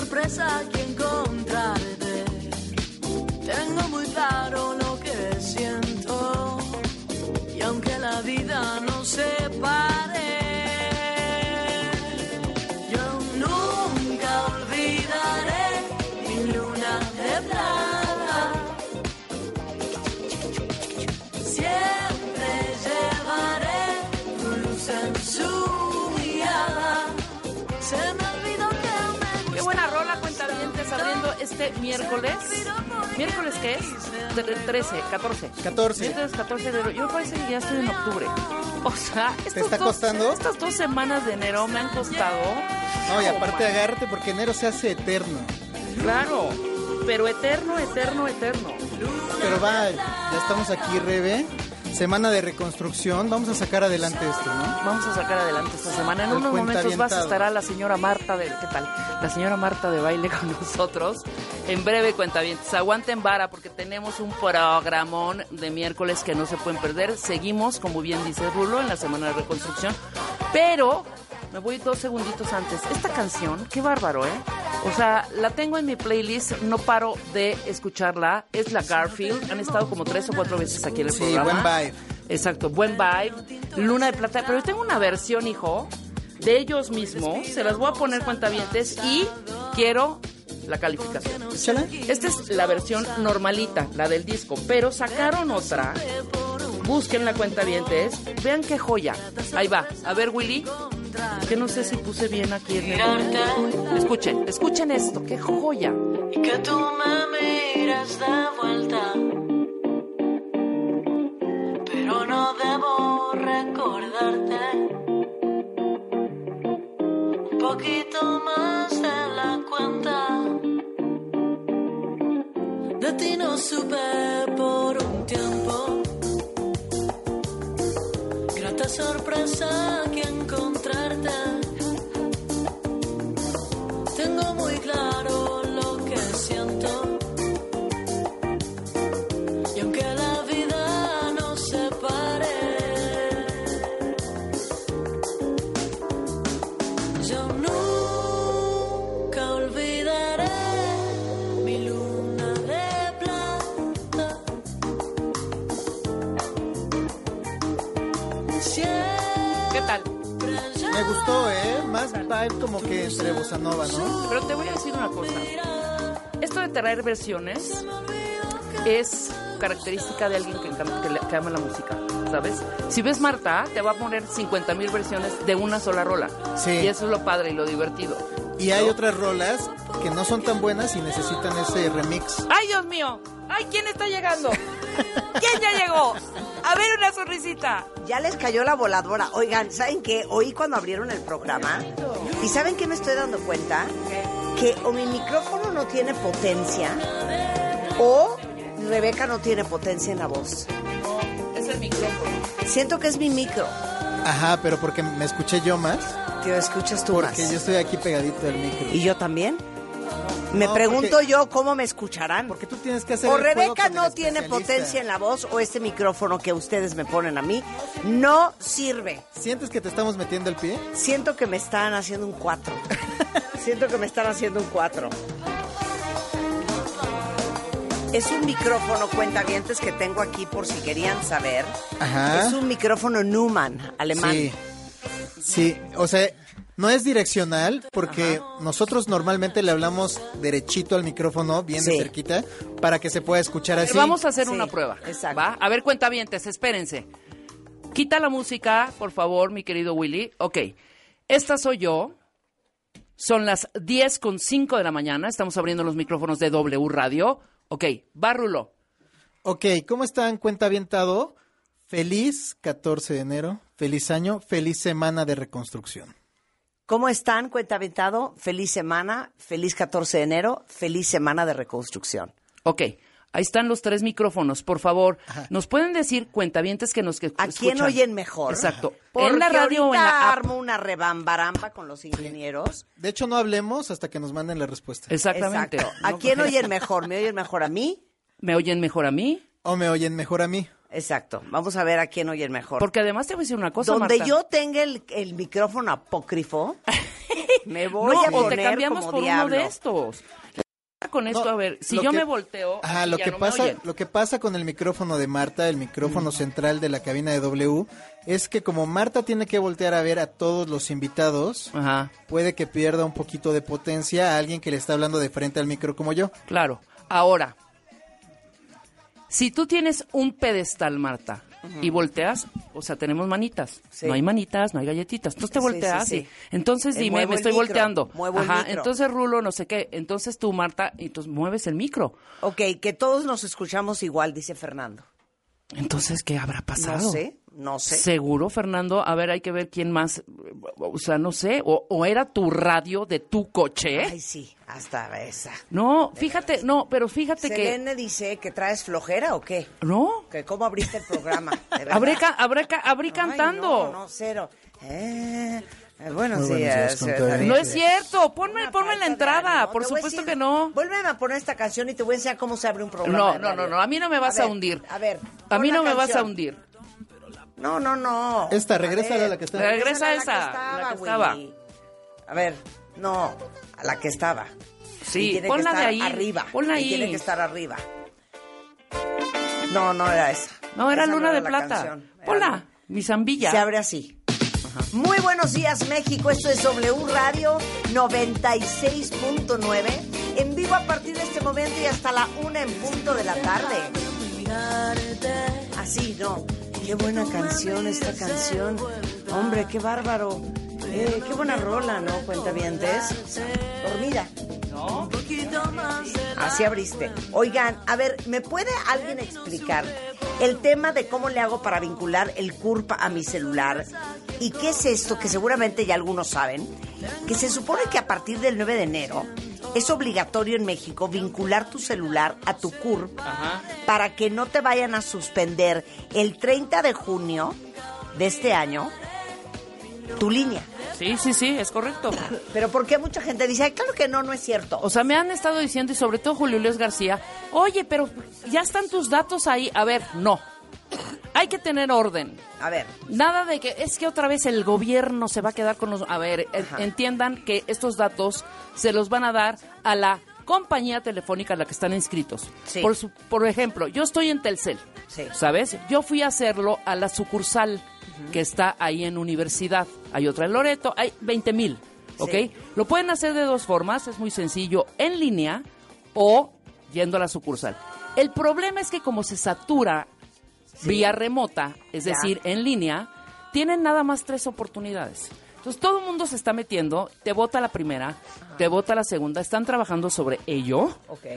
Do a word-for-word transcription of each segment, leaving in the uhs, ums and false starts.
sorpresa aquí encontrarte. Tengo muy claro lo que siento. Y aunque la vida nos separe, yo nunca olvidaré mi luna de plata. Siempre llevaré tu luz en su mirada. Se me olvidó que me... Qué buena rola, cuentavientes, abriendo este miércoles. ¿Miércoles qué es? trece, catorce. catorce. Miércoles catorce de enero. Yo parece que ya estoy en octubre. O sea, ¿te está dos, costando? Estas dos semanas de enero me han costado. No, y aparte Oh, agárrate porque enero se hace eterno. claro, pero eterno, eterno, eterno. Pero va, ya estamos aquí, Rebe. Semana de reconstrucción. Vamos a sacar adelante esto, ¿no? Vamos a sacar adelante esta semana. En El unos momentos vas a cuentavientado. estar a la señora Marta de... ¿Qué tal? La señora Marta de baile con nosotros. En breve, cuentavientes. Aguanten vara porque tenemos un programón de miércoles que no se pueden perder. Seguimos, como bien dice Rulo, en la semana de reconstrucción. Pero me voy dos segunditos antes. Esta canción, qué bárbaro, ¿eh? O sea, la tengo en mi playlist, no paro de escucharla. Es la Garfield. Han estado como tres o cuatro veces aquí en el Sí, programa. buen vibe. Exacto, buen vibe. Luna de plata. Pero yo tengo una versión, hijo, de ellos mismos. Se las voy a poner, cuentavientes, y quiero la calificación. Échala. Esta es la versión normalita, la del disco, pero sacaron otra. Busquen la, cuentavientes. Vean qué joya. Ahí va. A ver, Willy, que no sé si puse bien aquí en el... Escuchen, escuchen esto, qué joya. Y que tú me miras de vuelta, pero no debo recordarte. Un poquito más de la cuenta. De ti no supe por un tiempo. Grata sorpresa que encontrarte. Tengo muy claro lo que siento. Y aunque la vida nos separe, yo nunca olvidaré mi luna de plata. ¿Qué tal? Me gustó, ¿eh? Más vibe como que entre bossa nova, ¿no? Pero te voy a decir una cosa. Esto de traer versiones es característica de alguien que, encanta- que, le- que ama la música, ¿sabes? Si ves Marta, te va a poner cincuenta mil versiones de una sola rola. Sí. Y eso es lo padre y lo divertido. Y hay otras rolas que no son tan buenas y necesitan ese remix. ¡Ay, Dios mío! ¡Ay, quién está llegando! ¿Quién ya llegó? A ver, una sonrisita. Ya les cayó la voladora. Oigan, ¿saben qué? Oí cuando abrieron el programa. ¿Y saben qué me estoy dando cuenta? Que o mi micrófono no tiene potencia o Rebeca no tiene potencia en la voz. Es el micrófono. Siento que es mi micro. Ajá, pero porque me escuché yo más. Te escuchas tú Porque más. yo estoy aquí pegadito al micro. ¿Y yo también? Me No, pregunto porque- yo cómo me escucharán. Porque tú tienes que hacer O el juego Rebeca con el no tiene especialista. potencia en la voz o este micrófono que ustedes me ponen a mí no sirve. ¿Sientes que te estamos metiendo el pie? Siento que me están haciendo un cuatro. Siento que me están haciendo un cuatro. Es un micrófono, cuentavientes, que tengo aquí por si querían saber. Ajá. Es un micrófono Neumann, alemán. Sí. Sí, o sea, no es direccional porque nosotros normalmente le hablamos derechito al micrófono, bien de Sí. cerquita, para que se pueda escuchar así. Vamos a hacer Sí, una prueba. exacto. ¿Va? A ver, cuentavientes, espérense. Quita la música, por favor, mi querido Willy. Ok. Esta soy yo. Son las diez con cinco de la mañana. Estamos abriendo los micrófonos de W Radio. Ok, va, Rulo. Ok, ¿cómo están, cuentavientado? Feliz catorce de enero, feliz año, feliz semana de reconstrucción. ¿Cómo están, cuentaventado? Feliz semana, feliz catorce de enero, feliz semana de reconstrucción. Ok, ahí están los tres micrófonos. Por favor, ¿nos pueden decir, cuentavientes, que nos que ¿A quién escuchan? oyen mejor? Exacto. Porque ¿En la radio o en ahorita la app? armo una rebambaramba con los ingenieros. De hecho, no hablemos hasta que nos manden la respuesta. Exactamente. Exacto. ¿A No- quién oyen mejor? ¿Me oyen mejor a mí? ¿Me oyen mejor a mí? O me oyen mejor a mí. Exacto. Vamos a ver a quién oyen mejor. Porque además te voy a decir una cosa, Donde Marta. yo tenga el, el micrófono apócrifo, Me voy no, a o te poner cambiamos como por diablo. uno de estos. Con esto, No, a ver, si lo yo que- me volteo, Ajá, aquí lo ya que no me pasa, oyen. lo que pasa con el micrófono de Marta, el micrófono central de la cabina de W, es que como Marta tiene que voltear a ver a todos los invitados, Ajá, puede que pierda un poquito de potencia a alguien que le está hablando de frente al micro como yo. claro. Ahora, si tú tienes un pedestal, Marta, y volteas, o sea, tenemos manitas. Sí. No hay manitas, no hay galletitas. Entonces te Sí, volteas sí, y sí. entonces Eh, dime, muevo me el estoy micro, volteando. muevo el Ajá, micro. entonces rulo, no sé qué. Entonces tú, Marta, entonces mueves el micro. Ok, que todos nos escuchamos igual, dice Fernando. Entonces, ¿qué habrá pasado? No sé, no sé. Seguro, Fernando. A ver, hay que ver quién más. O sea, no sé. O, o era tu radio de tu coche. Ay, sí, hasta esa. No, fíjate, no, pero fíjate Selene dice que traes flojera o qué? que. No. Que cómo abriste el programa. De verdad. Habré, ca- habré, ca- abrí Ay, cantando. no, no, cero. Eh, eh, bueno, Muy sí. buenos días, eh, con sí, todo está el- bien. No es cierto. Ponme, Una ponme la falta de entrada. ánimo. Por Te voy a supuesto decir, que no. Vuélveme a poner esta canción y te voy a enseñar cómo se abre un programa. No, de no, no, radio. no. A mí no me vas a, ver, hundir. A ver. A pon mí la no me vas a canción. hundir. No, no, no. Esta, regrésala ver, a la que está. Regresa regrésala esa, a la que estaba, la que estaba. Willy. A ver, no, a la que estaba. Sí, Y tiene ponla que de estar ahí. arriba. Ponla Y ahí. tiene que estar arriba. No, no era esa. No, era Esa Luna era de la Plata. canción. Era Ponla. Luna. Mi zambilla. Se abre así. Muy buenos días, México. Esto es W Radio noventa y seis punto nueve. En vivo a partir de este momento y hasta la una en punto de la tarde. Así, no. Qué buena canción esta canción. Hombre, qué bárbaro. Eh, qué buena rola, ¿no? Cuentavientes. Dormida. ¿No? Así abriste. Oigan, a ver, ¿me puede alguien explicar el tema de cómo le hago para vincular el C U R P a mi celular? ¿Y qué es esto que seguramente ya algunos saben? Que se supone que a partir del nueve de enero es obligatorio en México vincular tu celular a tu C U R P Ajá. para que no te vayan a suspender el treinta de junio de este año tu línea. Sí, sí, sí, es correcto. Pero ¿por qué mucha gente dice, ay, claro que no, no es cierto? O sea, me han estado diciendo, y sobre todo Julio Luis García, oye, pero ya están tus datos ahí. A ver, no. Hay que tener orden. A ver, Nada de que es que otra vez el gobierno se va a quedar con los... A ver, en- Ajá. entiendan que estos datos se los van a dar a la compañía telefónica a la que están inscritos. Sí. Por, su- por ejemplo, yo estoy en Telcel, Sí. ¿sabes? Yo fui a hacerlo a la sucursal que está ahí en Universidad. Hay otra en Loreto, hay veinte mil, ¿ok? Sí. Lo pueden hacer de dos formas, es muy sencillo, en línea o yendo a la sucursal. El problema es que como se satura vía remota, es Ya. decir, en línea, tienen nada más tres oportunidades. Entonces todo el mundo se está metiendo, te vota la primera, te vota la segunda, están trabajando sobre ello. ok.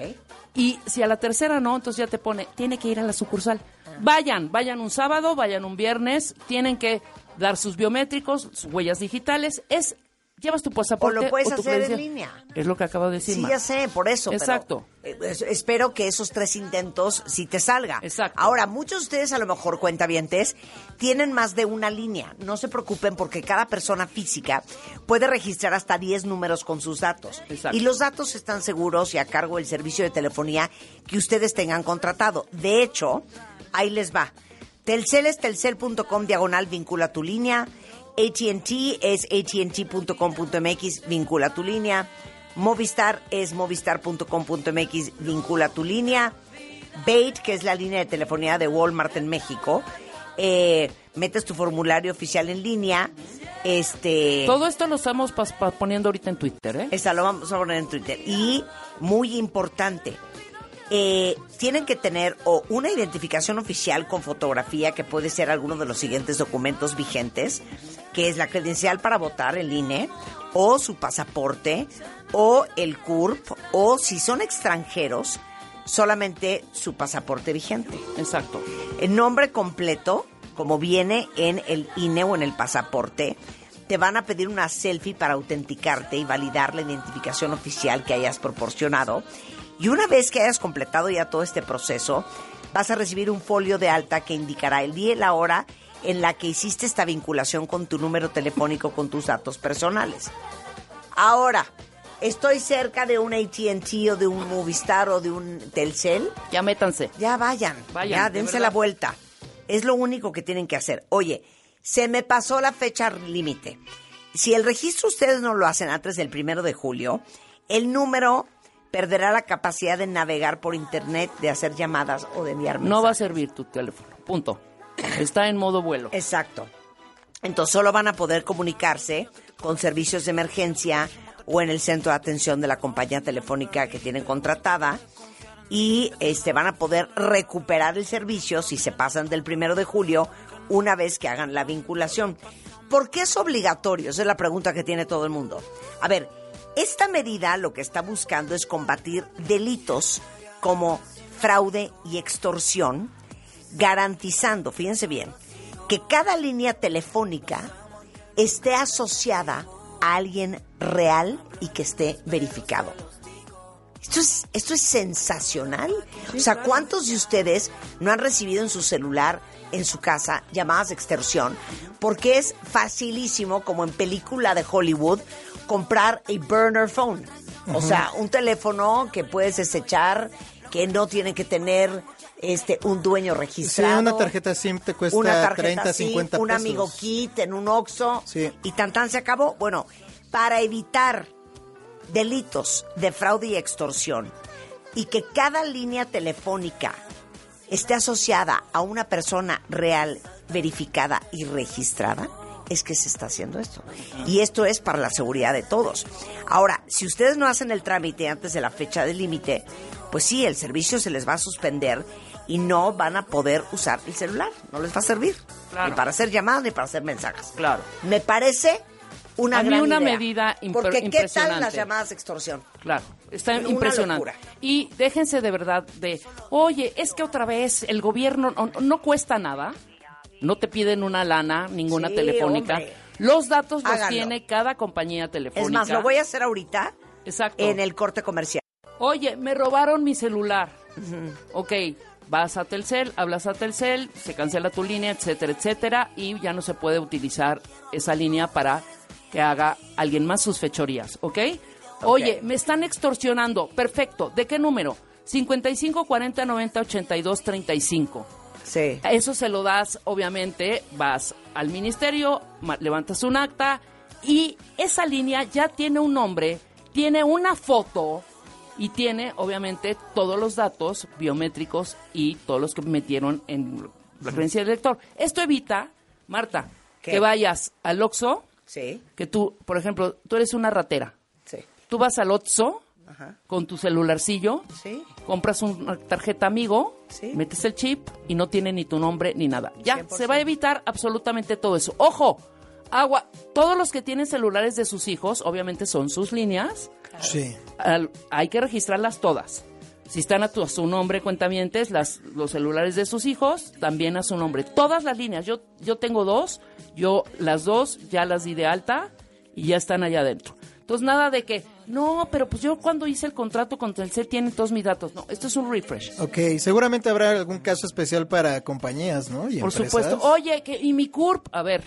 Y si a la tercera no, entonces ya te pone, tiene que ir a la sucursal. Vayan, vayan un sábado, vayan un viernes, tienen que dar sus biométricos, sus huellas digitales. Es, llevas tu O pasaporte lo puedes tu hacer en credencial. línea. Es lo que acabo de decir, Sí, Mar. ya sé, por eso. pero, Exacto. eh, es- espero que esos tres intentos sí te salga. Exacto. Ahora, muchos de ustedes a lo mejor, cuentavientes, tienen más de una línea. No se preocupen porque cada persona física puede registrar hasta diez números con sus datos. Exacto. Y los datos están seguros y a cargo del servicio de telefonía que ustedes tengan contratado. De hecho, ahí les va. Telcel es telcel.com diagonal vincula tu línea. A T and T es A T and T punto com punto M X vincula tu línea. Movistar es movistar punto com punto M X vincula tu línea. Bait, que es la línea de telefonía de Walmart en México, eh, metes tu formulario oficial en línea. Este, Todo esto lo estamos pas- pa- poniendo ahorita en Twitter, ¿eh? esa lo vamos a poner en Twitter. Y, muy importante, eh, tienen que tener o una identificación oficial con fotografía, que puede ser alguno de los siguientes documentos vigentes, que es la credencial para votar, el I N E, o su pasaporte, o el C U R P, o si son extranjeros, solamente su pasaporte vigente. Exacto. El nombre completo, como viene en el I N E o en el pasaporte, te van a pedir una selfie para autenticarte y validar la identificación oficial que hayas proporcionado. Y una vez que hayas completado ya todo este proceso, vas a recibir un folio de alta que indicará el día y la hora en la que hiciste esta vinculación con tu número telefónico, con tus datos personales. Ahora, estoy cerca de un A T and T o de un Movistar o de un Telcel. Ya métanse. Ya vayan, Vayan, ya de dense verdad. la vuelta. Es lo único que tienen que hacer. Oye, se me pasó la fecha límite. si el registro ustedes no lo hacen antes del primero de julio, el número perderá la capacidad de navegar por internet, de hacer llamadas o de enviar mensajes. No va a servir tu teléfono, punto. Está en modo vuelo. Exacto. Entonces solo van a poder comunicarse con servicios de emergencia o en el centro de atención de la compañía telefónica que tienen contratada y este van a poder recuperar el servicio si se pasan del primero de julio una vez que hagan la vinculación. ¿Por qué es obligatorio? Esa es la pregunta que tiene todo el mundo. A ver, esta medida lo que está buscando es combatir delitos como fraude y extorsión, garantizando, fíjense bien, que cada línea telefónica esté asociada a alguien real y que esté verificado. Esto es, esto es sensacional. Sí, o sea, claro. ¿Cuántos de ustedes no han recibido en su celular, en su casa, llamadas de extorsión? Porque es facilísimo, como en película de Hollywood, comprar a burner phone. Uh-huh. O sea, un teléfono que puedes desechar, que no tiene que tener este un dueño registrado. Sí, una tarjeta SIM te cuesta una tarjeta treinta, SIM, cincuenta pesos. Un amigo kit en un Oxxo. Sí. Y tan tan se acabó. Bueno, para evitar delitos de fraude y extorsión y que cada línea telefónica esté asociada a una persona real, verificada y registrada, es que se está haciendo esto. Y esto es para la seguridad de todos. Ahora, si ustedes no hacen el trámite antes de la fecha del límite, pues sí, el servicio se les va a suspender y no van a poder usar el celular. No les va a servir. Claro. Ni para hacer llamadas ni para hacer mensajes. Claro. Me parece una a mí gran una idea. medida imp- Porque impresionante. ¿qué tal las llamadas de extorsión? Claro, está Una impresionante. locura. Y déjense de verdad de, oye, es que otra vez el gobierno no, no cuesta nada, no te piden una lana, ninguna Sí, telefónica. hombre. Los datos los Háganlo. tiene cada compañía telefónica. Es más, lo voy a hacer ahorita. Exacto. En el corte comercial. Oye, me robaron mi celular. Uh-huh. Ok, vas a Telcel, hablas a Telcel, se cancela tu línea, etcétera, etcétera, y ya no se puede utilizar esa línea para que haga alguien más sus fechorías, ¿ok? Oye, okay. Me están extorsionando. Perfecto. ¿De qué número? cincuenta y cinco cuarenta noventa ochenta y dos treinta y cinco. Sí. Eso se lo das, obviamente, vas al ministerio, levantas un acta y esa línea ya tiene un nombre, tiene una foto y tiene, obviamente, todos los datos biométricos y todos los que metieron en la credencial del lector. Esto evita, Marta, ¿qué? Que vayas al Oxxo. Sí. Que tú, por ejemplo, tú eres una ratera. Sí. Tú vas al Oxxo. Ajá. Con tu celularcillo. Sí. Compras una tarjeta amigo. Sí. Metes el chip y no tiene ni tu nombre ni nada. Ya, cien por ciento. se va a evitar absolutamente todo eso. ¡Ojo! Agua. Todos los que tienen celulares de sus hijos, obviamente son sus líneas. Sí. Al, hay que registrarlas todas. Si están a, tu, a su nombre, cuentavientes, las, los celulares de sus hijos, también a su nombre. Todas las líneas. Yo, yo tengo dos. Yo las dos ya las di de alta y ya están allá adentro. Entonces, nada de que, no, pero pues yo cuando hice el contrato con Telcel tienen todos mis datos. No, esto es un refresh. Ok, seguramente habrá algún caso especial para compañías, ¿no? Y Por empresas. supuesto. Oye, que, ¿y mi C U R P? A ver,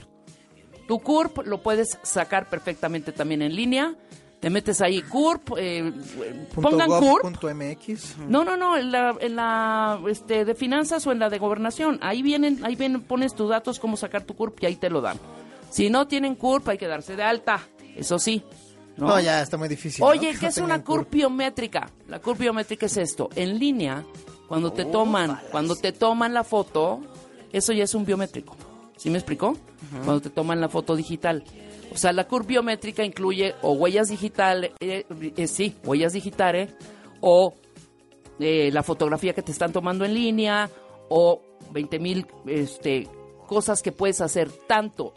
tu C U R P lo puedes sacar perfectamente también en línea. Te metes ahí C U R P, eh, pongan gov C U R P. punto M X. No, no, no, en la, en la este, de finanzas o en la de gobernación. Ahí vienen, ahí vienen, pones tus datos, cómo sacar tu C U R P y ahí te lo dan. Si no tienen C U R P hay que darse de alta, eso sí. No, no ya está muy difícil. Oye, ¿no? ¿qué no es una C U R P biométrica? La C U R P biométrica es esto. En línea, cuando te toman, cuando te toman la foto, eso ya es un biométrico. ¿Sí me explicó? Uh-huh. Cuando te toman la foto digital. O sea, la C U R P biométrica incluye o huellas digitales, eh, eh, sí, huellas digitales, o eh, la fotografía que te están tomando en línea, o veinte mil este, cosas que puedes hacer tanto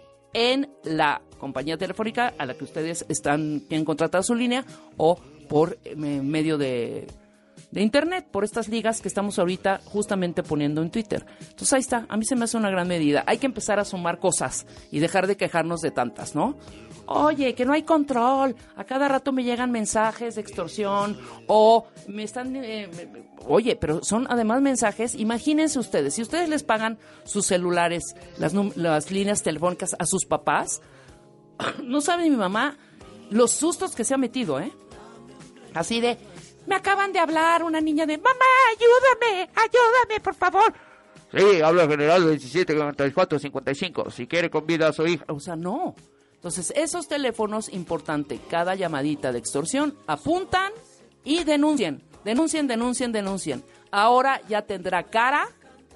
en la compañía telefónica a la que ustedes están tienen contratada su línea, o por eh, medio de... de internet, por estas ligas que estamos ahorita justamente poniendo en Twitter. Entonces ahí está, a mí se me hace una gran medida. Hay que empezar a sumar cosas y dejar de quejarnos de tantas, ¿no? Oye, que no hay control, a cada rato me llegan mensajes de extorsión, o me están... Eh, me, oye, pero son además mensajes, imagínense ustedes, si ustedes les pagan sus celulares, las, las líneas telefónicas a sus papás, no sabe mi mamá los sustos que se ha metido, ¿eh? Así de... Me acaban de hablar una niña de, mamá, ayúdame, ayúdame, por favor. Sí, habla general veintisiete cuarenta y cuatro cincuenta y cinco. Si quiere convida a su hija. O sea, no. Entonces, esos teléfonos, importante, cada llamadita de extorsión, apuntan y denuncien. Denuncien, denuncien, denuncien. Ahora ya tendrá cara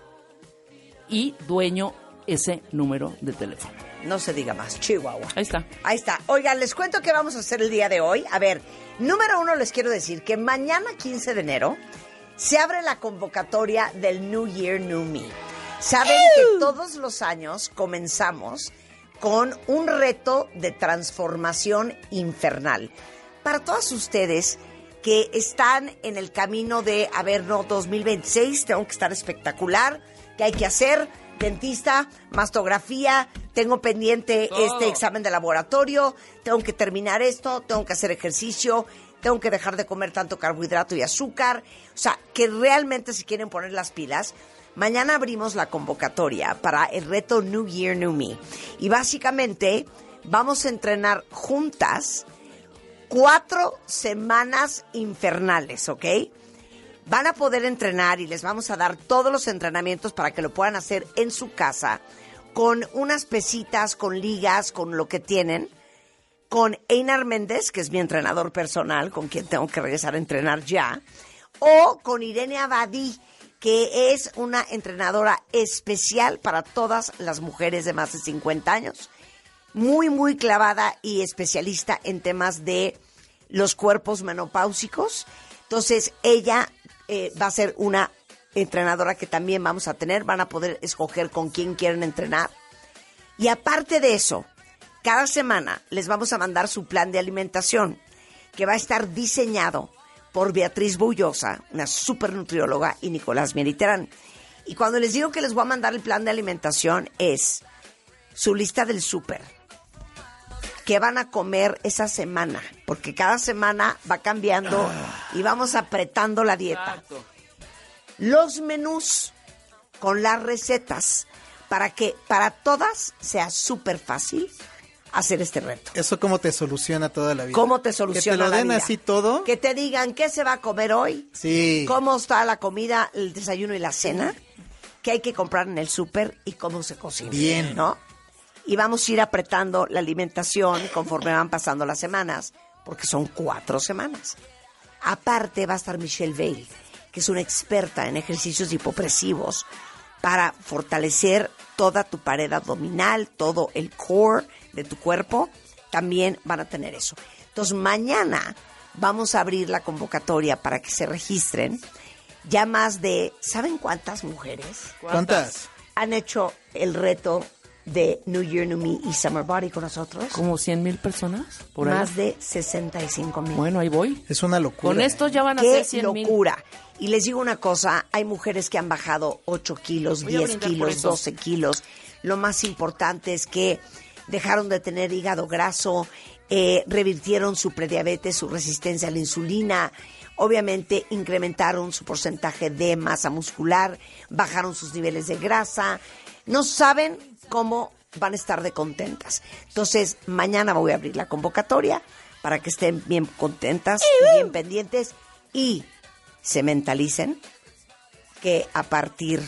y dueño ese número de teléfono. No se diga más, Chihuahua. Ahí está. Ahí está. Oigan, les cuento qué vamos a hacer el día de hoy. A ver, número uno, les quiero decir que mañana, quince de enero, se abre la convocatoria del New Year, New Me. Saben que todos los años comenzamos con un reto de transformación infernal. Para todas ustedes que están en el camino de, a ver, no, dos mil veintiséis, tengo que estar espectacular, ¿qué hay que hacer? Dentista, mastografía, tengo pendiente Todo. este examen de laboratorio, tengo que terminar esto, tengo que hacer ejercicio, tengo que dejar de comer tanto carbohidrato y azúcar. O sea, que realmente si quieren poner las pilas, mañana abrimos la convocatoria para el reto New Year, New Me. Y básicamente vamos a entrenar juntas cuatro semanas infernales, ¿ok? Van a poder entrenar y les vamos a dar todos los entrenamientos para que lo puedan hacer en su casa, con unas pesitas, con ligas, con lo que tienen, con Einar Méndez, que es mi entrenador personal, con quien tengo que regresar a entrenar ya, o con Irene Abadí, que es una entrenadora especial para todas las mujeres de más de cincuenta años, muy, muy clavada y especialista en temas de los cuerpos menopáusicos. Entonces, ella eh, va a ser una entrenadora que también vamos a tener, van a poder escoger con quién quieren entrenar. Y aparte de eso, cada semana les vamos a mandar su plan de alimentación, que va a estar diseñado por Beatriz Bullosa, una super nutrióloga, y Nicolás Mieriterán. Y cuando les digo que les voy a mandar el plan de alimentación, es su lista del súper, qué van a comer esa semana, porque cada semana va cambiando y vamos apretando la dieta. Exacto. Los menús con las recetas, para que para todas sea súper fácil hacer este reto. Eso cómo te soluciona toda la vida. ¿Cómo te soluciona Que te lo la den vida? así todo. Que te digan qué se va a comer hoy, Sí. cómo está la comida, el desayuno y la cena, qué hay que comprar en el súper y cómo se cocina. Bien. ¿No? Y vamos a ir apretando la alimentación conforme van pasando las semanas, porque son cuatro semanas. Aparte va a estar Michelle Veil, que es una experta en ejercicios hipopresivos para fortalecer toda tu pared abdominal, todo el core de tu cuerpo. También van a tener eso. Entonces, mañana vamos a abrir la convocatoria para que se registren. Ya más de, ¿saben cuántas mujeres ¿Cuántas? han hecho el reto de New Year, New Me y Summer Body con nosotros? ¿Como cien mil personas? Por ahí. Más de sesenta y cinco mil. Bueno, ahí voy. Es una locura. Con estos ya van a ¡Qué ser cien mil. locura! Y les digo una cosa, hay mujeres que han bajado ocho kilos, Voy a diez brindar por kilos, eso. doce kilos. Lo más importante es que dejaron de tener hígado graso, eh, revirtieron su prediabetes, su resistencia a la insulina, obviamente incrementaron su porcentaje de masa muscular, bajaron sus niveles de grasa. No saben cómo van a estar de contentas. Entonces, mañana voy a abrir la convocatoria para que estén bien contentas y bien pendientes y se mentalicen que a partir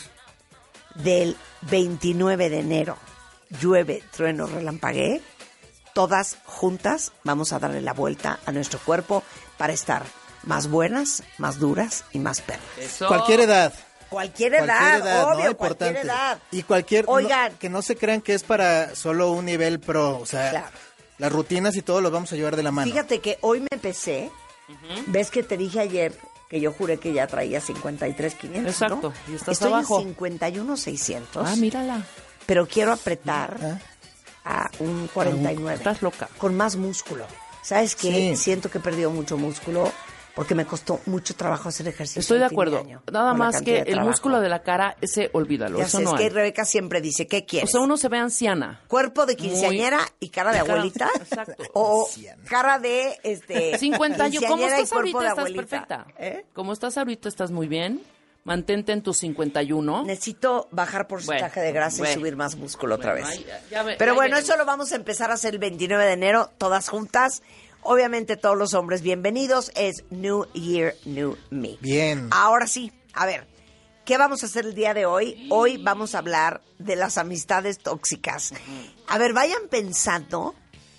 del veintinueve de enero, llueve, trueno, relampaguee, todas juntas vamos a darle la vuelta a nuestro cuerpo para estar más buenas, más duras y más perras. Eso. Cualquier edad. Cualquier edad, Cualquier edad, obvio, ¿no? cualquier Importante. edad. Y cualquier... no- Oigan. que no se crean que es para solo un nivel pro. O sea, Claro. las rutinas y todo los vamos a llevar de la mano. Fíjate que hoy me pesé. ¿Ves que te dije ayer que yo juré que ya traía cincuenta y tres quinientos? Exacto, ¿no? y estás Estoy abajo. en cincuenta y uno seiscientos. Ah, mírala. Pero quiero apretar Ah. a un cuarenta y nueve. Estás loca. Con más músculo. ¿Sabes qué? Sí. Siento que he perdido mucho músculo porque me costó mucho trabajo hacer ejercicio. Estoy de el fin acuerdo. año, Nada con la más cantidad que de el trabajo. músculo de la cara, ese olvídalo. Ya Eso sé, no es que hay. Rebeca siempre dice, ¿qué O quieres? sea, uno se ve anciana. ¿Cuerpo de quinceañera y cara de Cara- abuelita? Exacto. ¿O Anciana. cara de este, cincuenta años. ¿Cómo quinceañera y estás cuerpo ahorita? de Estás abuelita? perfecta. ¿Eh? Como estás ahorita, estás muy bien. Mantente en tus cincuenta y uno. Necesito bajar porcentaje Bueno, de grasa bueno. y subir más músculo otra Bueno, vez. ahí, ya ve- Pero ya bueno, veremos. eso lo vamos a empezar a hacer el veintinueve de enero, todas juntas. Obviamente todos los hombres bienvenidos. Es New Year, New Me. Bien. Ahora sí, a ver, ¿qué vamos a hacer el día de hoy? Hoy vamos a hablar de las amistades tóxicas. A ver, vayan pensando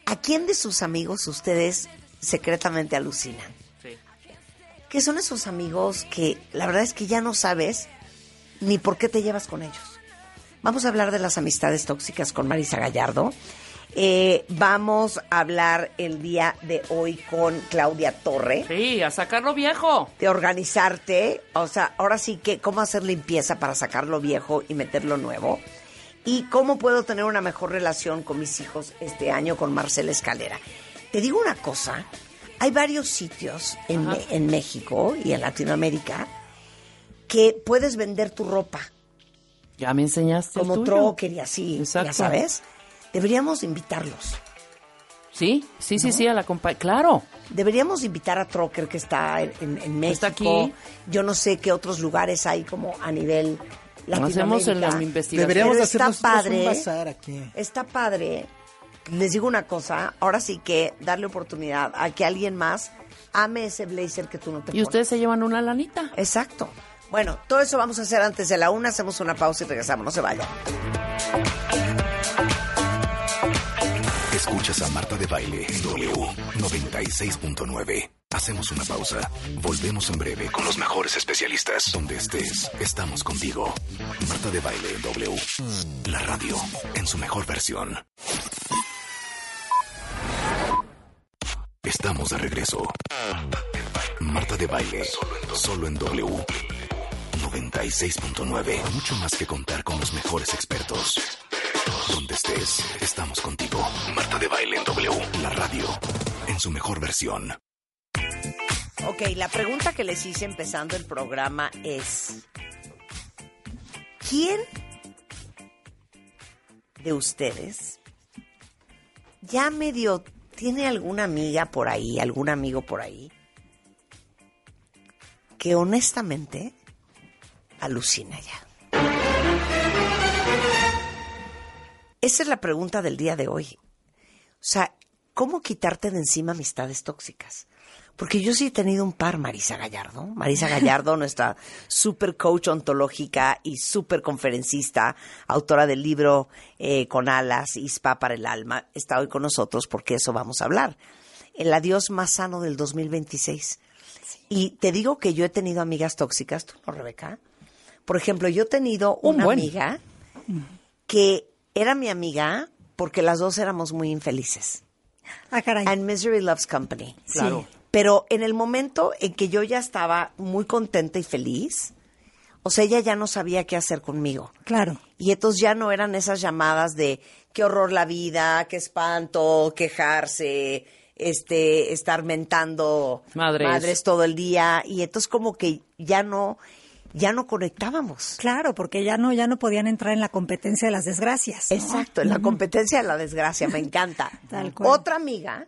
¿A quién de sus amigos ustedes secretamente alucinan? Sí. Que son esos amigos que la verdad es que ya no sabes ni por qué te llevas con ellos. Vamos a hablar de las amistades tóxicas con Marisa Gallardo. Eh, vamos a hablar el día de hoy con Claudia Torre. Sí, a sacarlo viejo. De organizarte, o sea, ahora sí que cómo hacer limpieza para sacar lo viejo y meter lo nuevo. Y cómo puedo tener una mejor relación con mis hijos este año con Marcela Escalera. Te digo una cosa, hay varios sitios en, en México y en Latinoamérica que puedes vender tu ropa. Ya me enseñaste Como el tuyo. Trocker y así, Exacto. ya sabes. Deberíamos invitarlos. Sí, sí, sí, ¿no? Sí, a la compañía. Claro. Deberíamos invitar a Trocker, que está en, en, en México. Está aquí. Yo no sé qué otros lugares hay como a nivel Latinoamérica. Hacemos la investigación. Deberíamos Pero hacer está nosotros padre, un bazar aquí. Está padre. Les digo una cosa, ahora sí que darle oportunidad a que alguien más ame ese blazer que tú no te Y pones. ustedes se llevan una lanita. Exacto. Bueno, todo eso vamos a hacer antes de la una. Hacemos una pausa y regresamos. No se vayan. Escuchas a Marta de Baile en W noventa y seis punto nueve. Hacemos una pausa. Volvemos en breve con los mejores especialistas. Donde estés, estamos contigo. Marta de Baile en W. La radio en su mejor versión. Estamos de regreso. Marta de Baile, solo en W noventa y seis punto nueve. Mucho más que contar con los mejores expertos. Donde estés, estamos contigo. Marta de Baile en W, la radio en su mejor versión. Ok, la pregunta que les hice empezando el programa es: ¿quién de ustedes ya medio tiene alguna amiga por ahí, algún amigo por ahí, que honestamente alucina ya? Esa es la pregunta del día de hoy. O sea, ¿cómo quitarte de encima amistades tóxicas? Porque yo sí he tenido un par, Marisa Gallardo. Marisa Gallardo, nuestra super coach ontológica y super conferencista, autora del libro eh, Con alas y spa para el alma, está hoy con nosotros porque eso vamos a hablar. El adiós más sano del dos mil veintiséis. Sí. Y te digo que yo he tenido amigas tóxicas, ¿tú no, Rebeca? Por ejemplo, yo he tenido una buen. amiga que era mi amiga porque las dos éramos muy infelices. Ah, caray. And misery loves company. Claro. Sí. Pero en el momento en que yo ya estaba muy contenta y feliz, o sea, ella ya no sabía qué hacer conmigo. Claro. Y entonces ya no eran esas llamadas de qué horror la vida, qué espanto, quejarse, este, estar mentando Madres. madres todo el día. Y entonces como que ya no, ya no conectábamos. Claro, porque ya no, ya no podían entrar en la competencia de las desgracias, ¿no? Exacto, en la competencia de la desgracia, me encanta. Tal cual. Otra amiga,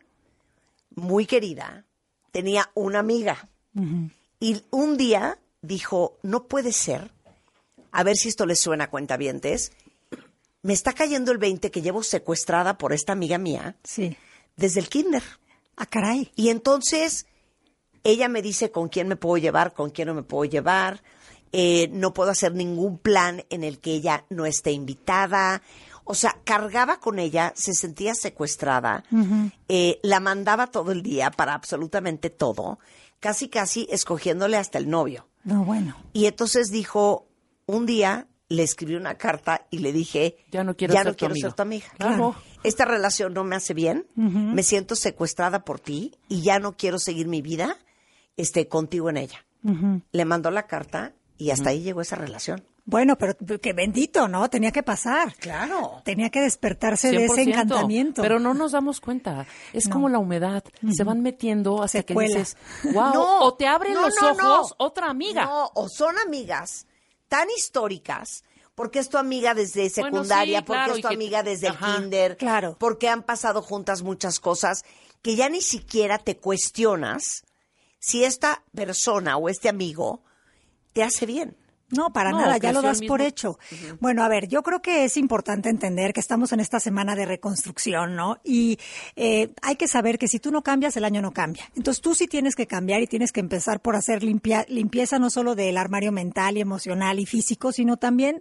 muy querida, tenía una amiga. Uh-huh. Y un día dijo, no puede ser, a ver si esto les suena, cuentavientes, me está cayendo el veinte que llevo secuestrada por esta amiga mía. Sí. Desde el kinder. Ah, caray. Y entonces ella me dice con quién me puedo llevar, con quién no me puedo llevar. Eh, no puedo hacer ningún plan en el que ella no esté invitada. O sea, cargaba con ella, se sentía secuestrada, uh-huh. eh, la mandaba todo el día para absolutamente todo, casi casi escogiéndole hasta el novio. No, bueno. Y entonces dijo, un día le escribí una carta y le dije, ya no quiero, ya ser, no tu quiero amiga. ser tu amiga. Claro. Esta relación no me hace bien, uh-huh. me siento secuestrada por ti y ya no quiero seguir mi vida este, contigo en ella. Uh-huh. Le mandó la carta y hasta uh-huh. ahí llegó esa relación. Bueno, pero qué bendito, ¿no? Tenía que pasar. Claro. Tenía que despertarse cien por ciento. De ese encantamiento. Pero no nos damos cuenta. Es no. como la humedad. Uh-huh. Se van metiendo hasta Se que cuela. dices, wow, no, o te abren no, los no, ojos no. otra amiga. No, o son amigas tan históricas, porque es tu amiga desde secundaria, bueno, sí, claro, porque es tu que, amiga desde ajá, el kinder, claro. porque han pasado juntas muchas cosas, que ya ni siquiera te cuestionas si esta persona o este amigo te hace bien. No, para no, nada, ya lo das mismo. por hecho. Uh-huh. Bueno, a ver, yo creo que es importante entender que estamos en esta semana de reconstrucción, ¿no? Y eh, hay que saber que si tú no cambias, el año no cambia. Entonces tú sí tienes que cambiar y tienes que empezar por hacer limpia, limpieza no solo del armario mental y emocional y físico, sino también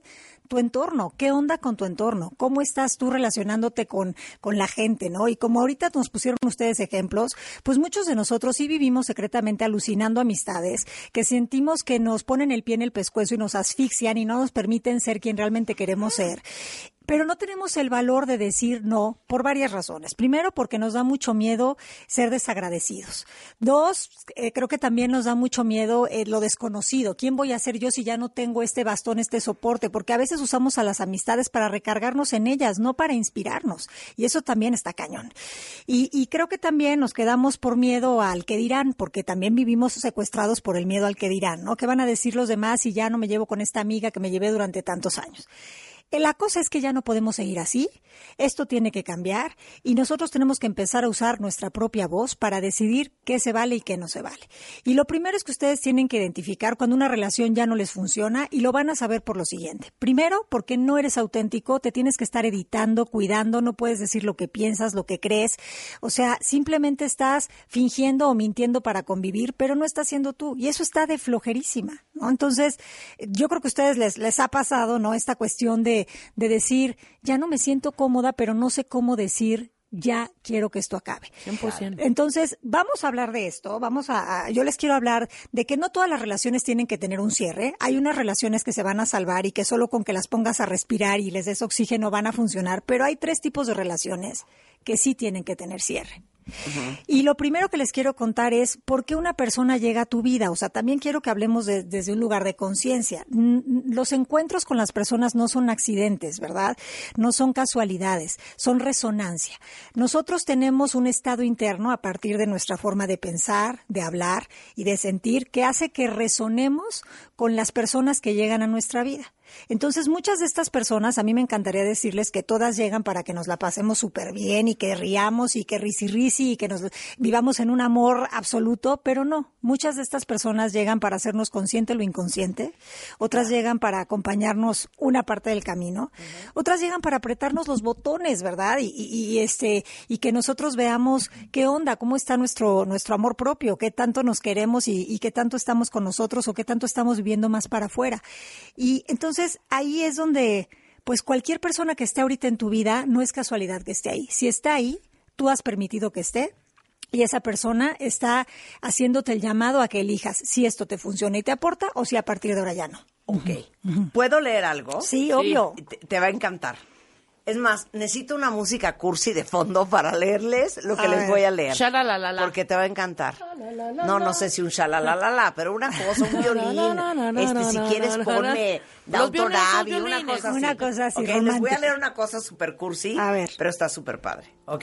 tu entorno. ¿Qué onda con tu entorno? ¿Cómo estás tú relacionándote con, con la gente, no? Y como ahorita nos pusieron ustedes ejemplos, pues muchos de nosotros sí vivimos secretamente alucinando amistades que sentimos que nos ponen el pie en el pescuezo y nos asfixian y no nos permiten ser quien realmente queremos ser. Pero no tenemos el valor de decir no por varias razones. Primero, porque nos da mucho miedo ser desagradecidos. Dos, eh, creo que también nos da mucho miedo eh, lo desconocido. ¿Quién voy a ser yo si ya no tengo este bastón, este soporte? Porque a veces usamos a las amistades para recargarnos en ellas, no para inspirarnos. Y eso también está cañón. Y, y creo que también nos quedamos por miedo al que dirán, porque también vivimos secuestrados por el miedo al que dirán, ¿no? ¿Qué van a decir los demás si ya no me llevo con esta amiga que me llevé durante tantos años? La cosa es que ya no podemos seguir así, esto tiene que cambiar y nosotros tenemos que empezar a usar nuestra propia voz para decidir qué se vale y qué no se vale. Y lo primero es que ustedes tienen que identificar cuando una relación ya no les funciona y lo van a saber por lo siguiente. Primero, porque no eres auténtico, te tienes que estar editando, cuidando, no puedes decir lo que piensas, lo que crees. O sea, simplemente estás fingiendo o mintiendo para convivir, pero no estás siendo tú y eso está de flojerísima, ¿no? Entonces, yo creo que a ustedes les, les ha pasado, ¿no? Esta cuestión de de decir, ya no me siento cómoda, pero no sé cómo decir, ya quiero que esto acabe. cien por ciento. Entonces, vamos a hablar de esto, vamos a, a, yo les quiero hablar de que no todas las relaciones tienen que tener un cierre. Hay unas relaciones que se van a salvar y que solo con que las pongas a respirar y les des oxígeno van a funcionar, pero hay tres tipos de relaciones que sí tienen que tener cierre. Uh-huh. Y lo primero que les quiero contar es por qué una persona llega a tu vida. O sea, también quiero que hablemos de, desde un lugar de conciencia. Los encuentros con las personas no son accidentes, ¿verdad? No son casualidades, son resonancia. Nosotros tenemos un estado interno a partir de nuestra forma de pensar, de hablar y de sentir que hace que resonemos con las personas que llegan a nuestra vida. Entonces, muchas de estas personas, a mí me encantaría decirles que todas llegan para que nos la pasemos súper bien y que riamos y que risi risi y que nos vivamos en un amor absoluto, pero no. Muchas de estas personas llegan para hacernos consciente lo inconsciente, otras yeah. llegan para acompañarnos una parte del camino, uh-huh. otras llegan para apretarnos los botones, ¿verdad? Y, y, y este y que nosotros veamos qué onda, cómo está nuestro nuestro amor propio, qué tanto nos queremos y, y qué tanto estamos con nosotros o qué tanto estamos viviendo más para afuera. Y entonces Entonces, ahí es donde, pues cualquier persona que esté ahorita en tu vida, no es casualidad que esté ahí. Si está ahí, tú has permitido que esté y esa persona está haciéndote el llamado a que elijas si esto te funciona y te aporta o si a partir de ahora ya no. Ok. Uh-huh. ¿Puedo leer algo? Sí, obvio. Te, te va a encantar. Es más, necesito una música cursi de fondo para leerles lo que a les ver. voy a leer. Shalalalala. Porque te va a encantar. No, no sé si un shalalalala, pero una cosa, un violín. Este, si quieres ponme Downton Abbey, una cosa así. Una cosa así, okay, les voy a leer una cosa super cursi, a ver. pero está súper padre, ¿ok?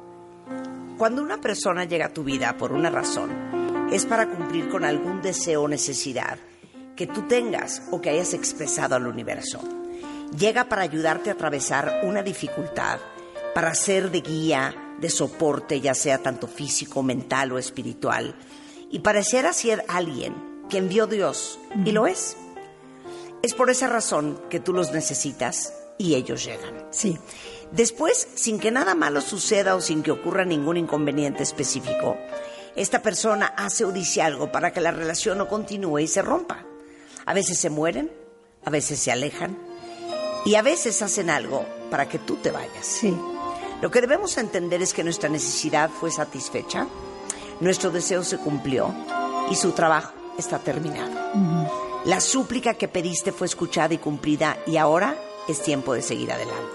Cuando una persona llega a tu vida por una razón, es para cumplir con algún deseo o necesidad que tú tengas o que hayas expresado al universo. Llega para ayudarte a atravesar una dificultad, para ser de guía, de soporte, ya sea tanto físico, mental o espiritual, y parecer ser alguien que envió Dios, mm. y lo es. Es por esa razón que tú los necesitas y ellos llegan. Sí. Después, sin que nada malo suceda o sin que ocurra ningún inconveniente específico, esta persona hace o dice algo para que la relación no continúe y se rompa. A veces se mueren, a veces se alejan, y a veces hacen algo para que tú te vayas. Sí. Lo que debemos entender es que nuestra necesidad fue satisfecha, nuestro deseo se cumplió y su trabajo está terminado. Uh-huh. La súplica que pediste fue escuchada y cumplida y ahora es tiempo de seguir adelante.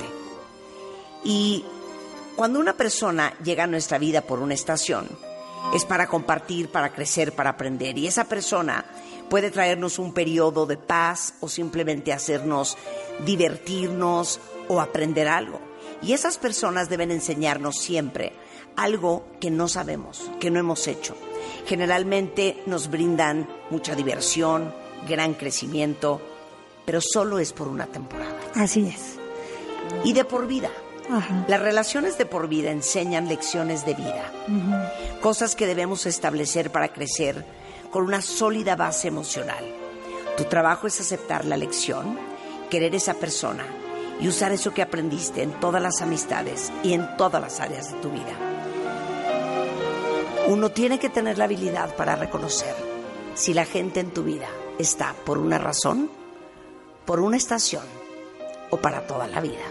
Y cuando una persona llega a nuestra vida por una estación, es para compartir, para crecer, para aprender. Y esa persona puede traernos un periodo de paz o simplemente hacernos divertirnos o aprender algo. Y esas personas deben enseñarnos siempre algo que no sabemos, que no hemos hecho. Generalmente nos brindan mucha diversión, gran crecimiento, pero solo es por una temporada. Así es. Y de por vida. Ajá. Las relaciones de por vida enseñan lecciones de vida, uh-huh. cosas que debemos establecer para crecer con una sólida base emocional. Tu trabajo es aceptar la lección, querer esa persona y usar eso que aprendiste en todas las amistades y en todas las áreas de tu vida. Uno tiene que tener la habilidad para reconocer si la gente en tu vida está por una razón, por una estación o para toda la vida.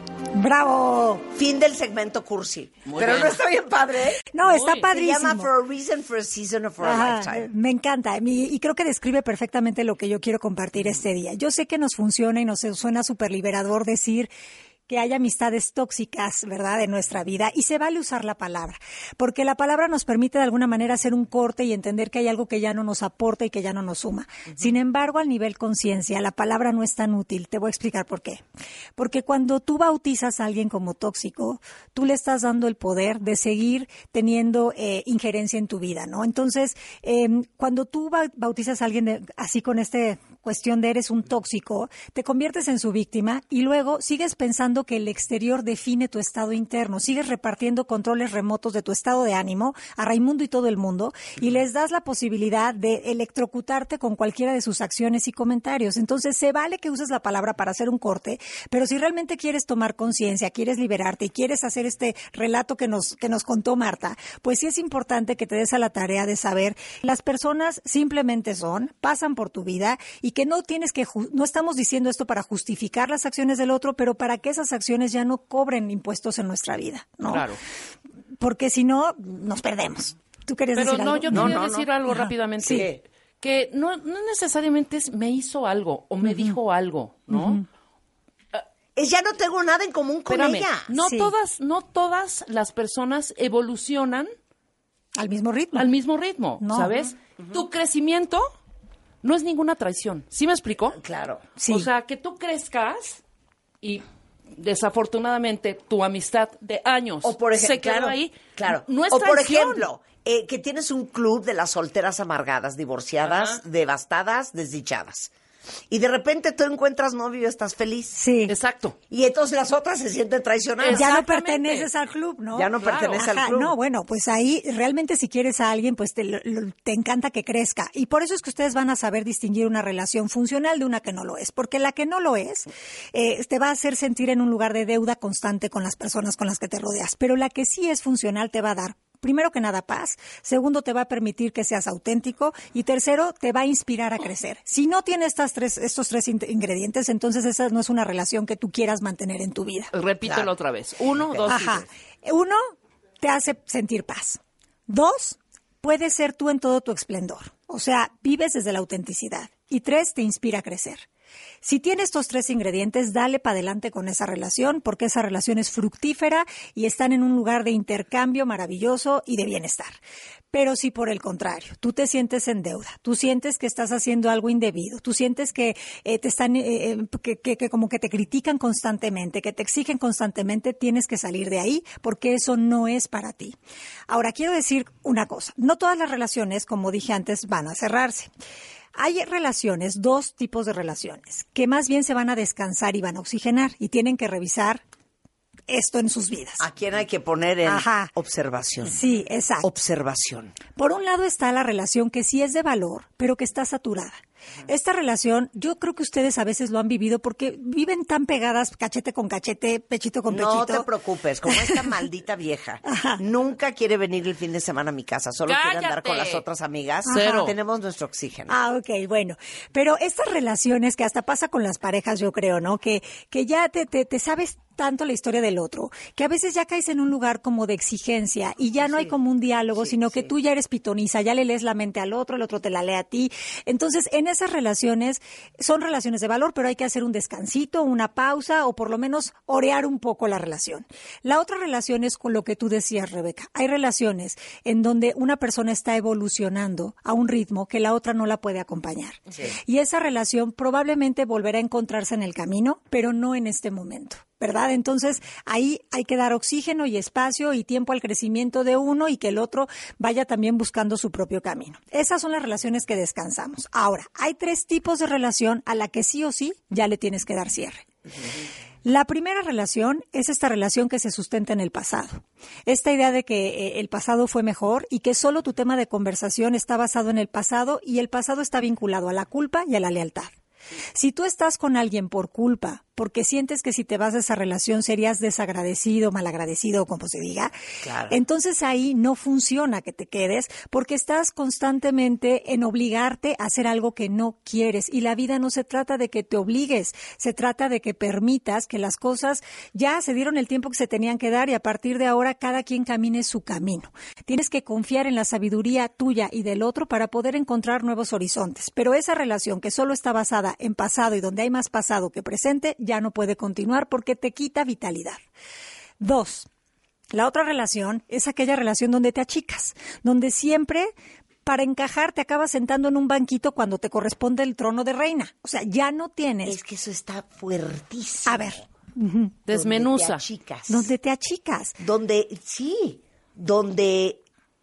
¡Bravo! Fin del segmento cursi. Muy Pero bien. no está bien padre, ¿eh? No, está Muy. padrísimo. Se llama For a Reason, For a Season, or For a Ajá, Lifetime. me encanta Mi- y creo que describe perfectamente lo que yo quiero compartir este día. Yo sé que nos funciona y nos suena súper liberador decir que hay amistades tóxicas, ¿verdad?, en nuestra vida, y se vale usar la palabra, porque la palabra nos permite de alguna manera hacer un corte y entender que hay algo que ya no nos aporta y que ya no nos suma. Uh-huh. Sin embargo, al nivel conciencia, la palabra no es tan útil. Te voy a explicar por qué. Porque cuando tú bautizas a alguien como tóxico, tú le estás dando el poder de seguir teniendo eh, injerencia en tu vida, ¿no? Entonces, eh, cuando tú bautizas a alguien de, así con este cuestión de eres un tóxico, te conviertes en su víctima y luego sigues pensando que el exterior define tu estado interno, sigues repartiendo controles remotos de tu estado de ánimo a Raimundo y todo el mundo y les das la posibilidad de electrocutarte con cualquiera de sus acciones y comentarios. Entonces se vale que uses la palabra para hacer un corte, pero si realmente quieres tomar conciencia, quieres liberarte y quieres hacer este relato que nos, que nos contó Marta, pues sí es importante que te des a la tarea de saber las personas simplemente son, pasan por tu vida y que no tienes que, no estamos diciendo esto para justificar las acciones del otro, pero para que esas acciones ya no cobren impuestos en nuestra vida, ¿no? Claro. Porque si no, nos perdemos. ¿Tú querías Pero decir no, algo? yo No, quería no, decir no. algo Ajá. rápidamente. Sí. Que no, no necesariamente es me hizo algo o me uh-huh. dijo algo, ¿no? Uh-huh. Es ya no tengo nada en común con Espérame, ella. no Sí. todas, no todas las personas evolucionan Al mismo ritmo. al mismo ritmo, No. ¿sabes? Uh-huh. Tu crecimiento no es ninguna traición. ¿Sí me explico? Claro. Sí. O sea, que tú crezcas y desafortunadamente tu amistad de años O por ejemplo, se quedó claro, ahí. claro. No es o por traición. ejemplo, eh, que tienes un club de las solteras amargadas, divorciadas, Ajá. devastadas, desdichadas. Y de repente tú encuentras novio y estás feliz. Sí. Exacto. Y entonces las otras se sienten traicionadas. Ya no Exactamente. perteneces al club, ¿no? Ya no Claro. pertenece Ajá, al club. no, bueno, pues ahí realmente si quieres a alguien, pues te, lo- te encanta que crezca. Y por eso es que ustedes van a saber distinguir una relación funcional de una que no lo es. Porque la que no lo es, eh, te va a hacer sentir en un lugar de deuda constante con las personas con las que te rodeas. Pero la que sí es funcional te va a dar, primero que nada, paz. Segundo, te va a permitir que seas auténtico. Y tercero, te va a inspirar a crecer. Si no tiene estas tres, estos tres in- ingredientes, entonces esa no es una relación que tú quieras mantener en tu vida. Repítelo Claro. otra vez. Uno, dos, y Ajá. tres. Uno, te hace sentir paz. Dos, puedes ser tú en todo tu esplendor. O sea, vives desde la autenticidad. Y tres, te inspira a crecer. Si tienes estos tres ingredientes, dale para adelante con esa relación, porque esa relación es fructífera y están en un lugar de intercambio maravilloso y de bienestar. Pero si por el contrario, tú te sientes en deuda, tú sientes que estás haciendo algo indebido, tú sientes que eh, te están, eh, eh, que, que, que como que te critican constantemente, que te exigen constantemente, tienes que salir de ahí, porque eso no es para ti. Ahora, quiero decir una cosa, no todas las relaciones, como dije antes, van a cerrarse. Hay relaciones, dos tipos de relaciones, que más bien se van a descansar y van a oxigenar y tienen que revisar esto en sus vidas. ¿A quién hay que poner en Ajá. observación? Sí, exacto. Observación. Por un lado está la relación que sí es de valor, pero que está saturada. Esta relación, yo creo que ustedes a veces lo han vivido porque viven tan pegadas cachete con cachete, pechito con pechito. No te preocupes, como esta maldita vieja nunca quiere venir el fin de semana a mi casa, solo quiere andar ¡Cállate! con las otras amigas. Cero. Tenemos nuestro oxígeno. Ah, ok, bueno. Pero estas relaciones que hasta pasa con las parejas, yo creo, ¿no? Que, que ya te, te, te sabes tanto la historia del otro, que a veces ya caes en un lugar como de exigencia y ya no hay como un diálogo, sí, sino que sí. tú ya eres pitoniza, ya le lees la mente al otro, el otro te la lee a ti. Entonces, en esas relaciones, son relaciones de valor, pero hay que hacer un descansito, una pausa o por lo menos orear un poco la relación. La otra relación es con lo que tú decías, Rebeca. Hay relaciones en donde una persona está evolucionando a un ritmo que la otra no la puede acompañar. Sí. Y esa relación probablemente volverá a encontrarse en el camino, pero no en este momento, ¿verdad? Entonces, ahí hay que dar oxígeno y espacio y tiempo al crecimiento de uno y que el otro vaya también buscando su propio camino. Esas son las relaciones que descansamos. Ahora, hay tres tipos de relación a la que sí o sí ya le tienes que dar cierre. La primera relación es esta relación que se sustenta en el pasado. Esta idea de que eh, el pasado fue mejor y que solo tu tema de conversación está basado en el pasado y el pasado está vinculado a la culpa y a la lealtad. Si tú estás con alguien por culpa, porque sientes que si te vas de esa relación serías desagradecido, malagradecido, como se diga. Claro. Entonces ahí no funciona que te quedes porque estás constantemente en obligarte a hacer algo que no quieres. Y la vida no se trata de que te obligues, se trata de que permitas que las cosas ya se dieron el tiempo que se tenían que dar y a partir de ahora cada quien camine su camino. Tienes que confiar en la sabiduría tuya y del otro para poder encontrar nuevos horizontes. Pero esa relación que solo está basada en pasado y donde hay más pasado que presente, ya no puede continuar porque te quita vitalidad. Dos, la otra relación es aquella relación donde te achicas, donde siempre para encajar te acabas sentando en un banquito cuando te corresponde el trono de reina. O sea, ya no tienes... Es que eso está fuertísimo. A ver. Desmenuza. Donde te achicas. Donde te achicas. Donde, sí, donde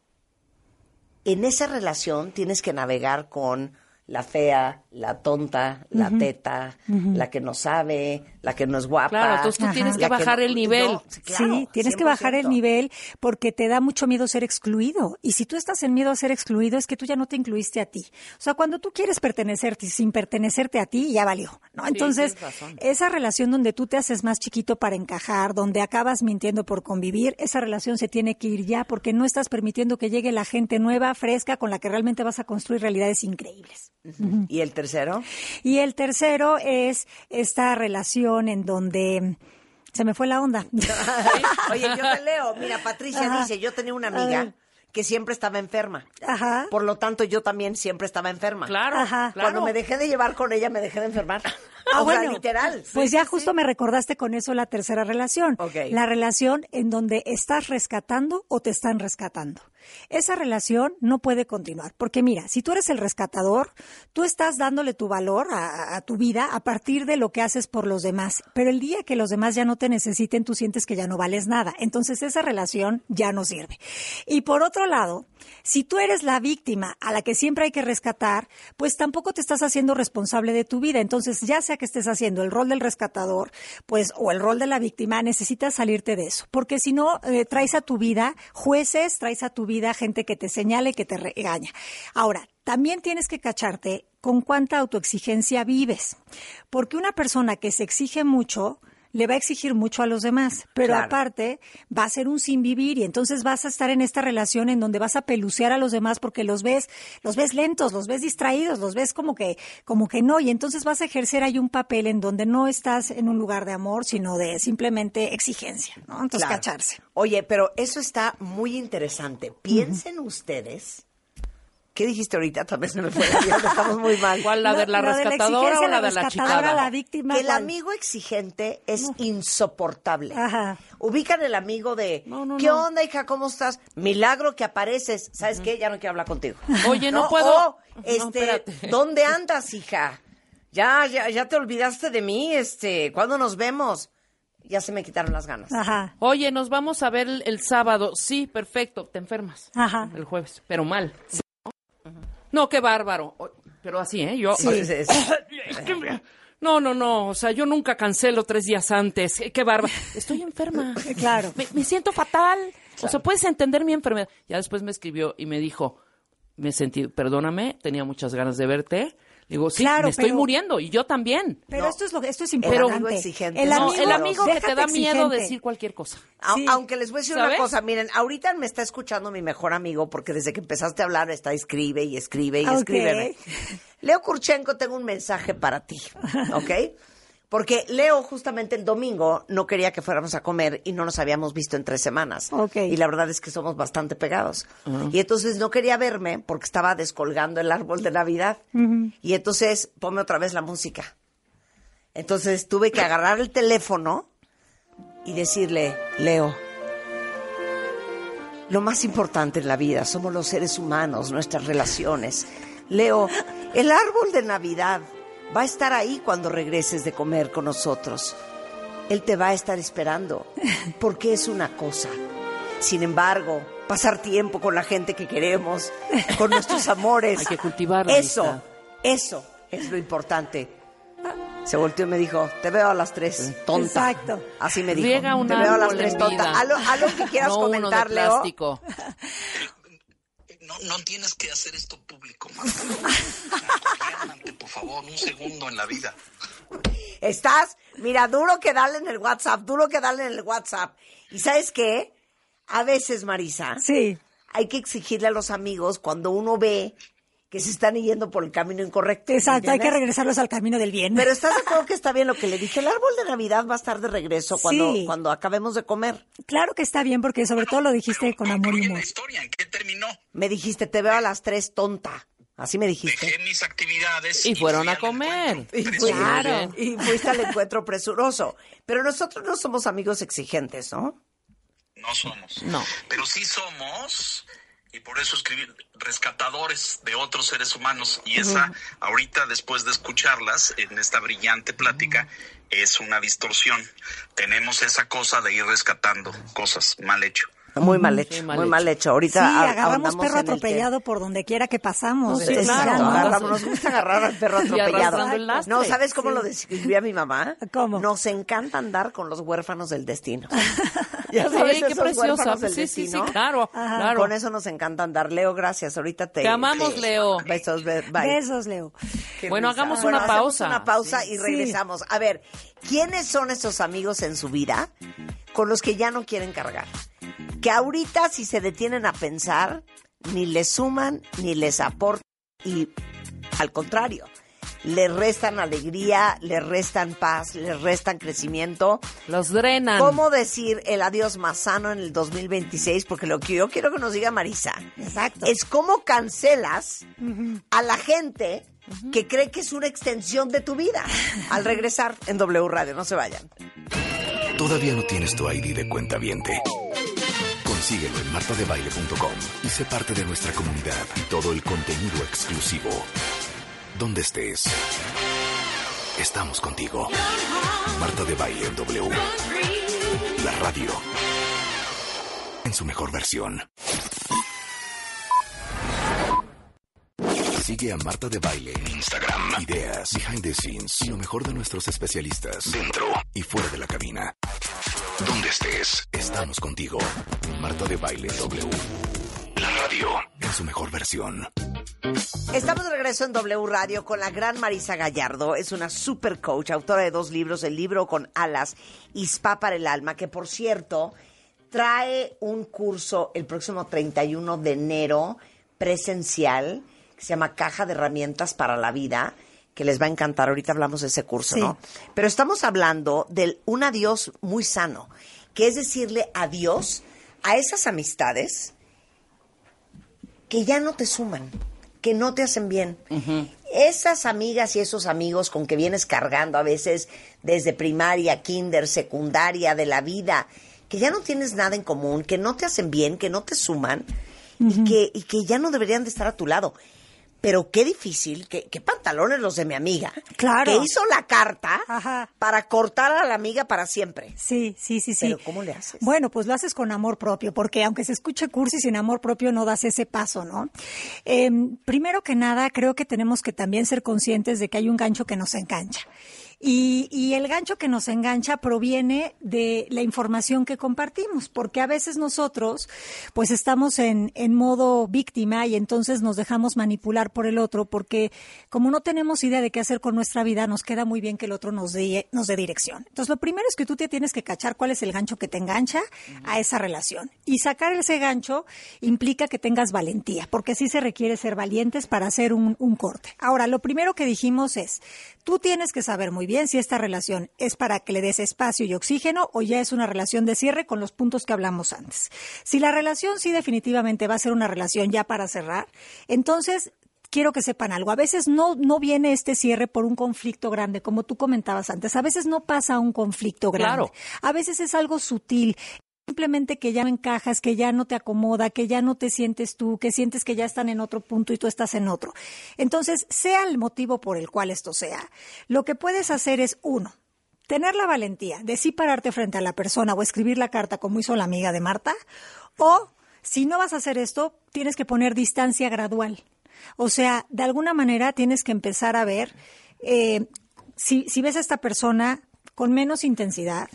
en esa relación tienes que navegar con la fea, la tonta, la uh-huh. teta, uh-huh. la que no sabe, la que no es guapa. Claro, entonces tú Ajá. tienes que bajar que no, el nivel. No, sí, claro, sí, tienes cien por ciento. Que bajar el nivel porque te da mucho miedo ser excluido. Y si tú estás en miedo a ser excluido es que tú ya no te incluiste a ti. O sea, cuando tú quieres pertenecerte sin pertenecerte a ti, ya valió, ¿no? Entonces, sí, esa relación donde tú te haces más chiquito para encajar, donde acabas mintiendo por convivir, esa relación se tiene que ir ya porque no estás permitiendo que llegue la gente nueva, fresca, con la que realmente vas a construir realidades increíbles. Uh-huh. ¿Y el tercero? Y el tercero es esta relación en donde se me fue la onda. Oye, yo te leo. Mira, Patricia Ajá. dice, yo tenía una amiga Ajá. que siempre estaba enferma. Ajá. Por lo tanto, yo también siempre estaba enferma. Claro, Ajá. claro. Cuando me dejé de llevar con ella, me dejé de enfermar. Ah, o bueno, sea, literal. Pues sí, ya sí, justo sí. me recordaste con eso la tercera relación. Okay. La relación en donde estás rescatando o te están rescatando. Esa relación no puede continuar. Porque mira, si tú eres el rescatador, tú estás dándole tu valor a, a tu vida a partir de lo que haces por los demás. Pero el día que los demás ya no te necesiten, tú sientes que ya no vales nada. Entonces esa relación ya no sirve. Y por otro lado, si tú eres la víctima a la que siempre hay que rescatar, pues tampoco te estás haciendo responsable de tu vida. Entonces, ya sea que estés haciendo el rol del rescatador, pues, o el rol de la víctima, necesitas salirte de eso. Porque si no, eh, traes a tu vida jueces, traes a tu vida gente que te señale, que te regaña. Ahora, también tienes que cacharte con cuánta autoexigencia vives. Porque una persona que se exige mucho le va a exigir mucho a los demás, pero claro. aparte va a ser un sin vivir y entonces vas a estar en esta relación en donde vas a pelucear a los demás porque los ves, los ves lentos, los ves distraídos, los ves como que, como que no, y entonces vas a ejercer ahí un papel en donde no estás en un lugar de amor, sino de simplemente exigencia, ¿no? Entonces claro. cacharse. Oye, pero eso está muy interesante. Piensen uh-huh. ustedes. ¿Qué dijiste ahorita? También se me fue. Estamos muy mal. ¿Cuál? ¿La de la Lo rescatadora de la o la de la chicada? La víctima, que el ¿cuál? amigo exigente es no. insoportable. Ajá. Ubican el amigo de, no, no, ¿qué no. onda, hija? ¿Cómo estás? Milagro que apareces. ¿Sabes uh-huh. qué? Ya no quiero hablar contigo. Oye, no, no puedo. Oh, este, no, ¿dónde andas, hija? Ya, ya, ya te olvidaste de mí. Este, ¿cuándo nos vemos? Ya se me quitaron las ganas. Ajá. Oye, nos vamos a ver el, el sábado. Sí, perfecto. Te enfermas. Ajá. El jueves, pero mal. Sí. No, qué bárbaro. Pero así, ¿eh? Yo... Sí, sí, sí. No, no, no. O sea, yo nunca cancelo tres días antes. Qué bárbaro. Estoy enferma. Claro. Me, me siento fatal. Claro. O sea, puedes entender mi enfermedad. Ya después me escribió y me dijo, me sentí, perdóname, tenía muchas ganas de verte. Digo, sí, claro, me estoy pero, muriendo y yo también. Pero no. esto es lo esto es importante. El amigo exigente. El amigo, no, el amigo que te da exigente. miedo decir cualquier cosa. Sí. Aunque les voy a decir ¿sabes? una cosa, miren, ahorita me está escuchando mi mejor amigo porque desde que empezaste a hablar está escribe y escribe y okay. escríbeme. Leo Kurchenko, tengo un mensaje para ti, ¿ok? Porque Leo justamente el domingo no quería que fuéramos a comer y no nos habíamos visto en tres semanas. Okay. Y la verdad es que somos bastante pegados. Uh-huh. Y entonces no quería verme porque estaba descolgando el árbol de Navidad. Uh-huh. Y entonces ponme otra vez la música. Entonces tuve que agarrar el teléfono y decirle, Leo, lo más importante en la vida somos los seres humanos, nuestras relaciones. Leo, el árbol de Navidad va a estar ahí cuando regreses de comer con nosotros. Él te va a estar esperando, porque es una cosa. Sin embargo, pasar tiempo con la gente que queremos, con nuestros amores. Hay que cultivar la Eso, amistad. eso es lo importante. Se volteó y me dijo, te veo a las tres, tonta. Exacto. Así me dijo, Riega un te veo a las árbol tres, en tonta. vida. ¿Algo, algo que quieras no comentar, uno de Leo? plástico. No, no tienes que hacer esto público, Marta. Cálmate, por favor, un segundo en la vida. Estás Mira, duro que darle en el WhatsApp, duro que darle en el WhatsApp. ¿Y sabes qué? A veces, Marisa, Sí. hay que exigirle a los amigos cuando uno ve que se están yendo por el camino incorrecto. Exacto, hay que ¿entiendes? regresarlos al camino del bien. Pero ¿estás de acuerdo que está bien lo que le dije? El árbol de Navidad va a estar de regreso cuando, Sí. cuando acabemos de comer. Claro que está bien, porque sobre todo lo dijiste con amor y Concluye humor. la historia, ¿en qué terminó? Me dijiste, te veo a las tres tonta. Así me dijiste. Dejé mis actividades Y fueron fui a al comer. encuentro Y, fui- presuroso. Claro. y fuiste al encuentro presuroso. Pero nosotros no somos amigos exigentes, ¿no? No somos. No. Pero sí somos, y por eso escribí, rescatadores de otros seres humanos. Y esa, ahorita, después de escucharlas, en esta brillante plática, es una distorsión. Tenemos esa cosa de ir rescatando cosas mal hecho. Muy mal hecho, Sí, mal muy hecho. mal hecho. Ahorita Sí, a- agarramos ahondamos perro en el tema. atropellado por donde quiera que pasamos. No, sí, Exacto. claro. Agarramos, nos gusta agarrar al perro Y atropellado. arrastrando el lastre. No, ¿sabes cómo lo describía mi mamá? ¿Cómo? Nos encanta andar con los huérfanos del destino. ya Sí, sabes, qué esos preciosa. huérfanos del Sí, sí, sí, destino. claro, claro. Con eso nos encanta andar. Leo, gracias. Ahorita te... Te amamos, te- Leo. Besos, be- bye. Besos, Leo. Qué Bueno, risa. hagamos Bueno, una hacemos pausa. una pausa y Sí. regresamos. A ver, ¿quiénes son esos amigos en su vida con los que ya no quieren cargar? Que ahorita, si se detienen a pensar, ni les suman ni les aportan y, al contrario, les restan alegría, les restan paz, les restan crecimiento. Los drenan. ¿Cómo decir el adiós más sano en el dos mil veintiséis? Porque lo que yo quiero que nos diga Marisa Exacto. es cómo cancelas a la gente que cree que es una extensión de tu vida. Al regresar en W Radio, no se vayan. ¿Todavía no tienes tu I D de cuentaviente? Consíguelo en marta de baile punto com y sé parte de nuestra comunidad. Todo el contenido exclusivo. Donde estés, estamos contigo. Marta de Baile en W. La radio. En su mejor versión. Sigue a Marta de Baile en Instagram. Ideas, behind the scenes y lo mejor de nuestros especialistas dentro y fuera de la cabina. Donde estés, estamos contigo. Marta de Baile W. La radio en su mejor versión. Estamos de regreso en W Radio con la gran Marisa Gallardo. Es una super coach, autora de dos libros, el libro Con Alas y Spa para el Alma, que por cierto trae un curso el próximo treinta y uno de enero presencial que se llama Caja de Herramientas para la Vida, que les va a encantar. Ahorita hablamos de ese curso, Sí. ¿no? Pero estamos hablando de un adiós muy sano, que es decirle adiós a esas amistades que ya no te suman, que no te hacen bien. Esas amigas y esos amigos con que vienes cargando a veces desde primaria, kinder, secundaria, de la vida, que ya no tienes nada en común, que no te hacen bien, que no te suman y, que, y que ya no deberían de estar a tu lado. Pero qué difícil, qué, qué pantalones los de mi amiga, Claro. que hizo la carta Ajá. para cortar a la amiga para siempre. Sí, sí, sí, sí. Pero ¿cómo le haces? Bueno, pues lo haces con amor propio, porque aunque se escuche cursi, sin amor propio no das ese paso, ¿no? Eh, primero que nada, creo que tenemos que también ser conscientes de que hay un gancho que nos engancha. Y, y el gancho que nos engancha proviene de la información que compartimos, porque a veces nosotros pues estamos en, en modo víctima y entonces nos dejamos manipular por el otro, porque como no tenemos idea de qué hacer con nuestra vida, nos queda muy bien que el otro nos dé, nos dé dirección. Entonces lo primero es que tú te tienes que cachar cuál es el gancho que te engancha a esa relación. Y sacar ese gancho implica que tengas valentía, porque sí se requiere ser valientes para hacer un, un corte. Ahora, lo primero que dijimos es, tú tienes que saber muy bien si esta relación es para que le des espacio y oxígeno o ya es una relación de cierre con los puntos que hablamos antes. Si la relación sí definitivamente va a ser una relación ya para cerrar, entonces quiero que sepan algo. A veces no, no viene este cierre por un conflicto grande, como tú comentabas antes. A veces no pasa un conflicto grande. Claro. A veces es algo sutil. Simplemente que ya no encajas, que ya no te acomoda, que ya no te sientes tú, que sientes que ya están en otro punto y tú estás en otro. Entonces, sea el motivo por el cual esto sea, lo que puedes hacer es, uno, tener la valentía de sí pararte frente a la persona o escribir la carta como hizo la amiga de Marta, o si no vas a hacer esto, tienes que poner distancia gradual. O sea, de alguna manera tienes que empezar a ver, eh, si, si ves a esta persona con menos intensidad,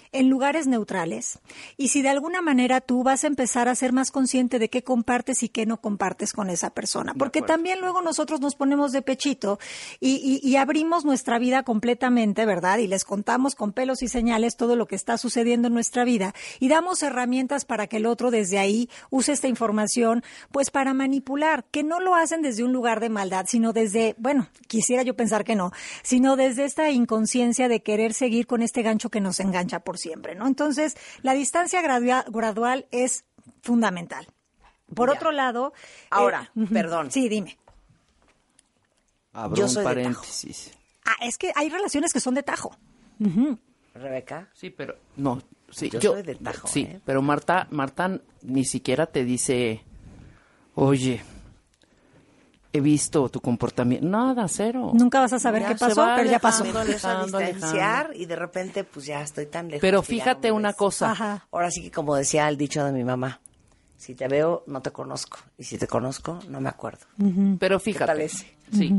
en lugares neutrales. Y si de alguna manera tú vas a empezar a ser más consciente de qué compartes y qué no compartes con esa persona. Porque también luego nosotros nos ponemos de pechito y, y, y abrimos nuestra vida completamente, ¿verdad? Y les contamos con pelos y señales todo lo que está sucediendo en nuestra vida y damos herramientas para que el otro desde ahí use esta información, pues para manipular, que no lo hacen desde un lugar de maldad, sino desde, bueno, quisiera yo pensar que no, sino desde esta inconsciencia de querer seguir con este gancho que nos engancha por siempre, ¿no? Entonces, la distancia gradua- gradual es fundamental. Por Ya. otro lado... Ahora, eh, perdón. Sí, dime. Abro Yo un soy de paréntesis. Ah, es que hay relaciones que son de tajo. Ujú. Rebeca. Sí, pero no, sí, Yo soy de tajo, Sí, ¿eh? pero Marta, Marta ni siquiera te dice, oye, he visto tu comportamiento. Nada, cero. Nunca vas a saber Ya qué se pasó, va pero ya pasó. Me empiezo a alejando, distanciar y de repente pues ya estoy tan lejos. Pero que ya fíjate no me una ves. cosa. Ajá. Ahora sí que como decía el dicho de mi mamá, si te veo no te conozco y si te conozco no me acuerdo. Pero fíjate. tal ese? Sí.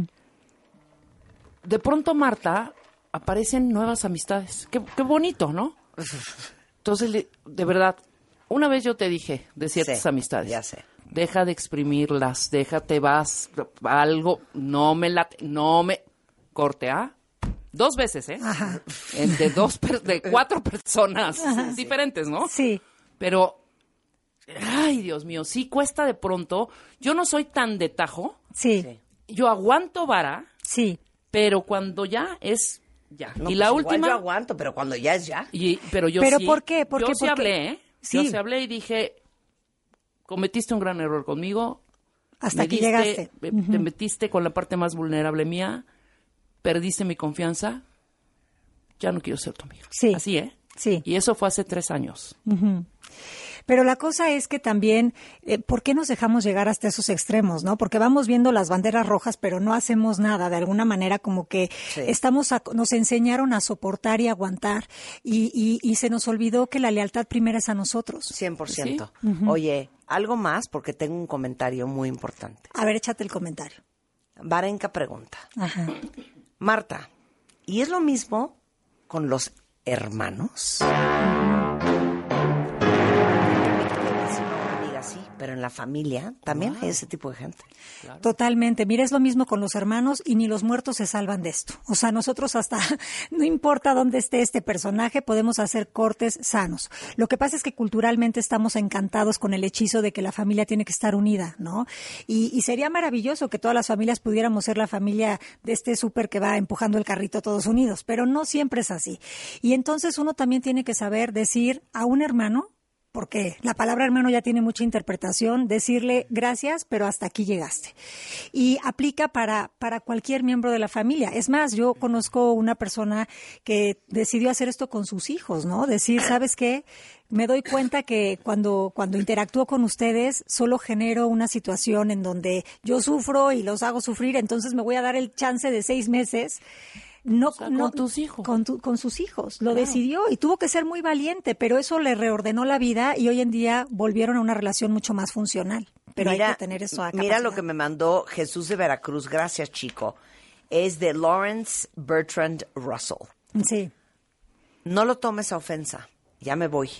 De pronto, Marta, aparecen nuevas amistades. Qué, qué bonito, ¿no? Entonces, le- de verdad, una vez yo te dije de ciertas Sí, amistades. ya sé. Deja de exprimirlas, déjate, vas, algo, no me la, no me, corte, ¿ah? Dos veces, ¿eh? Ajá. En- De dos, per- de cuatro personas diferentes, ¿no? Sí. Pero, ay, Dios mío, sí cuesta de pronto. Yo no soy tan de tajo. Sí, Sí. Yo aguanto vara, sí. pero cuando ya es ya. No, y pues la igual última. yo aguanto, pero cuando ya es ya. Y, pero yo ¿Pero sí. por qué? ¿Por yo qué? sí ¿Por qué? hablé, ¿eh? Sí. Yo sí hablé y dije, cometiste un gran error conmigo. Hasta me aquí diste- llegaste. me- Ujú. Te metiste con la parte más vulnerable mía, perdiste mi confianza, ya no quiero ser tu amiga. Sí. Así, ¿eh? Sí. Y eso fue hace tres años. Ujú. Pero la cosa es que también, eh, ¿por qué nos dejamos llegar hasta esos extremos, no? Porque vamos viendo las banderas rojas, pero no hacemos nada. De alguna manera, como que Sí. estamos, a- nos enseñaron a soportar y aguantar, y, y, y se nos olvidó que la lealtad primera es a nosotros. cien por ciento. Oye, algo más porque tengo un comentario muy importante. A ver, échate el comentario. Varenka pregunta. Ajá. Marta, ¿y es lo mismo con los hermanos? Amiga, sí, pero en la familia también hay ese tipo de gente. Totalmente. Mira, es lo mismo con los hermanos y ni los muertos se salvan de esto. O sea, nosotros hasta, no importa dónde esté este personaje, podemos hacer cortes sanos. Lo que pasa es que culturalmente estamos encantados con el hechizo de que la familia tiene que estar unida, ¿no? Y, y sería maravilloso que todas las familias pudiéramos ser la familia de este súper que va empujando el carrito todos unidos, pero no siempre es así. Y entonces uno también tiene que saber decir a un hermano, porque la palabra hermano ya tiene mucha interpretación, decirle gracias, pero hasta aquí llegaste. Y aplica para, para cualquier miembro de la familia. Es más, yo conozco una persona que decidió hacer esto con sus hijos, ¿no? Decir, ¿sabes qué? Me doy cuenta que cuando, cuando interactúo con ustedes, solo genero una situación en donde yo sufro y los hago sufrir, entonces me voy a dar el chance de seis meses. No, sea, no, con tus hijos. Con, tu- con sus hijos. Lo decidió y tuvo que ser muy valiente, pero eso le reordenó la vida y hoy en día volvieron a una relación mucho más funcional. Pero mira, hay que tener eso a mira lo capacidad. que me mandó Jesús de Veracruz. Gracias, chico. Es de Lawrence Bertrand Russell. Sí. No lo tomes a ofensa. Ya me voy.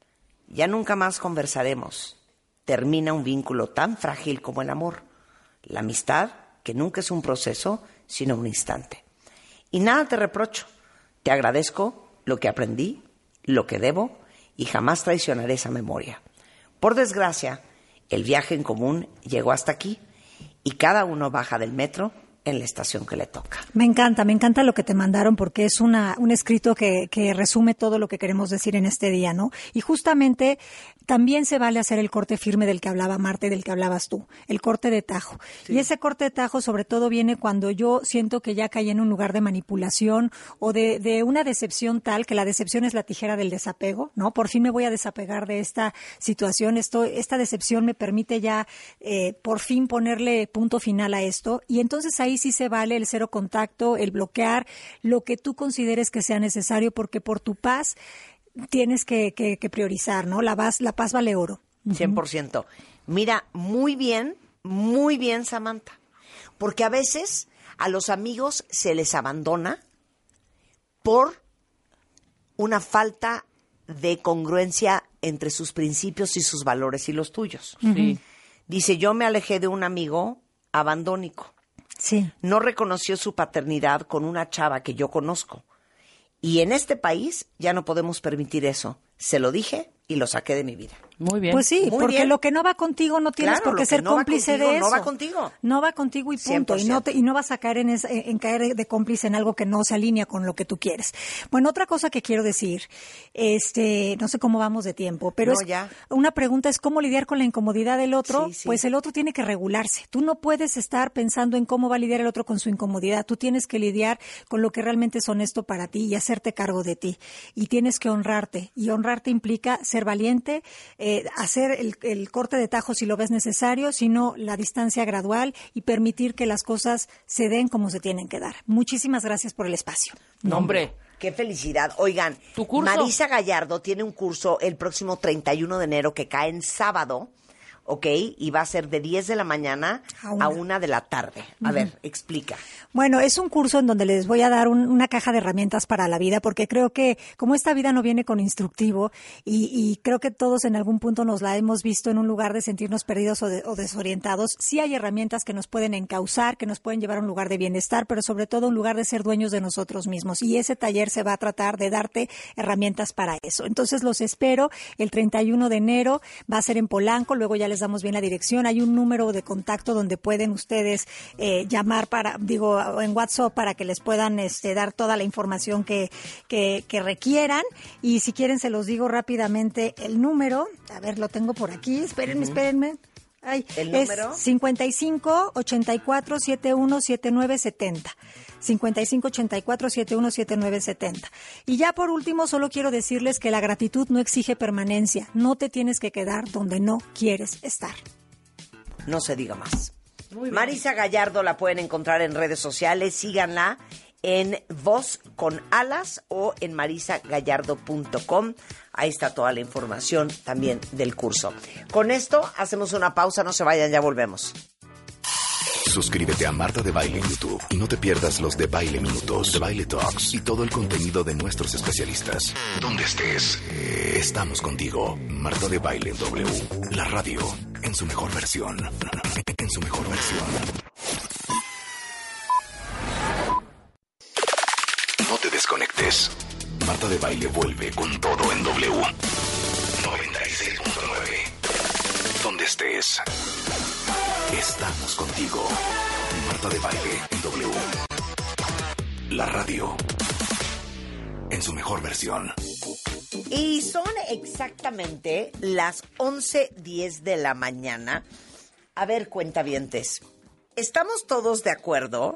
Ya nunca más conversaremos. Termina un vínculo tan frágil como el amor. La amistad, que nunca es un proceso, sino un instante. Y nada te reprocho. Te agradezco lo que aprendí, lo que debo, y jamás traicionaré esa memoria. Por desgracia, el viaje en común llegó hasta aquí y cada uno baja del metro en la estación que le toca. Me encanta, me encanta lo que te mandaron porque es una, un escrito que, que resume todo lo que queremos decir en este día, ¿no? Y justamente también se vale hacer el corte firme del que hablaba Marta y del que hablabas tú, el corte de tajo. Sí. Y ese corte de tajo sobre todo viene cuando yo siento que ya caí en un lugar de manipulación o de, de una decepción tal, que la decepción es la tijera del desapego, ¿no? Por fin me voy a desapegar de esta situación, esto, esta decepción me permite ya eh, por fin ponerle punto final a esto y entonces ahí sí se vale el cero contacto, el bloquear, lo que tú consideres que sea necesario porque por tu paz tienes que, que, que priorizar, ¿no? La paz, la paz vale oro. cien por ciento. Mira, muy bien, muy bien, Samantha. Porque a veces a los amigos se les abandona por una falta de congruencia entre sus principios y sus valores y los tuyos. Sí. Dice, yo me alejé de un amigo abandónico. Sí. No reconoció su paternidad con una chava que yo conozco. Y en este país ya no podemos permitir eso. Se lo dije y lo saqué de mi vida. Muy bien. Pues sí, Muy porque bien. lo que no va contigo no tienes Claro, por lo qué que ser no va cómplice contigo, de eso. no va contigo. No va contigo y punto. Y no, te, y no vas a caer en, esa- en caer de cómplice en algo que no se alinea con lo que tú quieres. Bueno, otra cosa que quiero decir, este, no sé cómo vamos de tiempo, pero No, es ya. una pregunta es cómo lidiar con la incomodidad del otro. Sí, sí. Pues el otro tiene que regularse. Tú no puedes estar pensando en cómo va a lidiar el otro con su incomodidad. Tú tienes que lidiar con lo que realmente es honesto para ti y hacerte cargo de ti. Y tienes que honrarte. Y honrarte implica ser valiente, eh, hacer el, el corte de tajo si lo ves necesario, sino la distancia gradual y permitir que las cosas se den como se tienen que dar. Muchísimas gracias por el espacio. No, hombre. Qué felicidad. Oigan, ¿Tu curso? Marisa Gallardo tiene un curso el próximo treinta y uno de enero que cae en sábado, ¿ok? Y va a ser de diez de la mañana A una. a una de la tarde. A ver, explica. Bueno, es un curso en donde les voy a dar un- una caja de herramientas para la vida, porque creo que como esta vida no viene con instructivo y, y creo que todos en algún punto nos la hemos visto en un lugar de sentirnos perdidos o, de- o desorientados, sí hay herramientas que nos pueden encauzar, que nos pueden llevar a un lugar de bienestar, pero sobre todo un lugar de ser dueños de nosotros mismos. Y ese taller se va a tratar de darte herramientas para eso. Entonces los espero el treinta y uno de enero, va a ser en Polanco, luego ya les damos bien la dirección. Hay un número de contacto donde pueden ustedes eh, llamar para, digo, en WhatsApp para que les puedan este, dar toda la información que, que, que requieran. Y si quieren se los digo rápidamente el número. A ver, lo tengo por aquí. Espérenme, espérenme. Ay, ¿El es número? cincuenta y cinco, ochenta y cuatro, setenta y uno, setenta y nueve, setenta. cincuenta y cinco, ochenta y cuatro, setenta y uno, setenta y nueve, setenta. Y ya por último, solo quiero decirles que la gratitud no exige permanencia. No te tienes que quedar donde no quieres estar. No se diga más. Marisa Gallardo la pueden encontrar en redes sociales. Síganla en Voz con Alas o en marisa gallardo punto com. Ahí está toda la información también del curso. Con esto hacemos una pausa. No se vayan, ya volvemos. Suscríbete a Marta de Baile en YouTube y no te pierdas los de Baile Minutos, de Baile Talks y todo el contenido de nuestros especialistas. Donde estés, estamos contigo. Marta de Baile W, la radio en su mejor versión. En su mejor versión. No te desconectes. Marta de Baile vuelve con todo en W. noventa y seis punto nueve. Donde estés. Estamos contigo. Marta de Baile en W. La radio. En su mejor versión. Y son exactamente las once diez de la mañana. A ver, cuentavientes, ¿estamos todos de acuerdo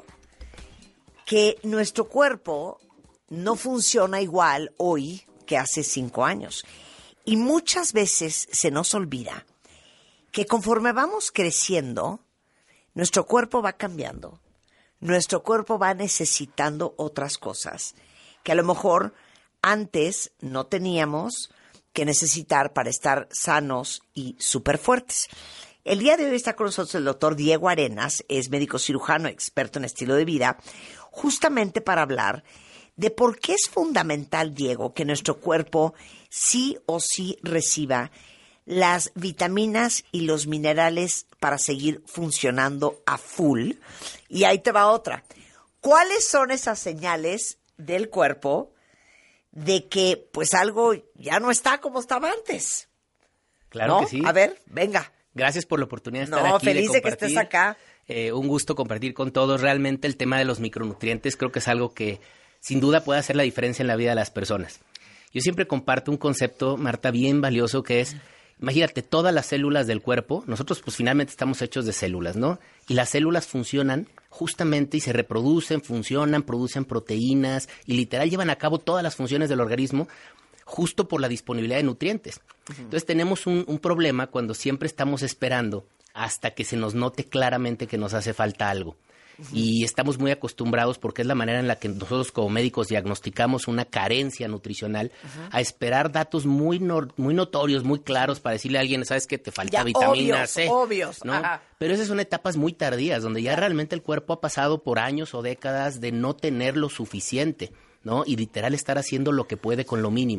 que nuestro cuerpo no funciona igual hoy que hace cinco años? Y muchas veces se nos olvida que conforme vamos creciendo, nuestro cuerpo va cambiando. Nuestro cuerpo va necesitando otras cosas que a lo mejor antes no teníamos que necesitar para estar sanos y súper fuertes. El día de hoy está con nosotros el doctor Diego Arenas, es médico cirujano, experto en estilo de vida, justamente para hablar de por qué es fundamental, Diego, que nuestro cuerpo sí o sí reciba las vitaminas y los minerales para seguir funcionando a full. Y ahí te va otra. ¿Cuáles son esas señales del cuerpo de que pues algo ya no está como estaba antes? Claro ¿No? que sí. A ver, venga. Gracias por la oportunidad de estar No, aquí. feliz de que compartir. estés acá. Eh, un gusto compartir con todos. Realmente el tema de los micronutrientes creo que es algo que sin duda puede hacer la diferencia en la vida de las personas. Yo siempre comparto un concepto, Marta, bien valioso que es, imagínate, todas las células del cuerpo, nosotros pues finalmente estamos hechos de células, ¿no? Y las células funcionan justamente y se reproducen, funcionan, producen proteínas y literal llevan a cabo todas las funciones del organismo justo por la disponibilidad de nutrientes. Uh-huh. Entonces tenemos un, un problema cuando siempre estamos esperando hasta que se nos note claramente que nos hace falta algo. Uh-huh. Y estamos muy acostumbrados, porque es la manera en la que nosotros como médicos diagnosticamos una carencia nutricional, uh-huh, a esperar datos muy no, muy notorios, muy claros para decirle a alguien, ¿sabes qué? Te falta ya, vitamina obvios, C. Obvios, ¿no? Ajá. Pero esas son etapas muy tardías, donde ya realmente el cuerpo ha pasado por años o décadas de no tener lo suficiente, ¿no? Y literal estar haciendo lo que puede con lo mínimo.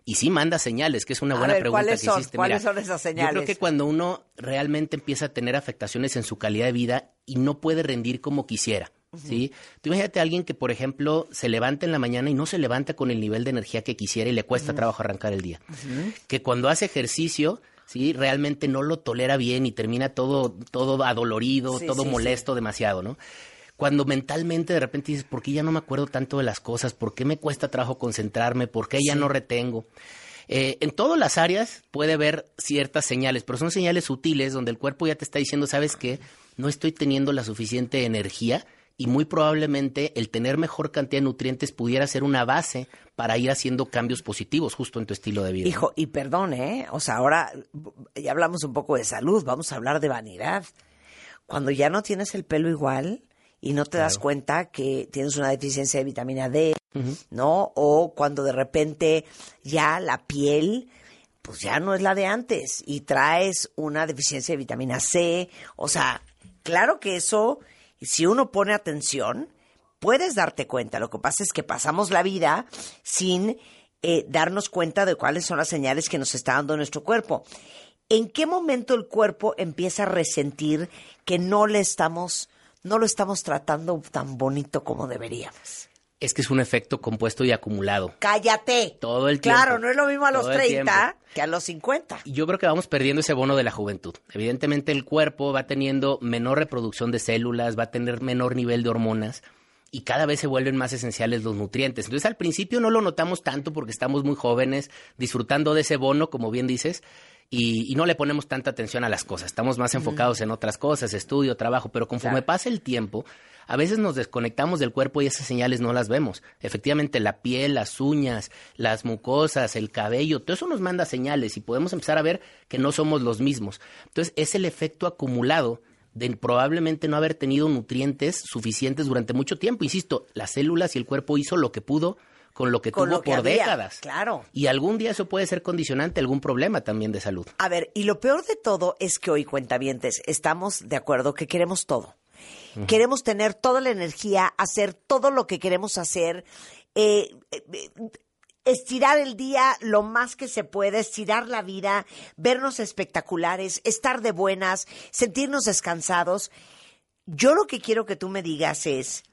Y sí manda señales, que es una A buena ver, pregunta ¿cuáles que son? hiciste. ¿Cuáles Mira, son esas señales? Yo creo que cuando uno realmente empieza a tener afectaciones en su calidad de vida y no puede rendir como quisiera, ¿sí? Tú imagínate a alguien que, por ejemplo, se levanta en la mañana y no se levanta con el nivel de energía que quisiera y le cuesta uh-huh. trabajo arrancar el día. Uh-huh. Que cuando hace ejercicio, ¿sí? Realmente no lo tolera bien y termina todo, todo adolorido, sí, todo sí, molesto sí. demasiado, ¿no? Cuando mentalmente de repente dices, ¿por qué ya no me acuerdo tanto de las cosas? ¿Por qué me cuesta trabajo concentrarme? ¿Por qué ya sí. no retengo? Eh, en todas las áreas puede haber ciertas señales, pero son señales sutiles donde el cuerpo ya te está diciendo, ¿sabes qué? No estoy teniendo la suficiente energía y muy probablemente el tener mejor cantidad de nutrientes pudiera ser una base para ir haciendo cambios positivos justo en tu estilo de vida. Hijo, y perdón, ¿eh? O sea, ahora ya hablamos un poco de salud, vamos a hablar de vanidad. Cuando ya no tienes el pelo igual y no te claro. das cuenta que tienes una deficiencia de vitamina D, uh-huh. ¿no? O cuando de repente ya la piel, pues ya no es la de antes y traes una deficiencia de vitamina C. O sea, claro que eso, si uno pone atención, puedes darte cuenta. Lo que pasa es que pasamos la vida sin eh, darnos cuenta de cuáles son las señales que nos está dando nuestro cuerpo. ¿En qué momento el cuerpo empieza a resentir que no le estamos... no lo estamos tratando tan bonito como deberíamos? Es que es un efecto compuesto y acumulado. ¡Cállate! Todo el tiempo. Claro, no es lo mismo a los treinta que a los cincuenta. Yo creo que vamos perdiendo ese bono de la juventud. Evidentemente el cuerpo va teniendo menor reproducción de células, va a tener menor nivel de hormonas y cada vez se vuelven más esenciales los nutrientes. Entonces al principio no lo notamos tanto porque estamos muy jóvenes, disfrutando de ese bono, como bien dices, Y, y no le ponemos tanta atención a las cosas. Estamos más enfocados mm. en otras cosas, estudio, trabajo, pero conforme claro. pasa el tiempo, a veces nos desconectamos del cuerpo y esas señales no las vemos. Efectivamente, la piel, las uñas, las mucosas, el cabello, todo eso nos manda señales y podemos empezar a ver que no somos los mismos. Entonces, es el efecto acumulado de probablemente no haber tenido nutrientes suficientes durante mucho tiempo. Insisto, las células y el cuerpo hizo lo que pudo con lo que con tuvo lo que por había, décadas. Claro. Y algún día eso puede ser condicionante, algún problema también de salud. A ver, y lo peor de todo es que hoy, cuentavientes, estamos de acuerdo que queremos todo. Uh-huh. Queremos tener toda la energía, hacer todo lo que queremos hacer, eh, eh, estirar el día lo más que se puede, estirar la vida, vernos espectaculares, estar de buenas, sentirnos descansados. Yo lo que quiero que tú me digas es,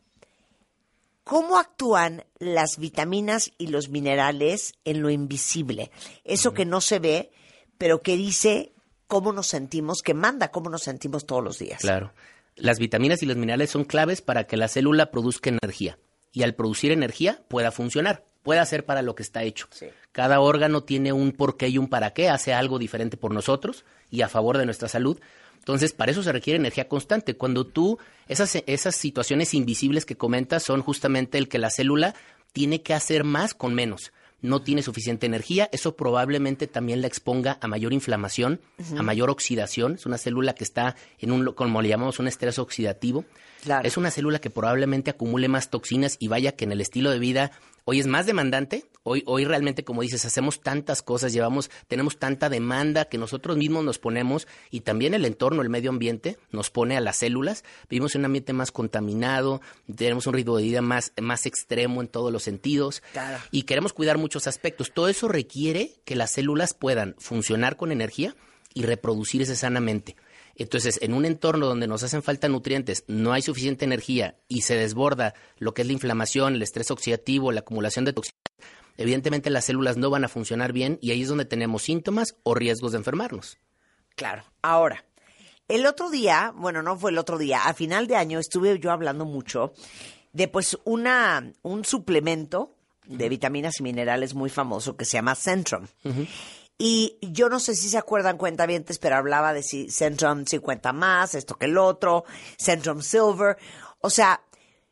¿cómo actúan las vitaminas y los minerales en lo invisible? Eso que no se ve, pero que dice cómo nos sentimos, que manda cómo nos sentimos todos los días. Claro. Las vitaminas y los minerales son claves para que la célula produzca energía. Y al producir energía pueda funcionar, pueda ser para lo que está hecho. Sí. Cada órgano tiene un porqué y un para qué, hace algo diferente por nosotros y a favor de nuestra salud. Entonces, para eso se requiere energía constante. Cuando tú, esas, esas situaciones invisibles que comentas son justamente el que la célula tiene que hacer más con menos. No tiene suficiente energía, eso probablemente también la exponga a mayor inflamación, uh-huh. a mayor oxidación. Es una célula que está en un, como le llamamos, un estrés oxidativo. Claro. Es una célula que probablemente acumule más toxinas y vaya que en el estilo de vida hoy es más demandante. Hoy, hoy realmente, como dices, hacemos tantas cosas, llevamos, tenemos tanta demanda que nosotros mismos nos ponemos y también el entorno, el medio ambiente nos pone a las células. Vivimos en un ambiente más contaminado, tenemos un ritmo de vida más, más extremo en todos los sentidos claro. y queremos cuidar muchos aspectos. Todo eso requiere que las células puedan funcionar con energía y reproducirse sanamente. Entonces, en un entorno donde nos hacen falta nutrientes, no hay suficiente energía y se desborda lo que es la inflamación, el estrés oxidativo, la acumulación de toxinas, evidentemente las células no van a funcionar bien y ahí es donde tenemos síntomas o riesgos de enfermarnos. Claro. Ahora, el otro día, bueno, no fue el otro día, a final de año estuve yo hablando mucho de pues una un suplemento de vitaminas y minerales muy famoso que se llama Centrum. Uh-huh. Y yo no sé si se acuerdan, cuentavientes, pero hablaba de si Centrum cincuenta más, esto que el otro, Centrum Silver. O sea,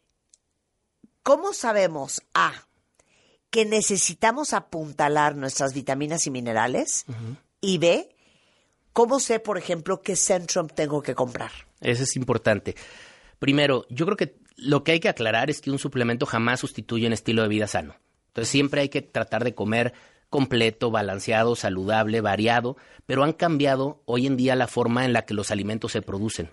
¿cómo sabemos, A, que necesitamos apuntalar nuestras vitaminas y minerales? Uh-huh. Y B, ¿cómo sé, por ejemplo, qué Centrum tengo que comprar? Eso es importante. Primero, yo creo que lo que hay que aclarar es que un suplemento jamás sustituye un estilo de vida sano. Entonces, siempre hay que tratar de comer completo, balanceado, saludable, variado, pero han cambiado hoy en día la forma en la que los alimentos se producen.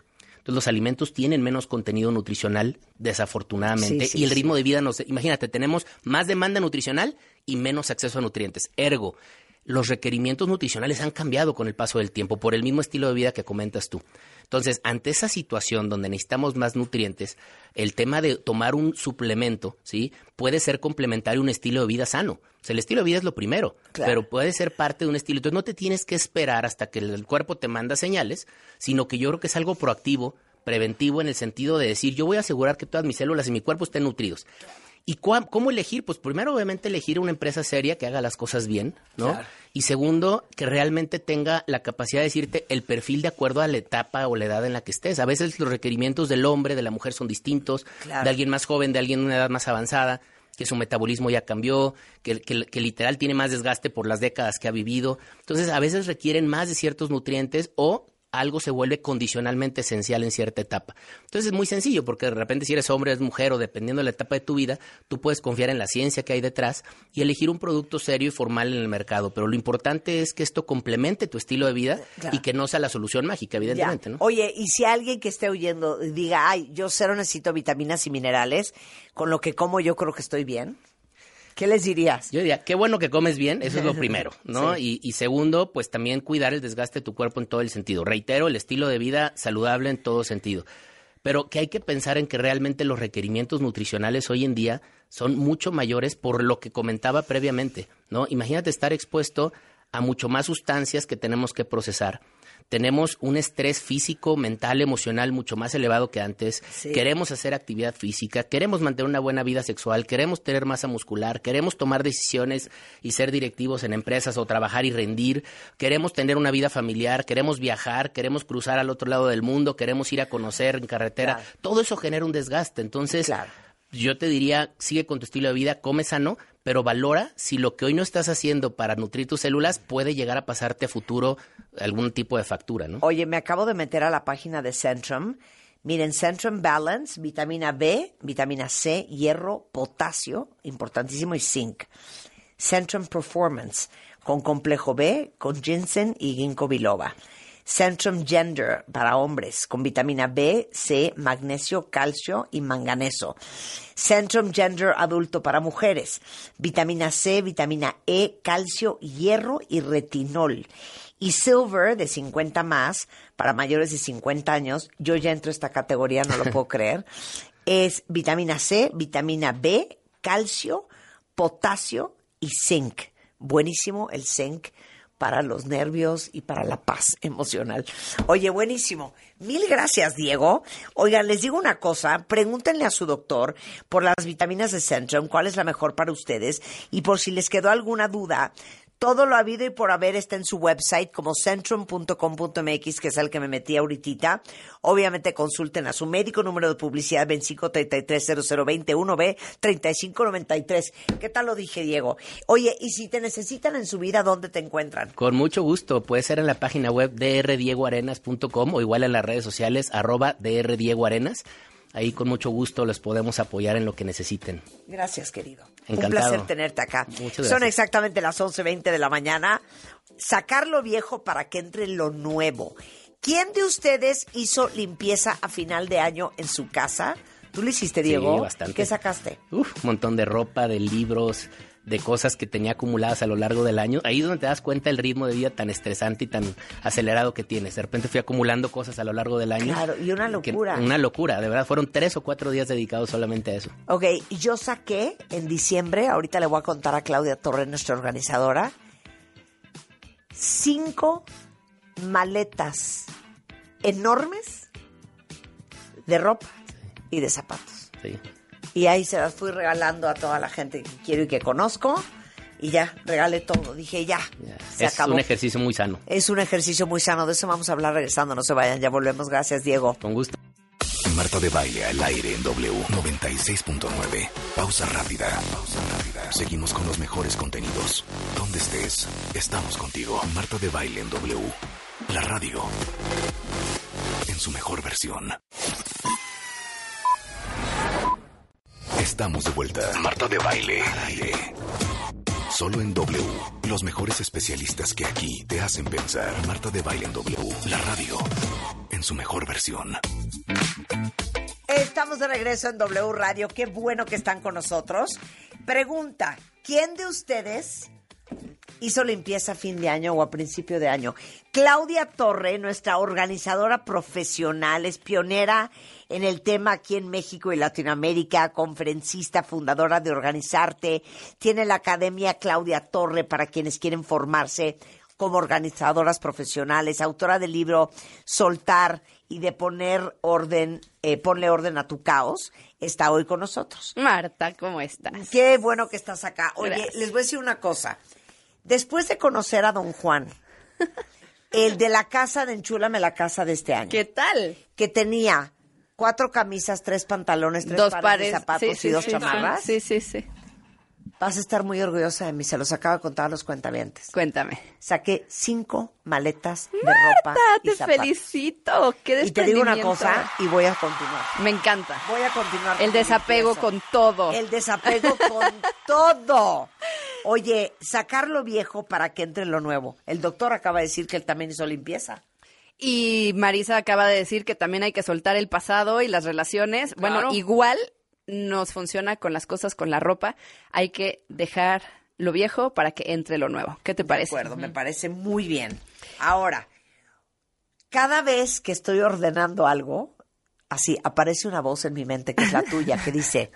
Entonces los alimentos tienen menos contenido nutricional, desafortunadamente, Sí, sí, y el sí. ritmo de vida nos... Imagínate, tenemos más demanda nutricional y menos acceso a nutrientes. Ergo, los requerimientos nutricionales han cambiado con el paso del tiempo por el mismo estilo de vida que comentas tú. Entonces, ante esa situación donde necesitamos más nutrientes, el tema de tomar un suplemento, ¿sí?, puede ser complementario a un estilo de vida sano. O sea, el estilo de vida es lo primero, Claro. pero puede ser parte de un estilo. Entonces, no te tienes que esperar hasta que el cuerpo te manda señales, sino que yo creo que es algo proactivo, preventivo, en el sentido de decir, yo voy a asegurar que todas mis células y mi cuerpo estén nutridos. ¿Y cua- cómo elegir? Pues primero, obviamente, elegir una empresa seria que haga las cosas bien, ¿no? Claro. Y segundo, que realmente tenga la capacidad de decirte el perfil de acuerdo a la etapa o la edad en la que estés. A veces los requerimientos del hombre, de la mujer son distintos, Claro. de alguien más joven, de alguien de una edad más avanzada, que su metabolismo ya cambió, que, que, que literal tiene más desgaste por las décadas que ha vivido. Entonces, a veces requieren más de ciertos nutrientes o algo se vuelve condicionalmente esencial en cierta etapa. Entonces es muy sencillo, porque de repente si eres hombre, eres mujer o dependiendo de la etapa de tu vida, tú puedes confiar en la ciencia que hay detrás y elegir un producto serio y formal en el mercado. Pero lo importante es que esto complemente tu estilo de vida Claro. y que no sea la solución mágica, evidentemente, Ya. ¿no? Oye, y si alguien que esté oyendo diga, ay, yo cero necesito vitaminas y minerales, con lo que como yo creo que estoy bien, ¿qué les dirías? Yo diría, qué bueno que comes bien, eso es lo primero, ¿no? Sí. Y, y segundo, pues también cuidar el desgaste de tu cuerpo en todo el sentido. Reitero, el estilo de vida saludable en todo sentido. Pero que hay que pensar en que realmente los requerimientos nutricionales hoy en día son mucho mayores por lo que comentaba previamente, ¿no? Imagínate estar expuesto a mucho más sustancias que tenemos que procesar. Tenemos un estrés físico, mental, emocional mucho más elevado que antes. Sí. Queremos hacer actividad física, queremos mantener una buena vida sexual, queremos tener masa muscular, queremos tomar decisiones y ser directivos en empresas o trabajar y rendir, queremos tener una vida familiar, queremos viajar, queremos cruzar al otro lado del mundo, queremos ir a conocer en carretera. Claro. Todo eso genera un desgaste. Entonces, Claro. yo te diría, sigue con tu estilo de vida, come sano, pero valora si lo que hoy no estás haciendo para nutrir tus células puede llegar a pasarte a futuro algún tipo de factura, ¿no? Oye, me acabo de meter a la página de Centrum. Miren, Centrum Balance, vitamina B, vitamina C, hierro, potasio, importantísimo, y zinc. Centrum Performance, con complejo B, con ginseng y ginkgo biloba. Centrum Gender, para hombres, con vitamina B, C, magnesio, calcio y manganeso. Centrum Gender Adulto, para mujeres, vitamina C, vitamina E, calcio, hierro y retinol. Y Silver, de cincuenta más, para mayores de cincuenta años, yo ya entro a esta categoría, no lo puedo creer, es vitamina C, vitamina B, calcio, potasio y zinc. Buenísimo el zinc para los nervios y para la paz emocional. Oye, buenísimo. Mil gracias, Diego. Oigan, les digo una cosa, pregúntenle a su doctor por las vitaminas de Centrum, cuál es la mejor para ustedes, y por si les quedó alguna duda, todo lo habido y por haber está en su website como centrum punto com punto m x, que es el que me metí ahorita. Obviamente consulten a su médico, número de publicidad veinticinco treinta y tres cero cero veintiuno B treinta y cinco noventa y tres. ¿Qué tal lo dije, Diego? Oye, y si te necesitan en su vida, ¿dónde te encuentran? Con mucho gusto. Puede ser en la página web d r diego arenas punto com o igual en las redes sociales arroba drdiegoarenas. Ahí con mucho gusto les podemos apoyar en lo que necesiten. Gracias, querido. Encantado. Un placer tenerte acá. Muchas Son gracias. exactamente las once veinte de la mañana. Sacar lo viejo para que entre lo nuevo. ¿Quién de ustedes hizo limpieza a final de año en su casa? ¿Tú lo hiciste, Diego? Sí, bastante. ¿Qué sacaste? Uf, un montón de ropa, de libros, de cosas que tenía acumuladas a lo largo del año. Ahí es donde te das cuenta el ritmo de vida tan estresante y tan acelerado que tienes. De repente fui acumulando cosas a lo largo del año. Claro, y una que- locura. una locura, de verdad. Fueron tres o cuatro días dedicados solamente a eso. Ok, yo saqué en diciembre, ahorita le voy a contar a Claudia Torre, nuestra organizadora, cinco maletas enormes de ropa y de zapatos. Sí. Y ahí se las fui regalando a toda la gente que quiero y que conozco. Y ya, regalé todo. Dije, ya, Ya. se Es acabó. un ejercicio muy sano. Es un ejercicio muy sano. De eso vamos a hablar regresando. No se vayan, ya volvemos. Gracias, Diego. Con gusto. Marta de Baile al aire en W noventa y seis punto nueve. Pausa rápida. Pausa rápida. Seguimos con los mejores contenidos. Donde estés, estamos contigo. Marta de Baile en W. La radio. En su mejor versión. Estamos de vuelta. Marta de Baile al aire. Solo en W. Los mejores especialistas que aquí te hacen pensar. Marta de Baile en W. La radio. En su mejor versión. Estamos de regreso en W Radio. Qué bueno que están con nosotros. Pregunta, ¿quién de ustedes hizo limpieza a fin de año o a principio de año? Claudia Torre, nuestra organizadora profesional, es pionera en el tema aquí en México y Latinoamérica, conferencista, fundadora de Organizarte. Tiene la Academia Claudia Torre para quienes quieren formarse como organizadoras profesionales, autora del libro Soltar y de poner orden, eh, ponle orden a tu caos, está hoy con nosotros. Marta, ¿cómo estás? Qué bueno que estás acá. Oye, Gracias. les voy a decir una cosa. Después de conocer a don Juan, el de la casa de Enchúlame la Casa de este año, ¿Qué tal? que tenía cuatro camisas, tres pantalones, tres Dos pares, pares de zapatos sí, sí, y dos sí, chamarras, Sí, sí, sí. vas a estar muy orgullosa de mí. Se los acabo de contar a los cuentavientes. Cuéntame. Saqué cinco maletas de Marta, ropa y te zapatos. felicito. Qué Y te digo una desprendimiento. cosa y voy a continuar. Me encanta. Voy a continuar. con El mi desapego limpieza. con todo. El desapego con todo. Oye, sacar lo viejo para que entre lo nuevo. El doctor acaba de decir que él también hizo limpieza. Y Marisa acaba de decir que también hay que soltar el pasado y las relaciones. Claro. Bueno, igual nos funciona con las cosas, con la ropa. Hay que dejar lo viejo para que entre lo nuevo. ¿Qué te De parece? acuerdo, me parece muy bien. Ahora, cada vez que estoy ordenando algo, así aparece una voz en mi mente que es la tuya, que dice,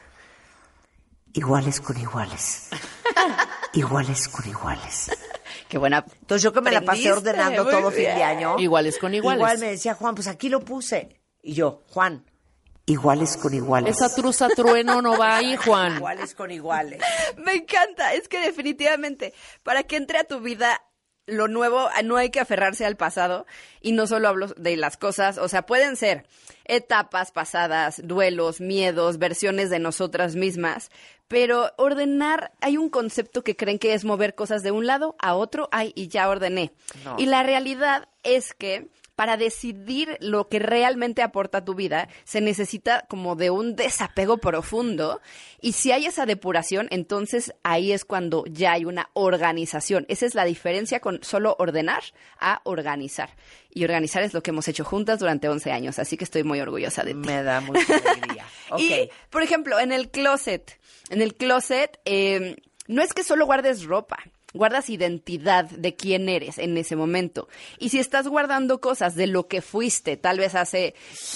iguales con iguales. Iguales con iguales. Qué buena. Entonces yo que me la pasé Aprendiste, ordenando muy todo fin de bien. año. Iguales con iguales. Igual me decía Juan, pues aquí lo puse. Y yo, Juan, iguales con iguales. Esa truza trueno no va ahí, Juan. Iguales con iguales. Me encanta. Es que definitivamente, para que entre a tu vida lo nuevo, no hay que aferrarse al pasado. Y no solo hablo de las cosas, o sea, pueden ser etapas pasadas, duelos, miedos, versiones de nosotras mismas. Pero ordenar, hay un concepto que creen que es mover cosas de un lado a otro, ay, y ya ordené. No. Y la realidad es que para decidir lo que realmente aporta a tu vida, se necesita como de un desapego profundo. Y si hay esa depuración, entonces ahí es cuando ya hay una organización. Esa es la diferencia con solo ordenar a organizar. Y organizar es lo que hemos hecho juntas durante once años, así que estoy muy orgullosa de ti. Me da mucha alegría. Ok. Y, por ejemplo, en el closet, en el closet, eh, no es que solo guardes ropa, guardas identidad de quién eres en ese momento. Y si estás guardando cosas de lo que fuiste, tal vez hace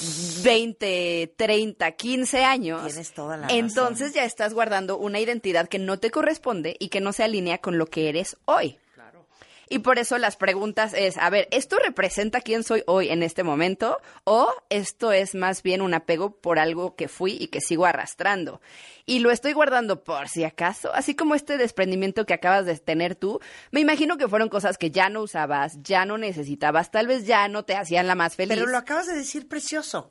veinte, treinta, quince años, Tienes toda la entonces razón. ya estás guardando una identidad que no te corresponde y que no se alinea con lo que eres hoy. Y por eso las preguntas es, a ver, ¿esto representa quién soy hoy en este momento? ¿O esto es más bien un apego por algo que fui y que sigo arrastrando? Y lo estoy guardando por si acaso, así como este desprendimiento que acabas de tener tú. Me imagino que fueron cosas que ya no usabas, ya no necesitabas, tal vez ya no te hacían la más feliz. Pero lo acabas de decir precioso.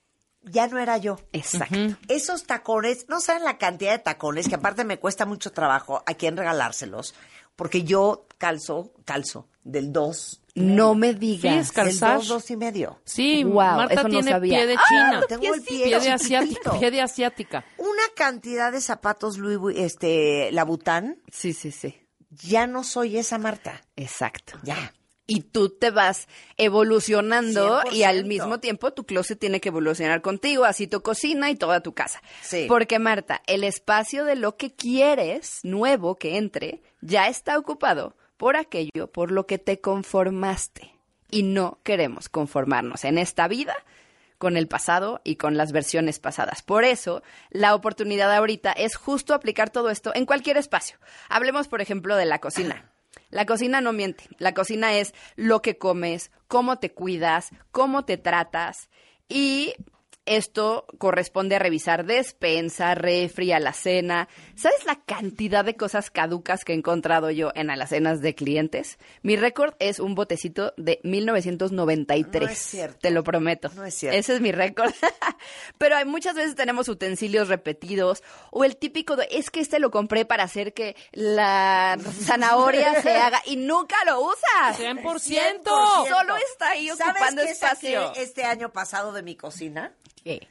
Ya no era yo. Exacto. Esos tacones, no saben la cantidad de tacones, que aparte me cuesta mucho trabajo a quién regalárselos, porque yo calzo, calzo, del dos. No me Sí, digas. es calzar. Del dos, dos y medio. Sí, Wow, Marta eso no tiene sabía. pie de ¡Ah, china. los Tengo el pie Pie de chiquitito. asiática. Pie de asiática. Una cantidad de zapatos Louis, Vu- este, Labután, Sí, sí, sí. ya no soy esa Marta. Exacto. Ya. Y tú te vas evolucionando cien por y al ciento. mismo tiempo tu closet tiene que evolucionar contigo, así tu cocina y toda tu casa. Sí. Porque Marta, el espacio de lo que quieres nuevo que entre ya está ocupado por aquello por lo que te conformaste. Y no queremos conformarnos en esta vida con el pasado y con las versiones pasadas. Por eso, la oportunidad ahorita es justo aplicar todo esto en cualquier espacio. Hablemos, por ejemplo, de la cocina. La cocina no miente. La cocina es lo que comes, cómo te cuidas, cómo te tratas. Y esto corresponde a revisar despensa, refri, alacena. ¿Sabes la cantidad de cosas caducas que he encontrado yo en alacenas de clientes? Mi récord es un botecito de mil novecientos noventa y tres. No es cierto. Te lo prometo. No es cierto. Ese es mi récord. Pero hay, muchas veces tenemos utensilios repetidos o el típico de, es que este lo compré para hacer que la zanahoria se haga y nunca lo usas. cien por ciento. Solo está ahí ¿Sabes ocupando qué espacio. saqué este año pasado de mi cocina? ¿Qué?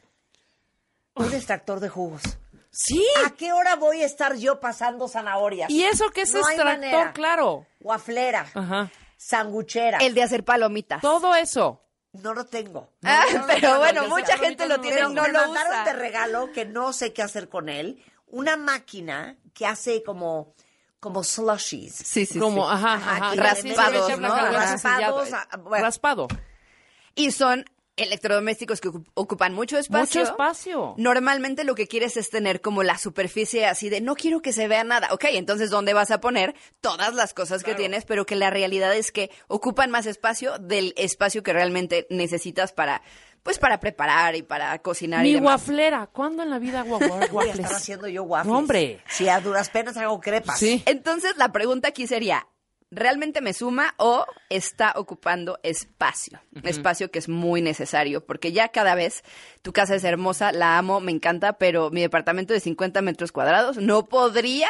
Un extractor de jugos. Sí. ¿A qué hora voy a estar yo pasando zanahorias? ¿Y eso qué es No hay extractor? manera. Claro. Guaflera, Ajá. sanguchera. El de hacer palomitas. Todo eso. No lo tengo. No, Ah, no, no, pero no, bueno, no, mucha no, gente lo tiene pero y no me lo mandaron usa. de regalo que no sé qué hacer con él. Una máquina que hace como, como slushies. Sí, sí, Como, sí. ajá, Ajá, ajá. que raspados, Sí, sí, ¿no? ajá, Raspados, ya- ah, bueno. Raspado. Y son electrodomésticos que ocup- ocupan mucho espacio. Mucho espacio. Normalmente lo que quieres es tener como la superficie así de no quiero que se vea nada. Ok, entonces ¿dónde vas a poner todas las cosas que tienes? Pero que la realidad es que ocupan más espacio del espacio que realmente necesitas para, pues para preparar y para cocinar y Mi demás. guaflera. ¿Cuándo en la vida hago wa- Voy a waffles? estar haciendo yo waffles. No, hombre. Si a duras penas hago crepas. Sí. Entonces la pregunta aquí sería, ¿realmente me suma o está ocupando espacio? Espacio que es muy necesario, porque ya cada vez tu casa es hermosa, la amo, me encanta, pero mi departamento de cincuenta metros cuadrados no podría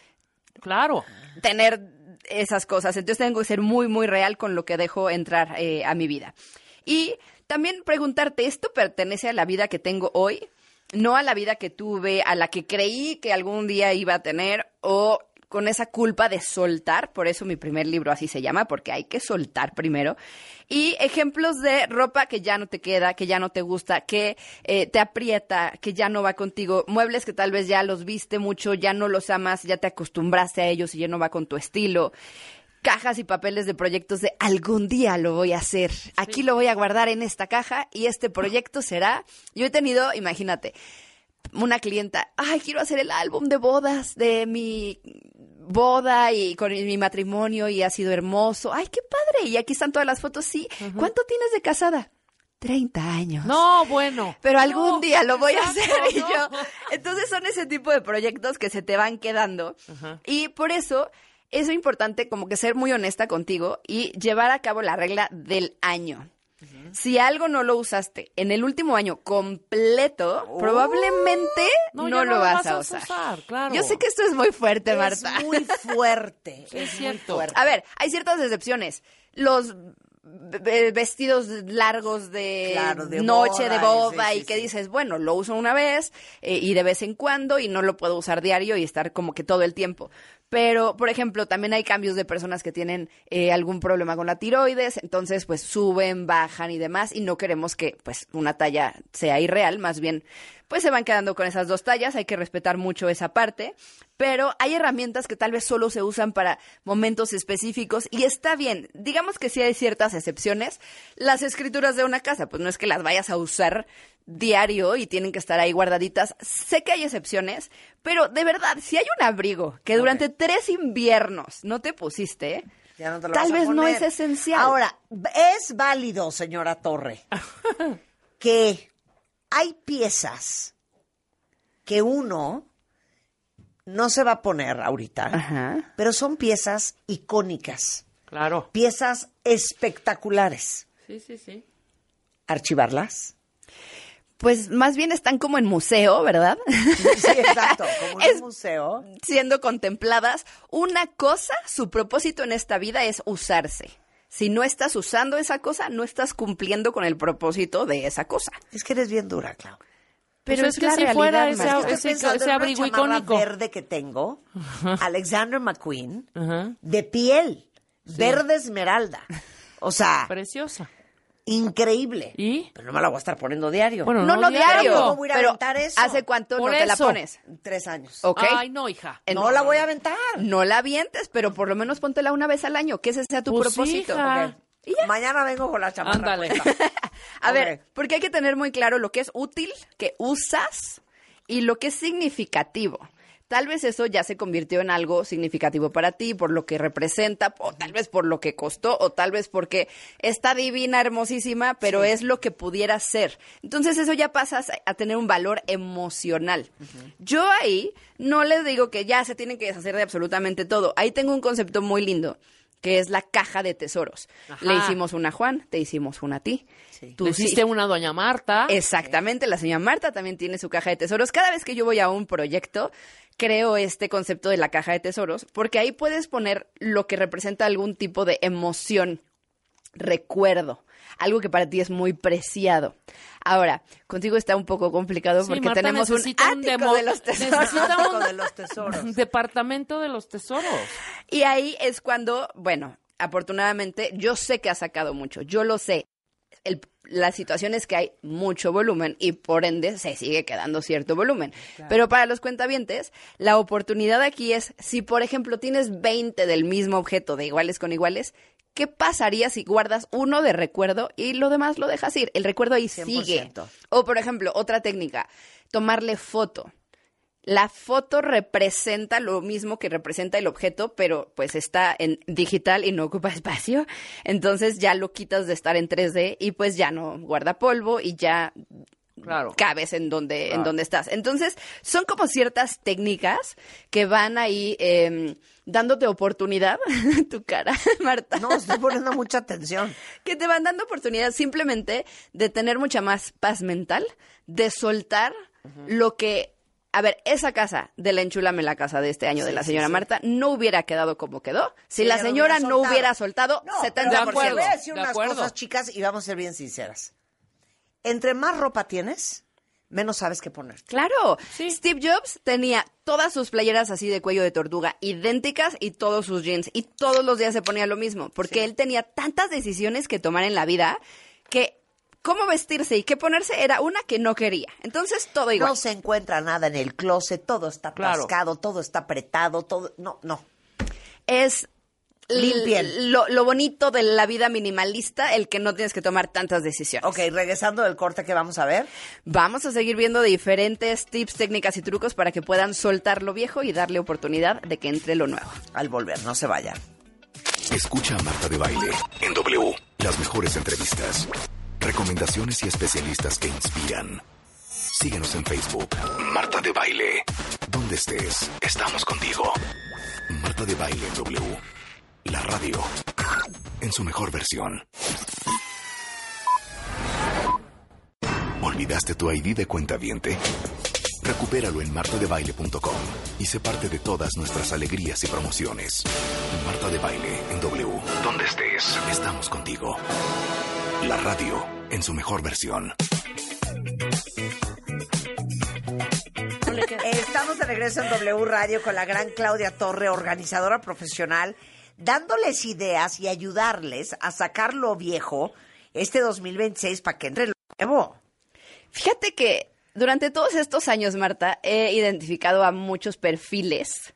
Claro. tener esas cosas. Entonces tengo que ser muy, muy real con lo que dejo entrar eh, a mi vida. Y también preguntarte, ¿esto pertenece a la vida que tengo hoy? No a la vida que tuve, a la que creí que algún día iba a tener, o con esa culpa de soltar, por eso mi primer libro así se llama, porque hay que soltar primero. Y ejemplos de ropa que ya no te queda, que ya no te gusta, que eh, te aprieta, que ya no va contigo, muebles que tal vez ya los viste mucho, ya no los amas, ya te acostumbraste a ellos y ya no va con tu estilo. Cajas y papeles de proyectos de algún día lo voy a hacer. Aquí lo voy a guardar en esta caja y este proyecto será... Yo he tenido, imagínate, una clienta, ay, quiero hacer el álbum de bodas de mi boda y con mi matrimonio y ha sido hermoso. Ay, qué padre. Y aquí están todas las fotos, sí. ¿Cuánto tienes de casada? treinta años. No, bueno. Pero algún No, día lo voy a exacto, hacer y no. yo. Entonces son ese tipo de proyectos que se te van quedando. Ajá. Y por eso es importante como que ser muy honesta contigo y llevar a cabo la regla del año. Si algo no lo usaste en el último año completo, probablemente no, ya lo vas, a usar. Claro. Yo sé que esto es muy fuerte, Es Marta. muy fuerte. Sí, es es muy cierto. fuerte. A ver, hay ciertas excepciones. Los v- vestidos largos de, Claro, de noche, boda, de boda, sí, y sí, que sí. dices, bueno, lo uso una vez eh, y de vez en cuando y no lo puedo usar diario y estar como que todo el tiempo. Pero, por ejemplo, también hay cambios de personas que tienen eh, algún problema con la tiroides, entonces pues suben, bajan y demás, y no queremos que pues una talla sea irreal, más bien pues se van quedando con esas dos tallas, hay que respetar mucho esa parte, pero hay herramientas que tal vez solo se usan para momentos específicos y está bien, digamos que sí hay ciertas excepciones, las escrituras de una casa, pues no es que las vayas a usar diario y tienen que estar ahí guardaditas. Sé que hay excepciones, pero de verdad, si hay un abrigo que durante tres inviernos no te pusiste, Ya no te lo tal vas a vez no poner. es esencial. Ahora, es válido, señora Torre, que hay piezas que uno no se va a poner ahorita, Ajá. pero son piezas icónicas, Claro. piezas espectaculares. Sí, sí, sí. ¿Archivarlas? Pues más bien están como en museo, ¿verdad? Sí, exacto, como en Es- un museo. Siendo contempladas. Una cosa, su propósito en esta vida es usarse. Si no estás usando esa cosa, no estás cumpliendo con el propósito de esa cosa. Es que eres bien dura, Clau. Pero Pues es es, que la si realidad, fuera ese- Marta. ese- Estoy pensando ese en una abrigo chamarra icónico. verde que tengo, Alexander McQueen, Ajá. de piel, verde esmeralda. O sea, Preciosa. increíble. ¿Y? Pero no me la voy a estar poniendo diario. Bueno, No, no, diario. ¿Cómo voy a ir a Pero aventar eso? ¿hace cuánto Por no te la eso. pones? Tres años. ¿Ok? Ay, no, hija. En- No la voy a aventar. No la avientes, pero por lo menos póntela una vez al año, que ese sea tu Pues, propósito. hija. Ok. Y ya. Mañana vengo con la chamarra. Ándale. puesta. A Ok. ver, porque hay que tener muy claro lo que es útil, que usas, y lo que es significativo. Tal vez eso ya se convirtió en algo significativo para ti, por lo que representa, o tal vez por lo que costó, o tal vez porque está divina, hermosísima, pero es lo que pudiera ser. Entonces eso ya pasa a tener un valor emocional. Yo ahí no les digo que ya se tienen que deshacer de absolutamente todo. Ahí tengo un concepto muy lindo, que es la caja de tesoros. Ajá. Le hicimos una a Juan, te hicimos una a ti. Sí. Tú Le sí. hiciste una a doña Marta. Exactamente, la señora Marta también tiene su caja de tesoros. Cada vez que yo voy a un proyecto, creo este concepto de la caja de tesoros, porque ahí puedes poner lo que representa algún tipo de emoción, recuerdo, algo que para ti es muy preciado. Ahora, contigo está un poco complicado Sí, porque Marta tenemos un necesita un ático demo- de los tesoros. necesita Ático un- de los tesoros. Departamento de los tesoros. Y ahí es cuando, bueno, afortunadamente, yo sé que ha sacado mucho, yo lo sé. El, la situación es que hay mucho volumen y por ende se sigue quedando cierto volumen. Claro. Pero para los cuentavientes, la oportunidad aquí es, si por ejemplo tienes veinte del mismo objeto de iguales con iguales, ¿qué pasaría si guardas uno de recuerdo y lo demás lo dejas ir? El recuerdo ahí cien por ciento sigue. O por ejemplo, otra técnica, tomarle foto. La foto representa lo mismo que representa el objeto, pero pues está en digital y no ocupa espacio. Entonces ya lo quitas de estar en tres D y pues ya no guarda polvo y ya claro. cabes en donde, claro. en donde estás. Entonces son como ciertas técnicas que van ahí eh, dándote oportunidad. Tu cara, Marta. No, estoy poniendo mucha atención. Que te van dando oportunidad simplemente de tener mucha más paz mental, de soltar uh-huh. lo que... A ver, esa casa de la Enchúlame la casa de este año sí, de la señora sí, sí. Marta no hubiera quedado como quedó si sí, la señora no hubiera soltado no, setenta por ciento. Voy a decir unas cosas, chicas, y vamos a ser bien sinceras. Entre más ropa tienes, menos sabes qué poner. Claro. Sí. Steve Jobs tenía todas sus playeras así de cuello de tortuga, idénticas, y todos sus jeans. Y todos los días se ponía lo mismo, porque sí. él tenía tantas decisiones que tomar en la vida que... Cómo vestirse y qué ponerse era una que no quería. Entonces, todo igual. No se encuentra nada en el closet, todo está atascado, claro. todo está apretado, todo... No, no. Es Limpien. Lo, lo bonito de la vida minimalista, el que no tienes que tomar tantas decisiones. Ok, regresando del corte, ¿qué vamos a ver? Vamos a seguir viendo diferentes tips, técnicas y trucos para que puedan soltar lo viejo y darle oportunidad de que entre lo nuevo. Al volver, no se vayan. Escucha a Marta de Baile en W. Las mejores entrevistas, recomendaciones y especialistas que inspiran. Síguenos en Facebook. Marta de Baile. Donde estés, estamos contigo. Marta de Baile en W. La radio. En su mejor versión. ¿Olvidaste tu I D de cuentaviente? Recupéralo en marta de baile punto com y sé parte de todas nuestras alegrías y promociones. Marta de Baile en W. Donde estés, estamos contigo. La radio en su mejor versión. Estamos de regreso en W Radio con la gran Claudia Torre, organizadora profesional, dándoles ideas y ayudarles a sacar lo viejo este dos mil veintiséis para que entre lo nuevo. Fíjate que durante todos estos años, Marta, he identificado a muchos perfiles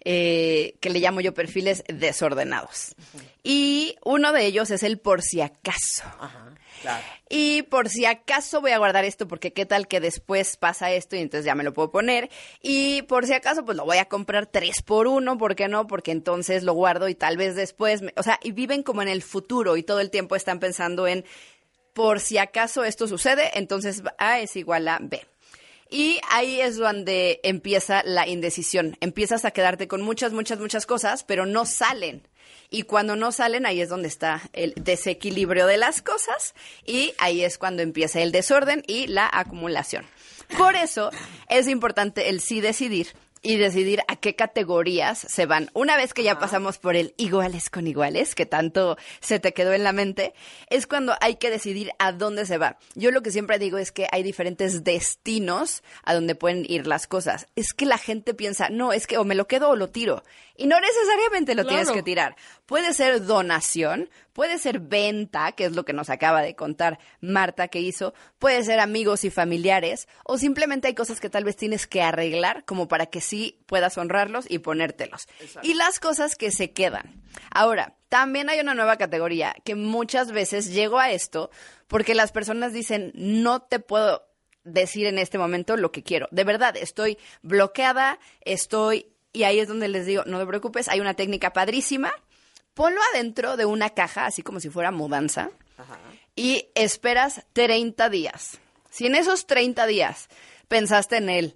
eh, que le llamo yo perfiles desordenados. Uh-huh. Y uno de ellos es el por si acaso. Ajá, claro. Y por si acaso voy a guardar esto porque qué tal que después pasa esto y entonces ya me lo puedo poner. Y por si acaso pues lo voy a comprar tres por uno, ¿por qué no? Porque entonces lo guardo y tal vez después... Me... O sea, y viven como en el futuro y todo el tiempo están pensando en por si acaso esto sucede, entonces A es igual a B. Y ahí es donde empieza la indecisión. Empiezas a quedarte con muchas, muchas, muchas cosas, pero no salen. Y cuando no salen, ahí es donde está el desequilibrio de las cosas y ahí es cuando empieza el desorden y la acumulación. Por eso es importante el sí decidir y decidir a qué categorías se van. Una vez que ya pasamos por el iguales con iguales, que tanto se te quedó en la mente, es cuando hay que decidir a dónde se va. Yo lo que siempre digo es que hay diferentes destinos a donde pueden ir las cosas. Es que la gente piensa, no, es que o me lo quedo o lo tiro. Y no necesariamente lo claro. tienes que tirar. Puede ser donación, puede ser venta, que es lo que nos acaba de contar Marta que hizo, puede ser amigos y familiares, o simplemente hay cosas que tal vez tienes que arreglar como para que sí puedas honrarlos y ponértelos. Exacto. Y las cosas que se quedan. Ahora, también hay una nueva categoría que muchas veces llego a esto porque las personas dicen, no te puedo decir en este momento lo que quiero. De verdad, estoy bloqueada, estoy... Y ahí es donde les digo, no te preocupes, hay una técnica padrísima. Ponlo adentro de una caja, así como si fuera mudanza, ajá, y esperas treinta días. Si en esos treinta días pensaste en él,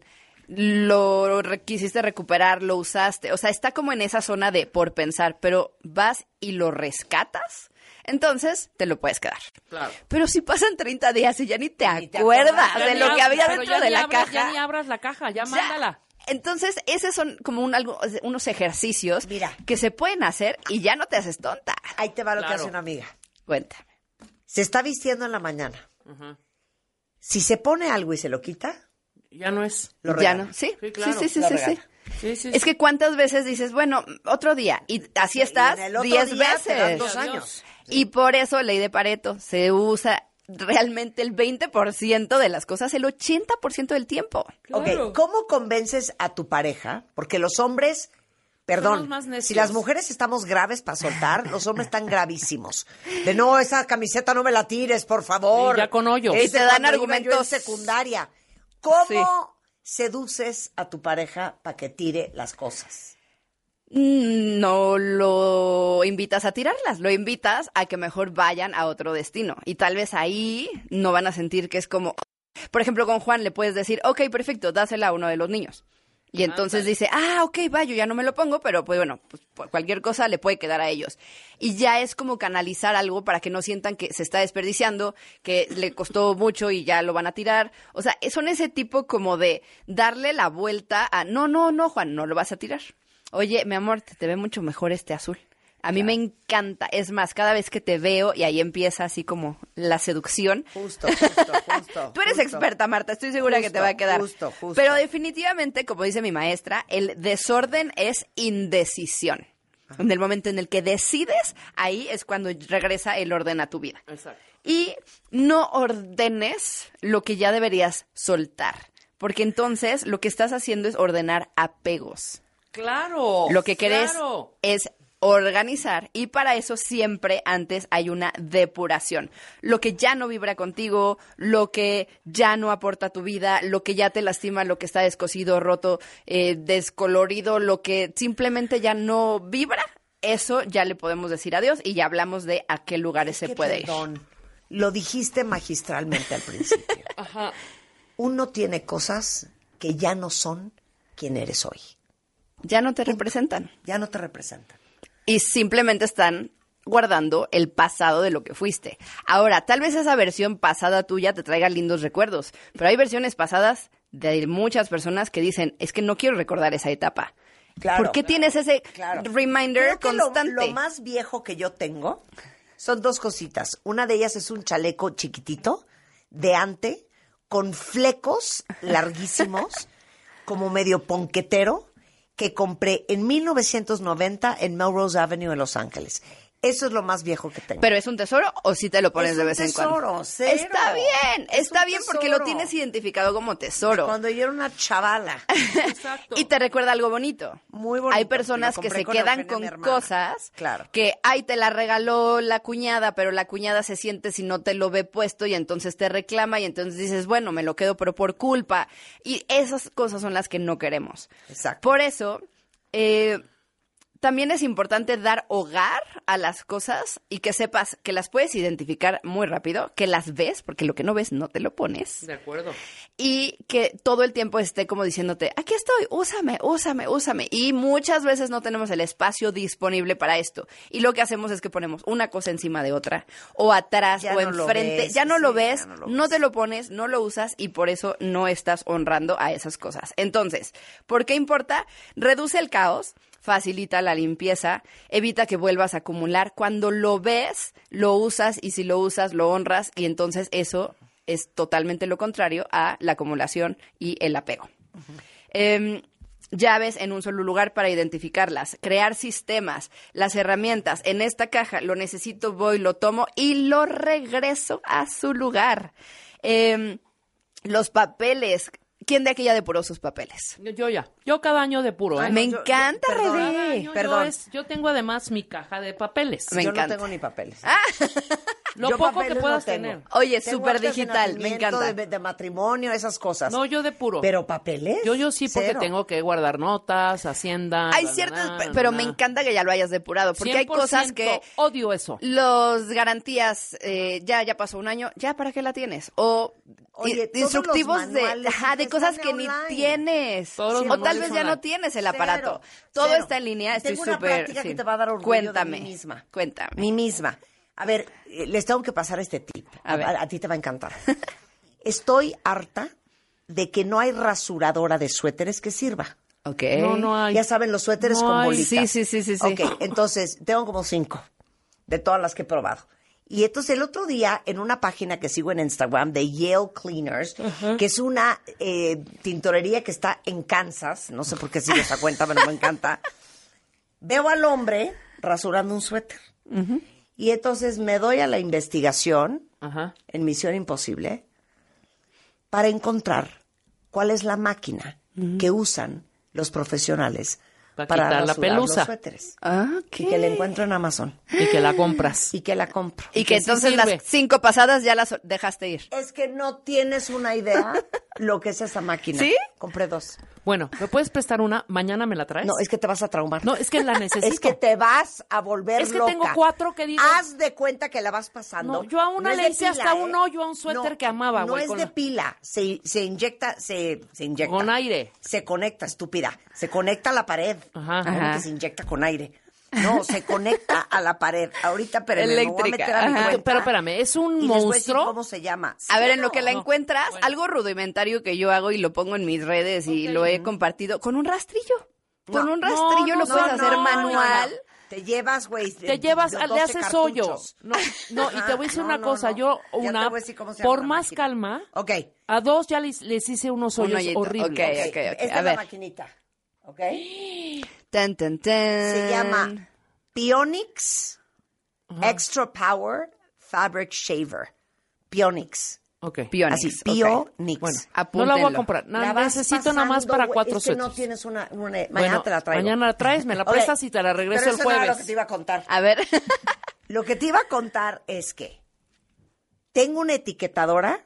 lo quisiste recuperar, lo usaste, o sea, está como en esa zona de por pensar, pero vas y lo rescatas, entonces te lo puedes quedar. Claro. Pero si pasan treinta días y ya ni te ni acuerdas te de lo que había dentro de la abras, caja. Ya ni abras la caja, ya, ya mándala. Entonces, esos son como un, algo, unos ejercicios Mira, que se pueden hacer y ya no te haces tonta. Ahí te va lo claro. que hace una amiga. Cuéntame. Se está vistiendo en la mañana. Uh-huh. Si se pone algo y se lo quita, ya no es. Lo regala. Ya no, sí, sí, claro, sí, sí, sí, sí, sí. Sí, sí, es sí. que cuántas veces dices, bueno, otro día, y así estás y en el otro diez día veces. te dan dos Adiós. años. Y por eso, ley de Pareto, se usa realmente el veinte por ciento de las cosas el ochenta por ciento del tiempo. Ok, ¿cómo convences a tu pareja? Porque los hombres, perdón, Somos más necios. si las mujeres estamos graves para soltar, los hombres están gravísimos. De no, esa camiseta no me la tires, por favor. Y ya con hoyos. Este, Y te dan cuando iba argumentos. yo en secundaria. ¿Cómo Sí. seduces a tu pareja para que tire las cosas? No lo invitas a tirarlas, lo invitas a que mejor vayan a otro destino. Y tal vez ahí no van a sentir que es como... Por ejemplo, con Juan le puedes decir, ok, perfecto, dásela a uno de los niños. Y entonces Ándale. dice, ah, ok, va, yo ya no me lo pongo, pero pues bueno, pues, por cualquier cosa le puede quedar a ellos. Y ya es como canalizar algo para que no sientan que se está desperdiciando, que le costó mucho y ya lo van a tirar. O sea, son ese tipo como de darle la vuelta a, no, no, no, Juan, no lo vas a tirar. Oye, mi amor, te, te ve mucho mejor este azul. A mí me encanta. Es más, cada vez que te veo y ahí empieza así como la seducción. Justo, justo, justo. Tú eres justo. experta, Marta. Estoy segura que Justo, te va a quedar. justo, justo. Pero definitivamente, como dice mi maestra, el desorden es indecisión. En el momento en el que decides, ahí es cuando regresa el orden a tu vida. Exacto. Y no ordenes lo que ya deberías soltar. Porque entonces lo que estás haciendo es ordenar apegos. Claro. Lo que querés claro. es organizar y para eso siempre antes hay una depuración. Lo que ya no vibra contigo, lo que ya no aporta a tu vida, lo que ya te lastima, lo que está descosido, roto, eh, descolorido, lo que simplemente ya no vibra, eso ya le podemos decir adiós y ya hablamos de a qué lugares se Que puede ir. perdón, lo dijiste magistralmente al principio. Ajá. Uno tiene cosas que ya no son quien eres hoy. Ya no te representan. Ya no te representan. Y simplemente están guardando el pasado de lo que fuiste. Ahora, tal vez esa versión pasada tuya te traiga lindos recuerdos, pero hay versiones pasadas de muchas personas que dicen, es que no quiero recordar esa etapa. Claro, ¿Por qué claro, tienes ese claro. reminder Creo que lo- constante? Lo, más viejo que yo tengo son dos cositas. Una de ellas es un chaleco chiquitito, de ante, con flecos larguísimos, como medio ponquetero, que compré en mil novecientos noventa en Melrose Avenue en Los Ángeles. Eso es lo más viejo que tengo. ¿Pero es un tesoro o sí te lo pones Es de un vez en tesoro, cuando? cero. Está bien, Es está un bien porque lo tesoro. tienes identificado como tesoro. Cuando yo era una chavala. Exacto. Y te recuerda algo bonito. Muy bonito. Hay personas Lo que compré se con quedan Eugenia, con mi hermana. cosas Claro. que, ay, te la regaló la cuñada, pero la cuñada se siente si no te lo ve puesto y entonces te reclama y entonces dices, bueno, me lo quedo, pero por culpa. Y esas cosas son las que no queremos. Exacto. Por eso, eh, también es importante dar hogar a las cosas y que sepas que las puedes identificar muy rápido, que las ves, porque lo que no ves no te lo pones. De acuerdo. Y que todo el tiempo esté como diciéndote, aquí estoy, úsame, úsame, úsame. Y muchas veces no tenemos el espacio disponible para esto. Y lo que hacemos es que ponemos una cosa encima de otra, o atrás, Ya o no lo enfrente. ves, ya no lo sí, ves, ya no lo no ves. te lo pones, no lo usas y por eso no estás honrando a esas cosas. Entonces, ¿por qué importa? Reduce el caos. Facilita la limpieza, evita que vuelvas a acumular. Cuando lo ves, lo usas y si lo usas, lo honras y entonces eso es totalmente lo contrario a la acumulación y el apego. Em, llaves en un solo lugar para identificarlas, crear sistemas, las herramientas. En esta caja lo necesito, voy, lo tomo y lo regreso a su lugar. Em, los papeles. ¿Quién de aquí ya depuró sus papeles? Yo, yo ya. Yo cada año depuro, ¿eh? Me yo- encanta, perdón, Rebe. Cada año Perdón. Yo, es- yo tengo además mi caja de papeles. Me yo encanta. no tengo ni papeles. Lo Yo poco papeles que no puedas tengo. tener. Oye, Tengo súper actas de digital, me nacimiento, encanta. De, de matrimonio, esas cosas. No, yo depuro. Pero papeles. Yo, yo sí, porque cero. tengo que guardar notas, hacienda. Hay na, na, ciertas, na, pe- pero na. me encanta que ya lo hayas depurado, porque hay cosas que cien por ciento odio eso. los garantías, eh, ya, ya pasó un año, ya, ¿para qué la tienes? O Oye, i- todos instructivos los de, manuales ajá, de están cosas que ni online. tienes. Todos los O tal manuales vez ya online. no tienes el Cero, aparato. Todo cero. está en línea, estoy Tengo una súper... práctica sí. que te va a dar orgullo Cuéntame, de mí misma. cuéntame. Mí misma. A ver, eh, les tengo que pasar este tip. A A, ver. a- a ti te va a encantar. Estoy harta de que no hay rasuradora de suéteres que sirva. Ok. No, no hay. Ya saben, los suéteres No con hay. bolitas. Sí, sí, sí, sí, sí. Ok, entonces, tengo como cinco de todas las que he probado. Y entonces el otro día, en una página que sigo en Instagram de Yale Cleaners, que es una eh, tintorería que está en Kansas, no sé por qué sigo esa cuenta, pero me encanta, veo al hombre rasurando un suéter. Y entonces me doy a la investigación Ajá. en Misión Imposible para encontrar cuál es la máquina uh-huh. que usan los profesionales para, para quitar la rasurar pelusa. los suéteres. Ah, Y que la encuentro en Amazon. Y que la compras. Y que la compro. Y que sí entonces sirve. las cinco pasadas ya las dejaste ir. Es que no tienes una idea lo que es esa máquina. ¿Sí? Compré dos. Bueno, ¿me puedes prestar una? ¿Mañana me la traes? No, es que te vas a traumar. No, es que la necesito. Es que te vas a volver Es que loca. tengo cuatro que digo- Haz de cuenta que la vas pasando. No, yo a una es le de hice hasta un hoyo a un suéter No, que amaba, No güey, es con de la- pila. Se, se inyecta, se, se inyecta. Con aire. Se conecta, estúpida. Se conecta a la pared. Ajá. ¿Cómo Ajá. que se inyecta con aire? No, se conecta a la pared. Ahorita, espérame, me voy a Eléctrica, meter a mi ajá. cuenta Pero espérame, ¿es un y les voy a decir monstruo? cómo se llama. A ver, ¿Sí en o lo que la no? encuentras, Bueno. algo rudimentario que yo hago y lo pongo en mis redes y Ok. lo he compartido, con un rastrillo. Con No. un rastrillo No, lo no, puedes no, hacer no, manual. no. Te llevas, güey. Te llevas, doce le haces cartuchos. hoyos. No, no, y te voy a decir No, una no, cosa, no. yo Ya te una, voy a decir cómo se llama por la más máquina. calma, Ok. a dos ya les, les hice unos Un hoyos hoyito, horribles. ok. Ok, ok, esta a es la ver. maquinita. ¿Ok? Tan, tan, tan. Se llama Pionix Extra Power Fabric Shaver. Pionix. Ok. Pionix. Así, ok. Pionix. Bueno, no Apúntenlo. la voy a comprar. La Nada, vas necesito nada más pasando, para güey. cuatro Es que no suéteres. tienes una... una- mañana Bueno, te la traigo. mañana la traes, me la Ok, prestas y te la regreso pero el eso no era jueves. lo que te iba a contar. A ver. Lo que te iba a contar es que tengo una etiquetadora,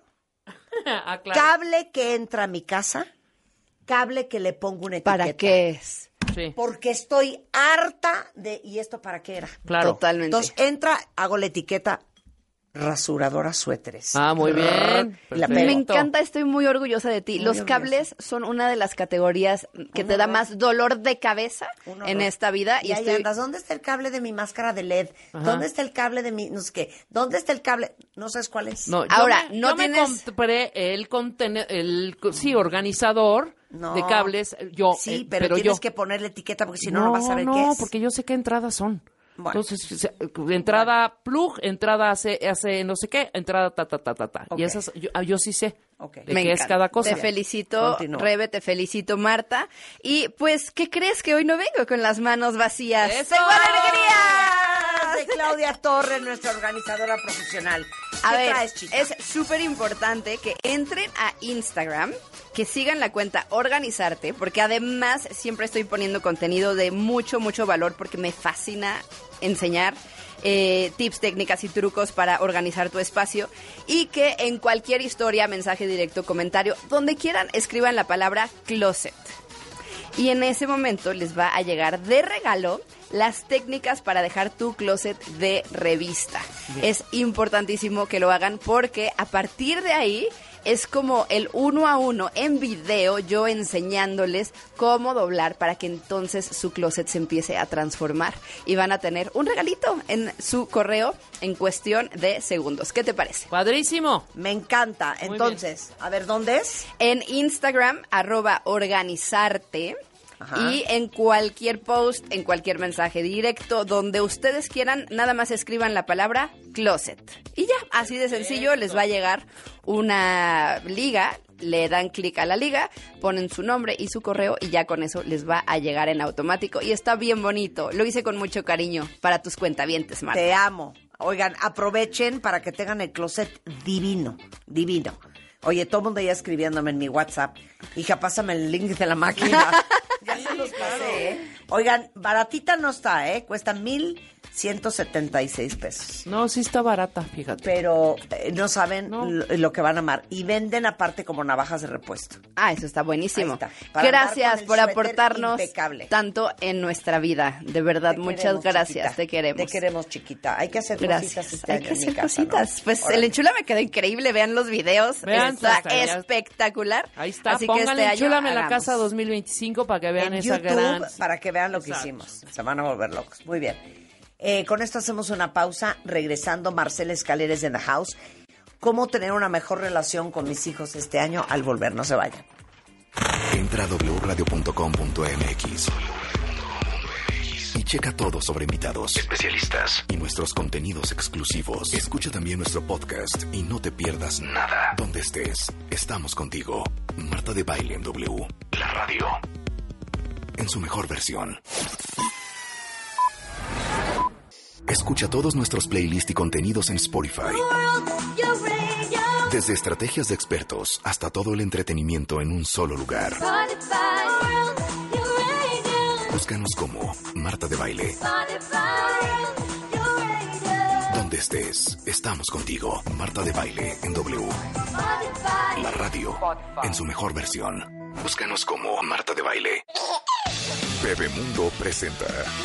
Ah, claro. cable que entra a mi casa, cable que le pongo una etiqueta. ¿Para qué es? Sí, Porque estoy harta de... ¿Y esto para qué era? claro. Totalmente. Entonces entra, hago la etiqueta rasuradora suéteres. Ah, muy bien. Y la Perfecto. Me encanta, estoy muy orgullosa de ti. Muy Los orgullosa. cables son una de las categorías que Un te da horror. más dolor de cabeza Un en horror. esta vida. Y Y ahí estoy... andas, ¿dónde está el cable de mi máscara de L E D? Ajá. ¿Dónde está el cable de mi, no sé qué? ¿Dónde está el cable? No sabes cuál es. No, yo Ahora, me- no yo me tienes- compré el contenedor, el, sí, organizador No. de cables. Yo, Sí, eh, pero, pero tienes yo. que ponerle etiqueta porque si no, no vas a saber no, qué es. porque yo sé qué entradas son. Bueno. Entonces, se- entrada plug, entrada hace, hace no sé qué, entrada ta, ta, ta, ta, ta. Ok. Y esas, yo, ah, yo sí sé Ok. de Me qué es encanta. cada cosa. Te felicito, Continúa. Rebe, te felicito, Marta. Y pues, ¿qué crees? Que hoy no vengo con las manos vacías. ¡Eso! ¡Tengo alegría! De Claudia Torres, nuestra organizadora profesional. A ¿Qué ver, traes, chica? es súper importante que entren a Instagram, que sigan la cuenta Organizarte, porque además siempre estoy poniendo contenido de mucho, mucho valor, porque me fascina enseñar eh, tips, técnicas y trucos para organizar tu espacio, y que en cualquier historia, mensaje directo, comentario, donde quieran, escriban la palabra closet. Y en ese momento les va a llegar de regalo las técnicas para dejar tu closet de revista. Es importantísimo que lo hagan porque a partir de ahí es como el uno a uno en video, yo enseñándoles cómo doblar para que entonces su closet se empiece a transformar y van a tener un regalito en su correo en cuestión de segundos. ¿Qué te parece? Padrísimo. Me encanta. Muy Entonces, a ver, ¿dónde es? En Instagram, arroba organizarte. Ajá. Y en cualquier post, en cualquier mensaje directo, donde ustedes quieran, nada más escriban la palabra closet. Y ya, así de sencillo, les va a llegar una liga, le dan clic a la liga, ponen su nombre y su correo y ya con eso les va a llegar en automático. Y está bien bonito, lo hice con mucho cariño para tus cuentavientes, Marta. Te amo. Oigan, aprovechen para que tengan el closet divino, divino. Oye, todo el mundo ya escribiéndome en mi WhatsApp. Hija, pásame el link de la máquina. Ya se los pasé, ¿eh? Oigan, baratita no está, ¿eh? Cuesta mil ciento setenta y seis pesos. No, sí está barata, fíjate. Pero eh, no saben No. Lo, lo que van a amar. Y venden aparte como navajas de repuesto. Ah, eso está buenísimo. Ahí está. Para andar Gracias con el por suéter aportarnos impecable. tanto en nuestra vida. De verdad, Te muchas queremos, gracias. chiquita. Te queremos. Te queremos, chiquita. Hay que hacer Gracias. cositas este Hay año que en mi hacer casa, ¿no? cositas. Pues Órale. el enchula me quedó increíble. Vean los videos. Vean, está está ya. espectacular. Ahí está, Así que pónganle este año Enchúlame la hagamos. casa dos mil veinticinco para que vean En esa YouTube, gran... para que vean lo que Exacto. hicimos. Se van a volver locos. Muy bien. Eh, con esto hacemos una pausa. Regresando, Marcela Escaleres en The House. ¿Cómo tener una mejor relación con mis hijos este año? Al volver, no se vayan. Entra a doble u radio punto com punto m x y checa todo sobre invitados, especialistas y nuestros contenidos exclusivos. Escucha también nuestro podcast y no te pierdas nada. Donde estés, estamos contigo. Marta de Baile en W, la radio, en su mejor versión. Escucha todos nuestros playlists y contenidos en Spotify. Desde estrategias de expertos hasta todo el entretenimiento en un solo lugar. Búscanos como Marta de Baile. Donde estés, estamos contigo. Marta de Baile en W. La radio en su mejor versión. Búscanos como Marta de Baile. Bebemundo presenta.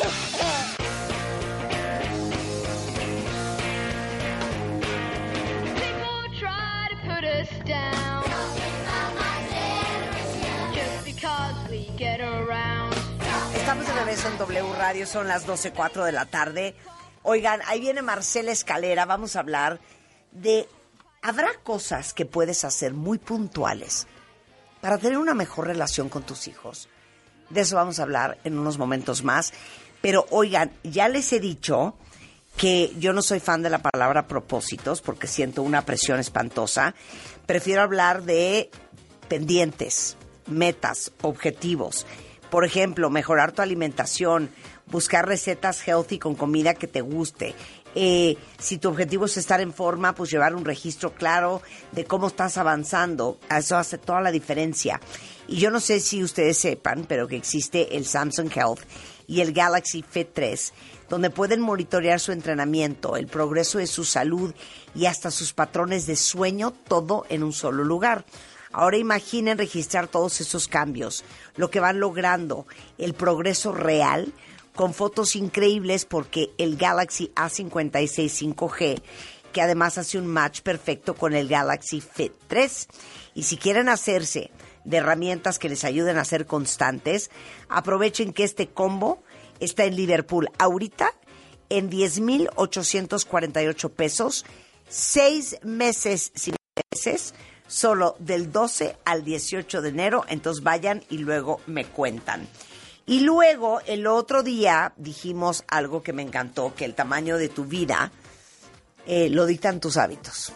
Estamos de regreso en W Radio, son las doce cuatro de la tarde. Oigan, ahí viene Marcela Escalera, vamos a hablar de... ¿Habrá cosas que puedes hacer muy puntuales para tener una mejor relación con tus hijos? De eso vamos a hablar en unos momentos más. Pero oigan, ya les he dicho que yo no soy fan de la palabra propósitos porque siento una presión espantosa. Prefiero hablar de pendientes, metas, objetivos. Por ejemplo, mejorar tu alimentación, buscar recetas healthy con comida que te guste. Eh, si tu objetivo es estar en forma, pues llevar un registro claro de cómo estás avanzando. Eso hace toda la diferencia. Y yo no sé si ustedes sepan, pero que existe el Samsung Health y el Galaxy Fit tres, donde pueden monitorear su entrenamiento, el progreso de su salud y hasta sus patrones de sueño, todo en un solo lugar. Ahora imaginen registrar todos esos cambios, lo que van logrando, el progreso real, con fotos increíbles porque el Galaxy A cincuenta y seis cinco G, que además hace un match perfecto con el Galaxy Fit tres. Y si quieren hacerse de herramientas que les ayuden a ser constantes, aprovechen que este combo está en Liverpool ahorita en diez mil ochocientos cuarenta y ocho pesos, seis meses sin meses, solo del doce al dieciocho de enero, entonces vayan y luego me cuentan. Y luego, el otro día, dijimos algo que me encantó, que el tamaño de tu vida eh, lo dictan tus hábitos.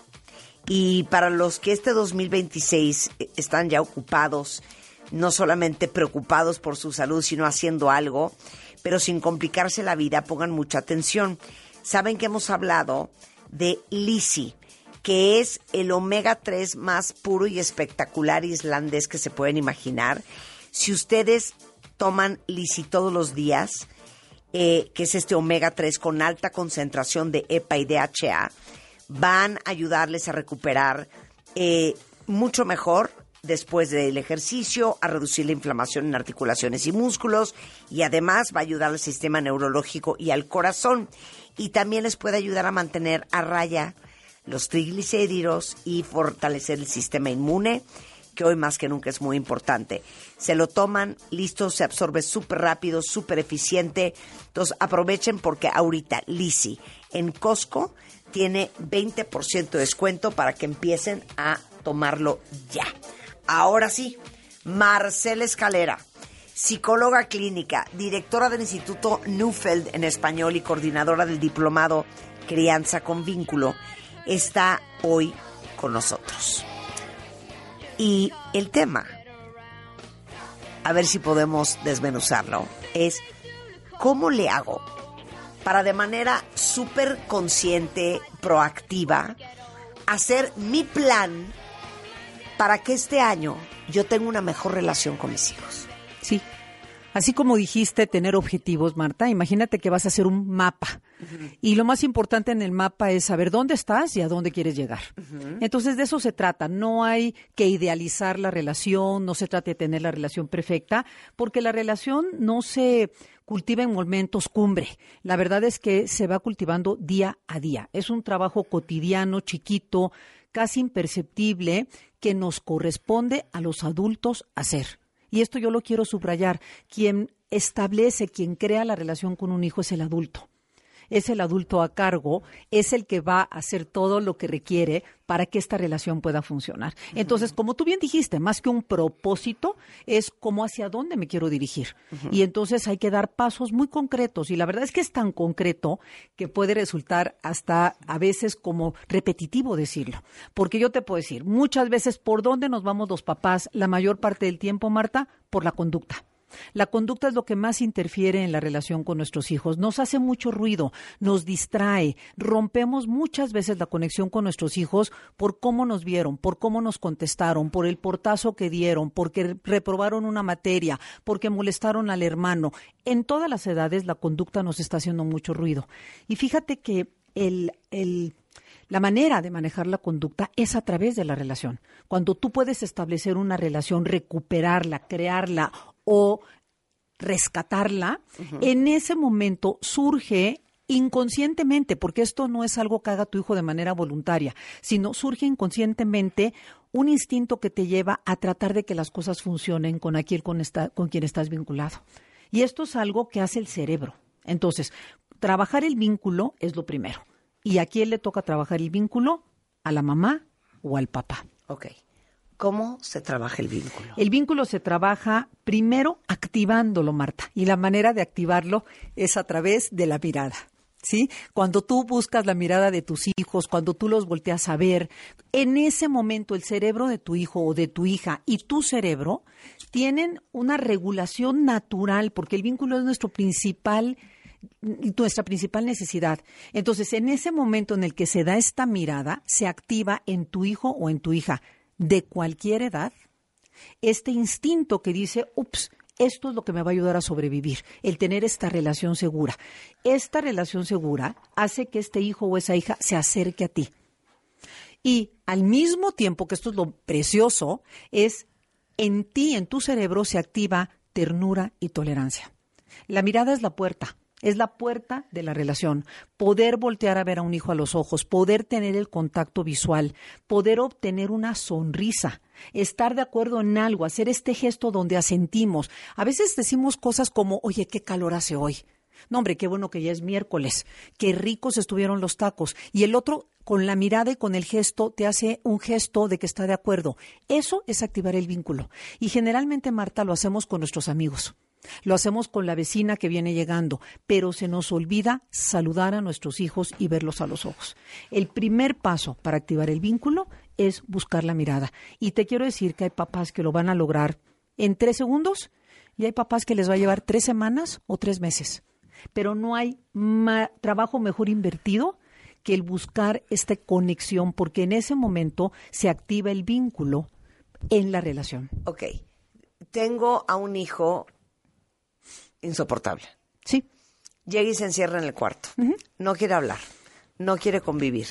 Y para los que este dos mil veintiséis están ya ocupados, no solamente preocupados por su salud, sino haciendo algo, pero sin complicarse la vida, pongan mucha atención. Saben que hemos hablado de Lisi, que es el omega tres más puro y espectacular islandés que se pueden imaginar. Si ustedes toman Lisi todos los días, eh, que es este omega tres con alta concentración de E P A y D H A, van a ayudarles a recuperar eh, mucho mejor después del ejercicio, a reducir la inflamación en articulaciones y músculos, y además va a ayudar al sistema neurológico y al corazón. Y también les puede ayudar a mantener a raya los triglicéridos y fortalecer el sistema inmune, que hoy más que nunca es muy importante. Se lo toman, listo, se absorbe súper rápido, súper eficiente. Entonces aprovechen porque ahorita Lisi en Costco tiene veinte por ciento de descuento para que empiecen a tomarlo ya. Ahora sí, Marcela Escalera, psicóloga clínica, directora del Instituto Neufeld en español y coordinadora del diplomado Crianza con Vínculo, está hoy con nosotros. Y el tema, a ver si podemos desmenuzarlo, es ¿cómo le hago para de manera súper consciente, proactiva, hacer mi plan para que este año yo tenga una mejor relación con mis hijos? Sí. Así como dijiste, tener objetivos, Marta, imagínate que vas a hacer un mapa. Uh-huh. Y lo más importante en el mapa es saber dónde estás y a dónde quieres llegar. Uh-huh. Entonces, de eso se trata. No hay que idealizar la relación, no se trata de tener la relación perfecta, porque la relación no se cultiva en momentos cumbre. La verdad es que se va cultivando día a día. Es un trabajo cotidiano, chiquito, casi imperceptible, que nos corresponde a los adultos hacer. Y esto yo lo quiero subrayar. Quien establece, quien crea la relación con un hijo es el adulto. Es el adulto a cargo, es el que va a hacer todo lo que requiere para que esta relación pueda funcionar. Entonces, como tú bien dijiste, más que un propósito, es como hacia dónde me quiero dirigir. Uh-huh. Y entonces hay que dar pasos muy concretos. Y la verdad es que es tan concreto que puede resultar hasta a veces como repetitivo decirlo. Porque yo te puedo decir, muchas veces, ¿por dónde nos vamos los papás la mayor parte del tiempo, Marta? Por la conducta. La conducta es lo que más interfiere en la relación con nuestros hijos. Nos hace mucho ruido, nos distrae, rompemos muchas veces la conexión con nuestros hijos por cómo nos vieron, por cómo nos contestaron, por el portazo que dieron, porque reprobaron una materia, porque molestaron al hermano. En todas las edades la conducta nos está haciendo mucho ruido. Y fíjate que el... el La manera de manejar la conducta es a través de la relación. Cuando tú puedes establecer una relación, recuperarla, crearla o rescatarla, uh-huh. en ese momento surge inconscientemente, porque esto no es algo que haga tu hijo de manera voluntaria, sino surge inconscientemente un instinto que te lleva a tratar de que las cosas funcionen con aquel con, esta, con quien estás vinculado. Y esto es algo que hace el cerebro. Entonces, trabajar el vínculo es lo primero. ¿Y a quién le toca trabajar el vínculo? ¿A la mamá o al papá? Ok. ¿Cómo se trabaja el vínculo? El vínculo se trabaja primero activándolo, Marta. Y la manera de activarlo es a través de la mirada, ¿sí? Cuando tú buscas la mirada de tus hijos, cuando tú los volteas a ver, en ese momento el cerebro de tu hijo o de tu hija y tu cerebro tienen una regulación natural, porque el vínculo es nuestro principal nuestra principal necesidad. Entonces, en ese momento en el que se da esta mirada, se activa en tu hijo o en tu hija de cualquier edad este instinto que dice, ups, esto es lo que me va a ayudar a sobrevivir, el tener esta relación segura. Esta relación segura hace que este hijo o esa hija se acerque a ti. Y al mismo tiempo, que esto es lo precioso, es en ti, en tu cerebro, se activa ternura y tolerancia. La mirada es la puerta. Es la puerta de la relación. Poder voltear a ver a un hijo a los ojos, poder tener el contacto visual, poder obtener una sonrisa, estar de acuerdo en algo, hacer este gesto donde asentimos. A veces decimos cosas como, oye, qué calor hace hoy. No, hombre, qué bueno que ya es miércoles. Qué ricos estuvieron los tacos. Y el otro, con la mirada y con el gesto, te hace un gesto de que está de acuerdo. Eso es activar el vínculo. Y generalmente, Marta, lo hacemos con nuestros amigos. Lo hacemos con la vecina que viene llegando, pero se nos olvida saludar a nuestros hijos y verlos a los ojos. El primer paso para activar el vínculo es buscar la mirada. Y te quiero decir que hay papás que lo van a lograr en tres segundos y hay papás que les va a llevar tres semanas o tres meses. Pero no hay ma- trabajo mejor invertido que el buscar esta conexión, porque en ese momento se activa el vínculo en la relación. Ok. Tengo a un hijo insoportable. Sí. Llega y se encierra en el cuarto. Uh-huh. No quiere hablar. No quiere convivir.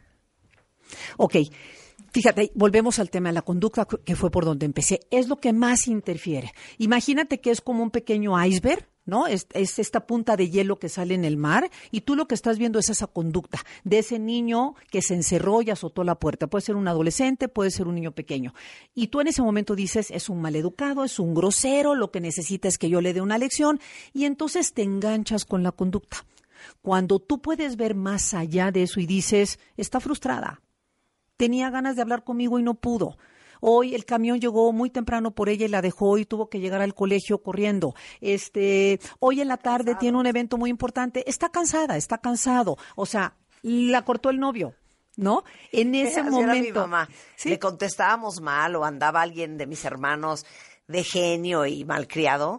Ok. Fíjate, volvemos al tema de la conducta, que fue por donde empecé. Es lo que más interfiere. Imagínate que es como un pequeño iceberg, ¿no? Es, es esta punta de hielo que sale en el mar y tú lo que estás viendo es esa conducta de ese niño que se encerró y azotó la puerta. Puede ser un adolescente, puede ser un niño pequeño. Y tú en ese momento dices, es un maleducado, es un grosero, lo que necesita es que yo le dé una lección, y entonces te enganchas con la conducta. Cuando tú puedes ver más allá de eso y dices, está frustrada, tenía ganas de hablar conmigo y no pudo. Hoy el camión llegó muy temprano por ella y la dejó y tuvo que llegar al colegio corriendo. Este, hoy en la tarde cansado. Tiene un evento muy importante. Está cansada, está cansado. O sea, la cortó el novio, ¿no? En ese Así momento. era mi mamá. ¿Sí? Le contestábamos mal o andaba alguien de mis hermanos de genio y malcriado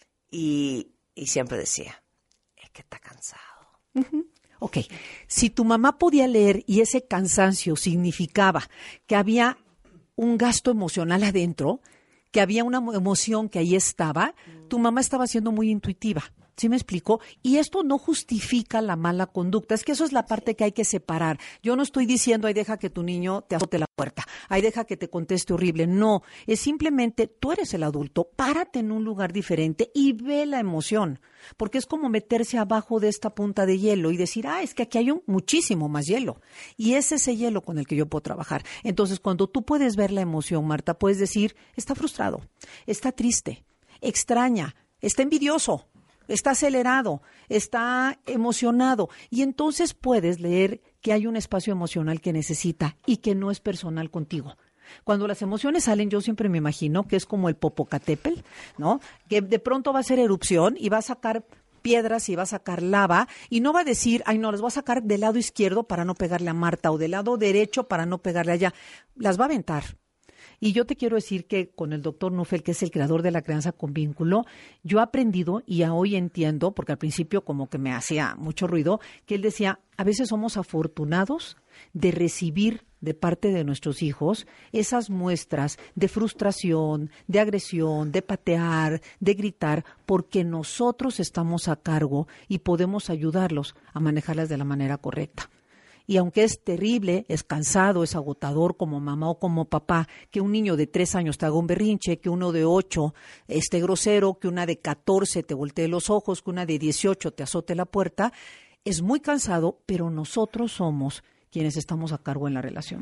y, y siempre decía, es que está cansado. Uh-huh. Ok, si tu mamá podía leer y ese cansancio significaba que había un gasto emocional adentro, que había una emoción que ahí estaba, tu mamá estaba siendo muy intuitiva. ¿Sí me explico? Y esto no justifica la mala conducta. Es que eso es la parte que hay que separar. Yo no estoy diciendo, ay, deja que tu niño te azote la puerta, ay, deja que te conteste horrible. No, es simplemente, tú eres el adulto, párate en un lugar diferente y ve la emoción. Porque es como meterse abajo de esta punta de hielo y decir, ah, es que aquí hay un, muchísimo más hielo. Y es ese hielo con el que yo puedo trabajar. Entonces, cuando tú puedes ver la emoción, Marta, puedes decir, está frustrado, está triste, extraña, está envidioso, está acelerado, está emocionado. Y entonces puedes leer que hay un espacio emocional que necesita y que no es personal contigo. Cuando las emociones salen, yo siempre me imagino que es como el Popocatépetl, ¿no? Que de pronto va a hacer erupción y va a sacar piedras y va a sacar lava y no va a decir, ay no, las voy a sacar del lado izquierdo para no pegarle a Marta o del lado derecho para no pegarle allá. Las va a aventar. Y yo te quiero decir que con el doctor Neufeld, que es el creador de la crianza con vínculo, yo he aprendido y hoy entiendo, porque al principio como que me hacía mucho ruido, que él decía, a veces somos afortunados de recibir de parte de nuestros hijos esas muestras de frustración, de agresión, de patear, de gritar, porque nosotros estamos a cargo y podemos ayudarlos a manejarlas de la manera correcta. Y aunque es terrible, es cansado, es agotador como mamá o como papá, que un niño de tres años te haga un berrinche, que uno de ocho esté grosero, que una de catorce te voltee los ojos, que una de dieciocho te azote la puerta, es muy cansado, pero nosotros somos quienes estamos a cargo en la relación.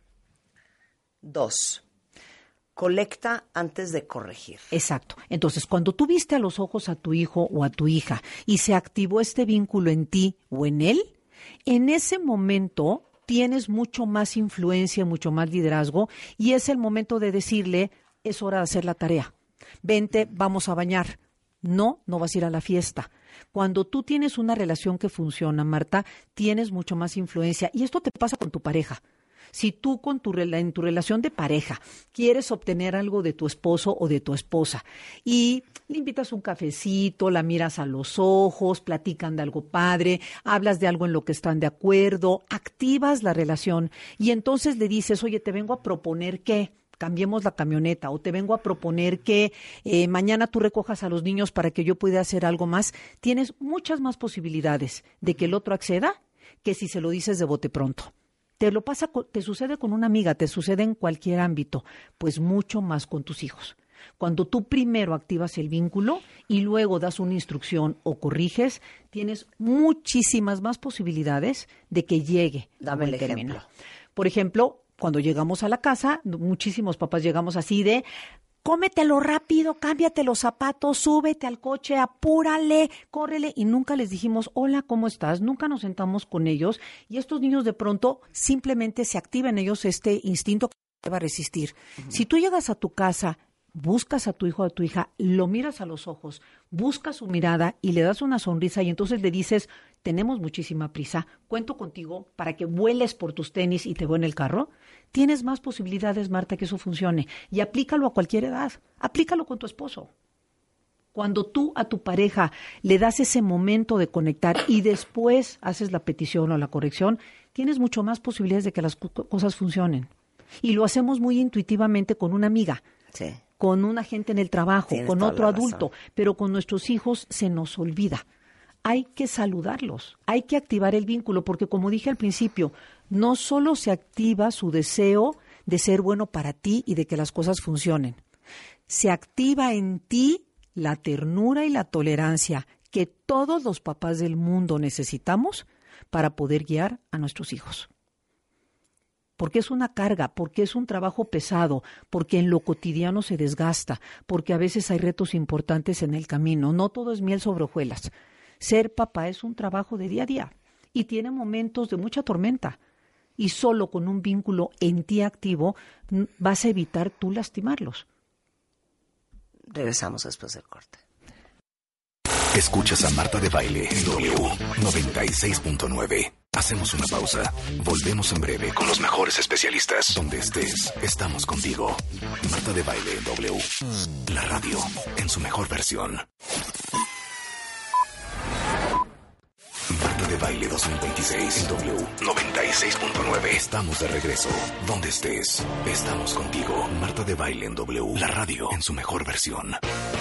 Dos, colecta antes de corregir. Exacto. Entonces, cuando tú viste a los ojos a tu hijo o a tu hija y se activó este vínculo en ti o en él, en ese momento tienes mucho más influencia, mucho más liderazgo y es el momento de decirle, es hora de hacer la tarea. Vente, vamos a bañar. No, no vas a ir a la fiesta. Cuando tú tienes una relación que funciona, Marta, tienes mucho más influencia y esto te pasa con tu pareja. Si tú con tu, en tu relación de pareja quieres obtener algo de tu esposo o de tu esposa y le invitas un cafecito, la miras a los ojos, platican de algo padre, hablas de algo en lo que están de acuerdo, activas la relación y entonces le dices, oye, te vengo a proponer que cambiemos la camioneta o te vengo a proponer que eh, mañana tú recojas a los niños para que yo pueda hacer algo más, tienes muchas más posibilidades de que el otro acceda que si se lo dices de bote pronto. Te lo pasa, te sucede con una amiga, te sucede en cualquier ámbito, pues mucho más con tus hijos. Cuando tú primero activas el vínculo y luego das una instrucción o corriges, tienes muchísimas más posibilidades de que llegue a buen término. Por ejemplo, cuando llegamos a la casa, muchísimos papás llegamos así de, cómetelo rápido, cámbiate los zapatos, súbete al coche, apúrale, córrele. Y nunca les dijimos, hola, ¿cómo estás? Nunca nos sentamos con ellos. Y estos niños de pronto simplemente se activa en ellos este instinto que va a resistir. Uh-huh. Si tú llegas a tu casa, buscas a tu hijo o a tu hija, lo miras a los ojos, buscas su mirada y le das una sonrisa y entonces le dices, tenemos muchísima prisa, cuento contigo para que vueles por tus tenis y te voy en el carro, tienes más posibilidades, Marta, que eso funcione. Y aplícalo a cualquier edad, aplícalo con tu esposo. Cuando tú a tu pareja le das ese momento de conectar y después haces la petición o la corrección, tienes mucho más posibilidades de que las co- cosas funcionen. Y lo hacemos muy intuitivamente con una amiga. Sí. Con una gente en el trabajo, tienes con otro adulto, pero con nuestros hijos se nos olvida. Hay que saludarlos, hay que activar el vínculo, porque como dije al principio, no solo se activa su deseo de ser bueno para ti y de que las cosas funcionen, se activa en ti la ternura y la tolerancia que todos los papás del mundo necesitamos para poder guiar a nuestros hijos. Porque es una carga, porque es un trabajo pesado, porque en lo cotidiano se desgasta, porque a veces hay retos importantes en el camino. No todo es miel sobre hojuelas. Ser papá es un trabajo de día a día y tiene momentos de mucha tormenta. Y solo con un vínculo en ti activo vas a evitar tú lastimarlos. Regresamos después del corte. Escuchas a Marta de Baile en W noventa y seis punto nueve. Hacemos una pausa. Volvemos en breve con los mejores especialistas. Donde estés, estamos contigo. Marta de Baile en W. La radio en su mejor versión. Marta de Baile dos mil veintiséis en W noventa y seis punto nueve. Estamos de regreso. Donde estés, estamos contigo. Marta de Baile en W. La radio en su mejor versión.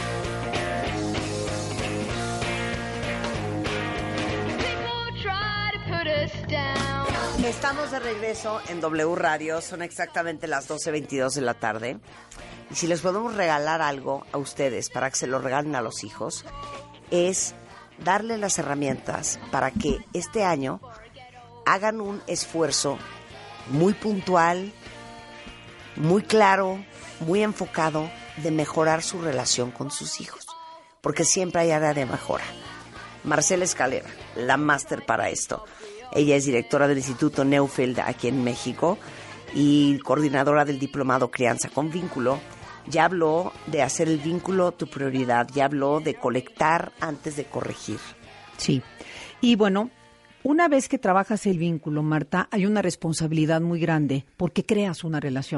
Estamos de regreso en W Radio, son exactamente las doce veintidós de la tarde. Y si les podemos regalar algo a ustedes para que se lo regalen a los hijos, es darle las herramientas para que este año hagan un esfuerzo muy puntual, muy claro, muy enfocado de mejorar su relación con sus hijos. Porque siempre hay área de mejora. Marcela Escalera, la máster para esto. Ella es directora del Instituto Neufeld aquí en México y coordinadora del Diplomado Crianza con Vínculo. Ya habló de hacer el vínculo tu prioridad, ya habló de colectar antes de corregir. Sí, y bueno, una vez que trabajas el vínculo, Marta, hay una responsabilidad muy grande porque creas una relación.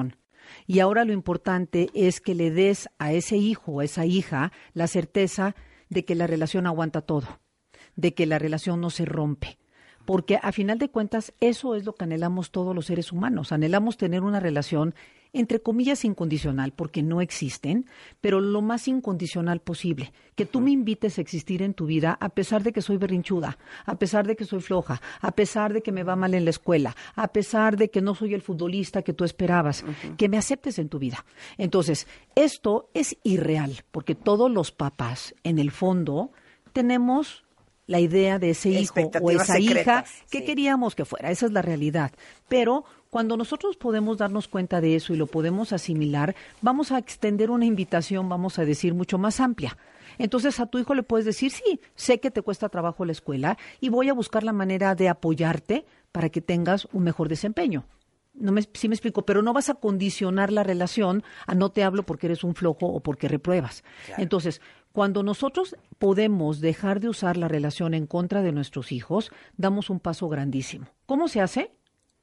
Y ahora lo importante es que le des a ese hijo o a esa hija la certeza de que la relación aguanta todo, de que la relación no se rompe. Porque a final de cuentas eso es lo que anhelamos todos los seres humanos. Anhelamos tener una relación entre comillas incondicional, porque no existen, pero lo más incondicional posible. Que tú me invites a existir en tu vida a pesar de que soy berrinchuda, a pesar de que soy floja, a pesar de que me va mal en la escuela, a pesar de que no soy el futbolista que tú esperabas, uh-huh. que me aceptes en tu vida. Entonces, esto es irreal, porque todos los papás, en el fondo, tenemos la idea de ese hijo o esa secretas, hija que sí. queríamos que fuera. Esa es la realidad. Pero cuando nosotros podemos darnos cuenta de eso y lo podemos asimilar, vamos a extender una invitación, vamos a decir, mucho más amplia. Entonces a tu hijo le puedes decir, sí, sé que te cuesta trabajo la escuela y voy a buscar la manera de apoyarte para que tengas un mejor desempeño. No me, sí me explico, pero no vas a condicionar la relación a no te hablo porque eres un flojo o porque repruebas. Claro. Entonces, cuando nosotros podemos dejar de usar la relación en contra de nuestros hijos, damos un paso grandísimo. ¿Cómo se hace?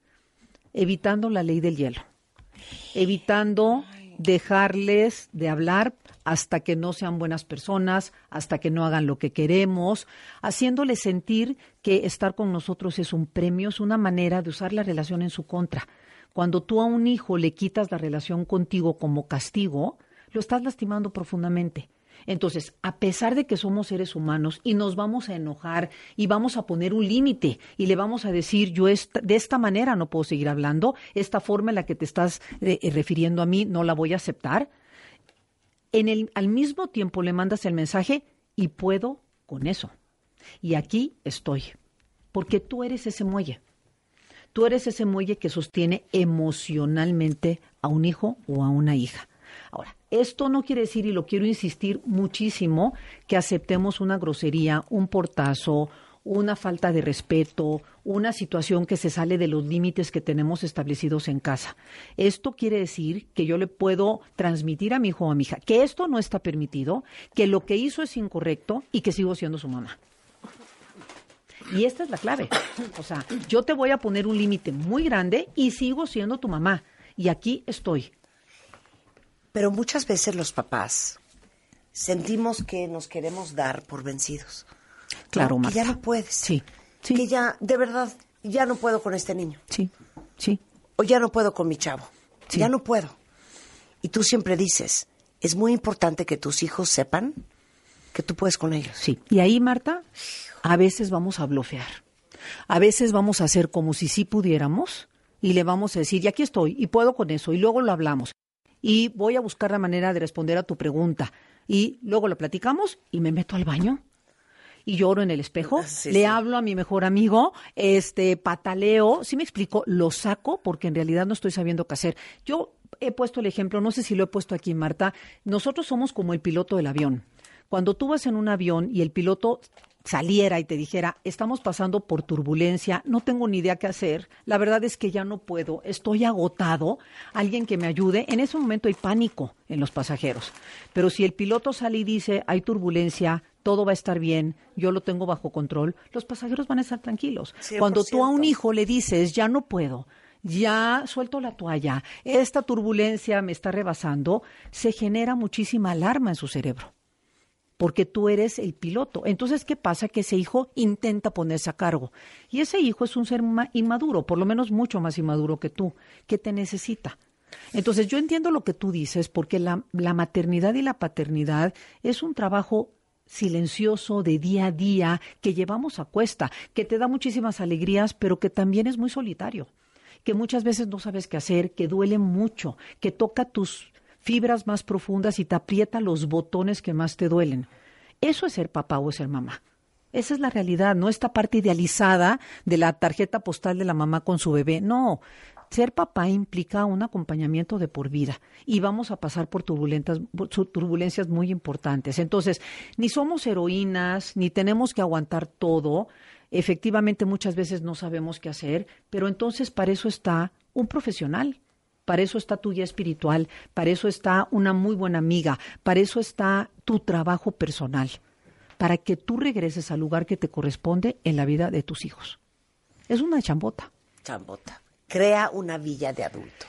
Evitando la ley del hielo, evitando dejarles de hablar hasta que no sean buenas personas, hasta que no hagan lo que queremos, haciéndoles sentir que estar con nosotros es un premio, es una manera de usar la relación en su contra. Cuando tú a un hijo le quitas la relación contigo como castigo, lo estás lastimando profundamente. Entonces, a pesar de que somos seres humanos y nos vamos a enojar y vamos a poner un límite y le vamos a decir, yo esta, de esta manera no puedo seguir hablando, esta forma en la que te estás eh, refiriendo a mí no la voy a aceptar, en el, al mismo tiempo le mandas el mensaje y puedo con eso. Y aquí estoy, porque tú eres ese muelle. Tú eres ese muelle que sostiene emocionalmente a un hijo o a una hija. Ahora, esto no quiere decir, y lo quiero insistir muchísimo, que aceptemos una grosería, un portazo, una falta de respeto, una situación que se sale de los límites que tenemos establecidos en casa. Esto quiere decir que yo le puedo transmitir a mi hijo o a mi hija que esto no está permitido, que lo que hizo es incorrecto y que sigo siendo su mamá. Y esta es la clave. O sea, yo te voy a poner un límite muy grande y sigo siendo tu mamá. Y aquí estoy. Pero muchas veces los papás sentimos que nos queremos dar por vencidos. Claro, ¿no? Marta. Que ya no puedes. Sí, sí. Que ya, de verdad, ya no puedo con este niño. Sí, sí. O ya no puedo con mi chavo. Sí. Ya no puedo. Y tú siempre dices, es muy importante que tus hijos sepan que tú puedes con ellos. Sí. Y ahí, Marta, a veces vamos a blofear. A veces vamos a hacer como si sí pudiéramos y le vamos a decir, y aquí estoy, y puedo con eso, y luego lo hablamos. Y voy a buscar la manera de responder a tu pregunta. Y luego lo platicamos y me meto al baño. Y lloro en el espejo, sí, le sí. hablo a mi mejor amigo, este, pataleo, ¿sí me explico? Lo saco porque en realidad no estoy sabiendo qué hacer. Yo he puesto el ejemplo, no sé si lo he puesto aquí, Marta, nosotros somos como el piloto del avión. Cuando tú vas en un avión y el piloto saliera y te dijera, estamos pasando por turbulencia, no tengo ni idea qué hacer, la verdad es que ya no puedo, estoy agotado, alguien que me ayude, en ese momento hay pánico en los pasajeros. Pero si el piloto sale y dice, hay turbulencia, todo va a estar bien, yo lo tengo bajo control, los pasajeros van a estar tranquilos. cien por ciento. Cuando tú a un hijo le dices, ya no puedo, ya suelto la toalla, esta turbulencia me está rebasando, se genera muchísima alarma en su cerebro. Porque tú eres el piloto. Entonces, ¿qué pasa? Que ese hijo intenta ponerse a cargo. Y ese hijo es un ser inmaduro, por lo menos mucho más inmaduro que tú, que te necesita. Entonces, yo entiendo lo que tú dices, porque la, la maternidad y la paternidad es un trabajo silencioso de día a día que llevamos a cuesta, que te da muchísimas alegrías, pero que también es muy solitario, que muchas veces no sabes qué hacer, que duele mucho, que toca tus fibras más profundas y te aprieta los botones que más te duelen. Eso es ser papá o ser mamá. Esa es la realidad, no esta parte idealizada de la tarjeta postal de la mamá con su bebé. No, ser papá implica un acompañamiento de por vida y vamos a pasar por turbulentas, por turbulencias muy importantes. Entonces, ni somos heroínas, ni tenemos que aguantar todo. Efectivamente, muchas veces no sabemos qué hacer, pero entonces para eso está un profesional. Para eso está tu guía espiritual, para eso está una muy buena amiga, para eso está tu trabajo personal, para que tú regreses al lugar que te corresponde en la vida de tus hijos. Es una chambota. Chambota. Crea una villa de adultos.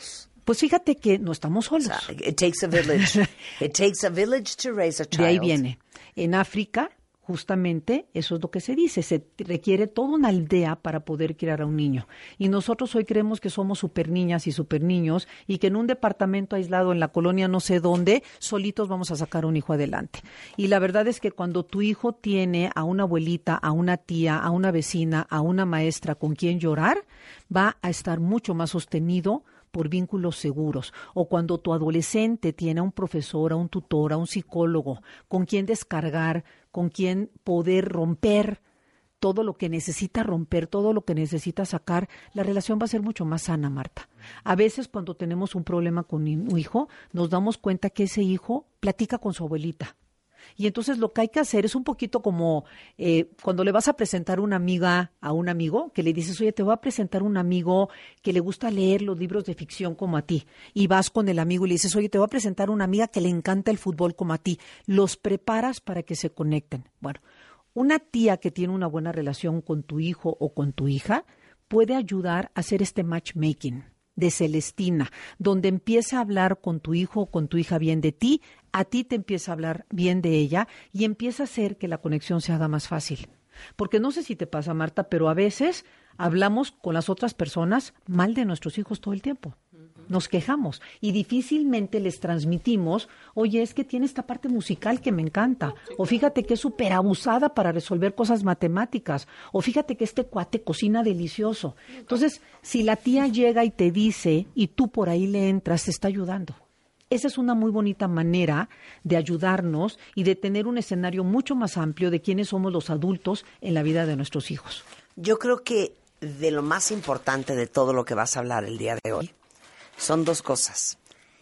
Pues fíjate que no estamos solos. O sea, it takes a village. It takes a village to raise a child. De ahí viene. En África, justamente, eso es lo que se dice. Se requiere toda una aldea para poder criar a un niño. Y nosotros hoy creemos que somos super niñas y super niños y que en un departamento aislado en la colonia no sé dónde, solitos vamos a sacar a un hijo adelante. Y la verdad es que cuando tu hijo tiene a una abuelita, a una tía, a una vecina, a una maestra con quien llorar, va a estar mucho más sostenido por vínculos seguros. O cuando tu adolescente tiene a un profesor, a un tutor, a un psicólogo, con quien descargar, con quien poder romper todo lo que necesita romper, todo lo que necesita sacar, la relación va a ser mucho más sana, Marta. A veces cuando tenemos un problema con un hijo, nos damos cuenta que ese hijo platica con su abuelita. Y entonces lo que hay que hacer es un poquito como eh, cuando le vas a presentar una amiga a un amigo, que le dices, oye, te voy a presentar un amigo que le gusta leer los libros de ficción como a ti. Y vas con el amigo y le dices, oye, te voy a presentar una amiga que le encanta el fútbol como a ti. Los preparas para que se conecten. Bueno, una tía que tiene una buena relación con tu hijo o con tu hija puede ayudar a hacer este matchmaking de Celestina, donde empieza a hablar con tu hijo o con tu hija bien de ti, a ti te empieza a hablar bien de ella y empieza a hacer que la conexión se haga más fácil. Porque no sé si te pasa, Marta, pero a veces hablamos con las otras personas mal de nuestros hijos todo el tiempo. Nos quejamos y difícilmente les transmitimos, oye, es que tiene esta parte musical que me encanta, o fíjate que es súper abusada para resolver cosas matemáticas, o fíjate que este cuate cocina delicioso. Entonces, si la tía llega y te dice, y tú por ahí le entras, te está ayudando. Esa es una muy bonita manera de ayudarnos y de tener un escenario mucho más amplio de quiénes somos los adultos en la vida de nuestros hijos. Yo creo que de lo más importante de todo lo que vas a hablar el día de hoy son dos cosas.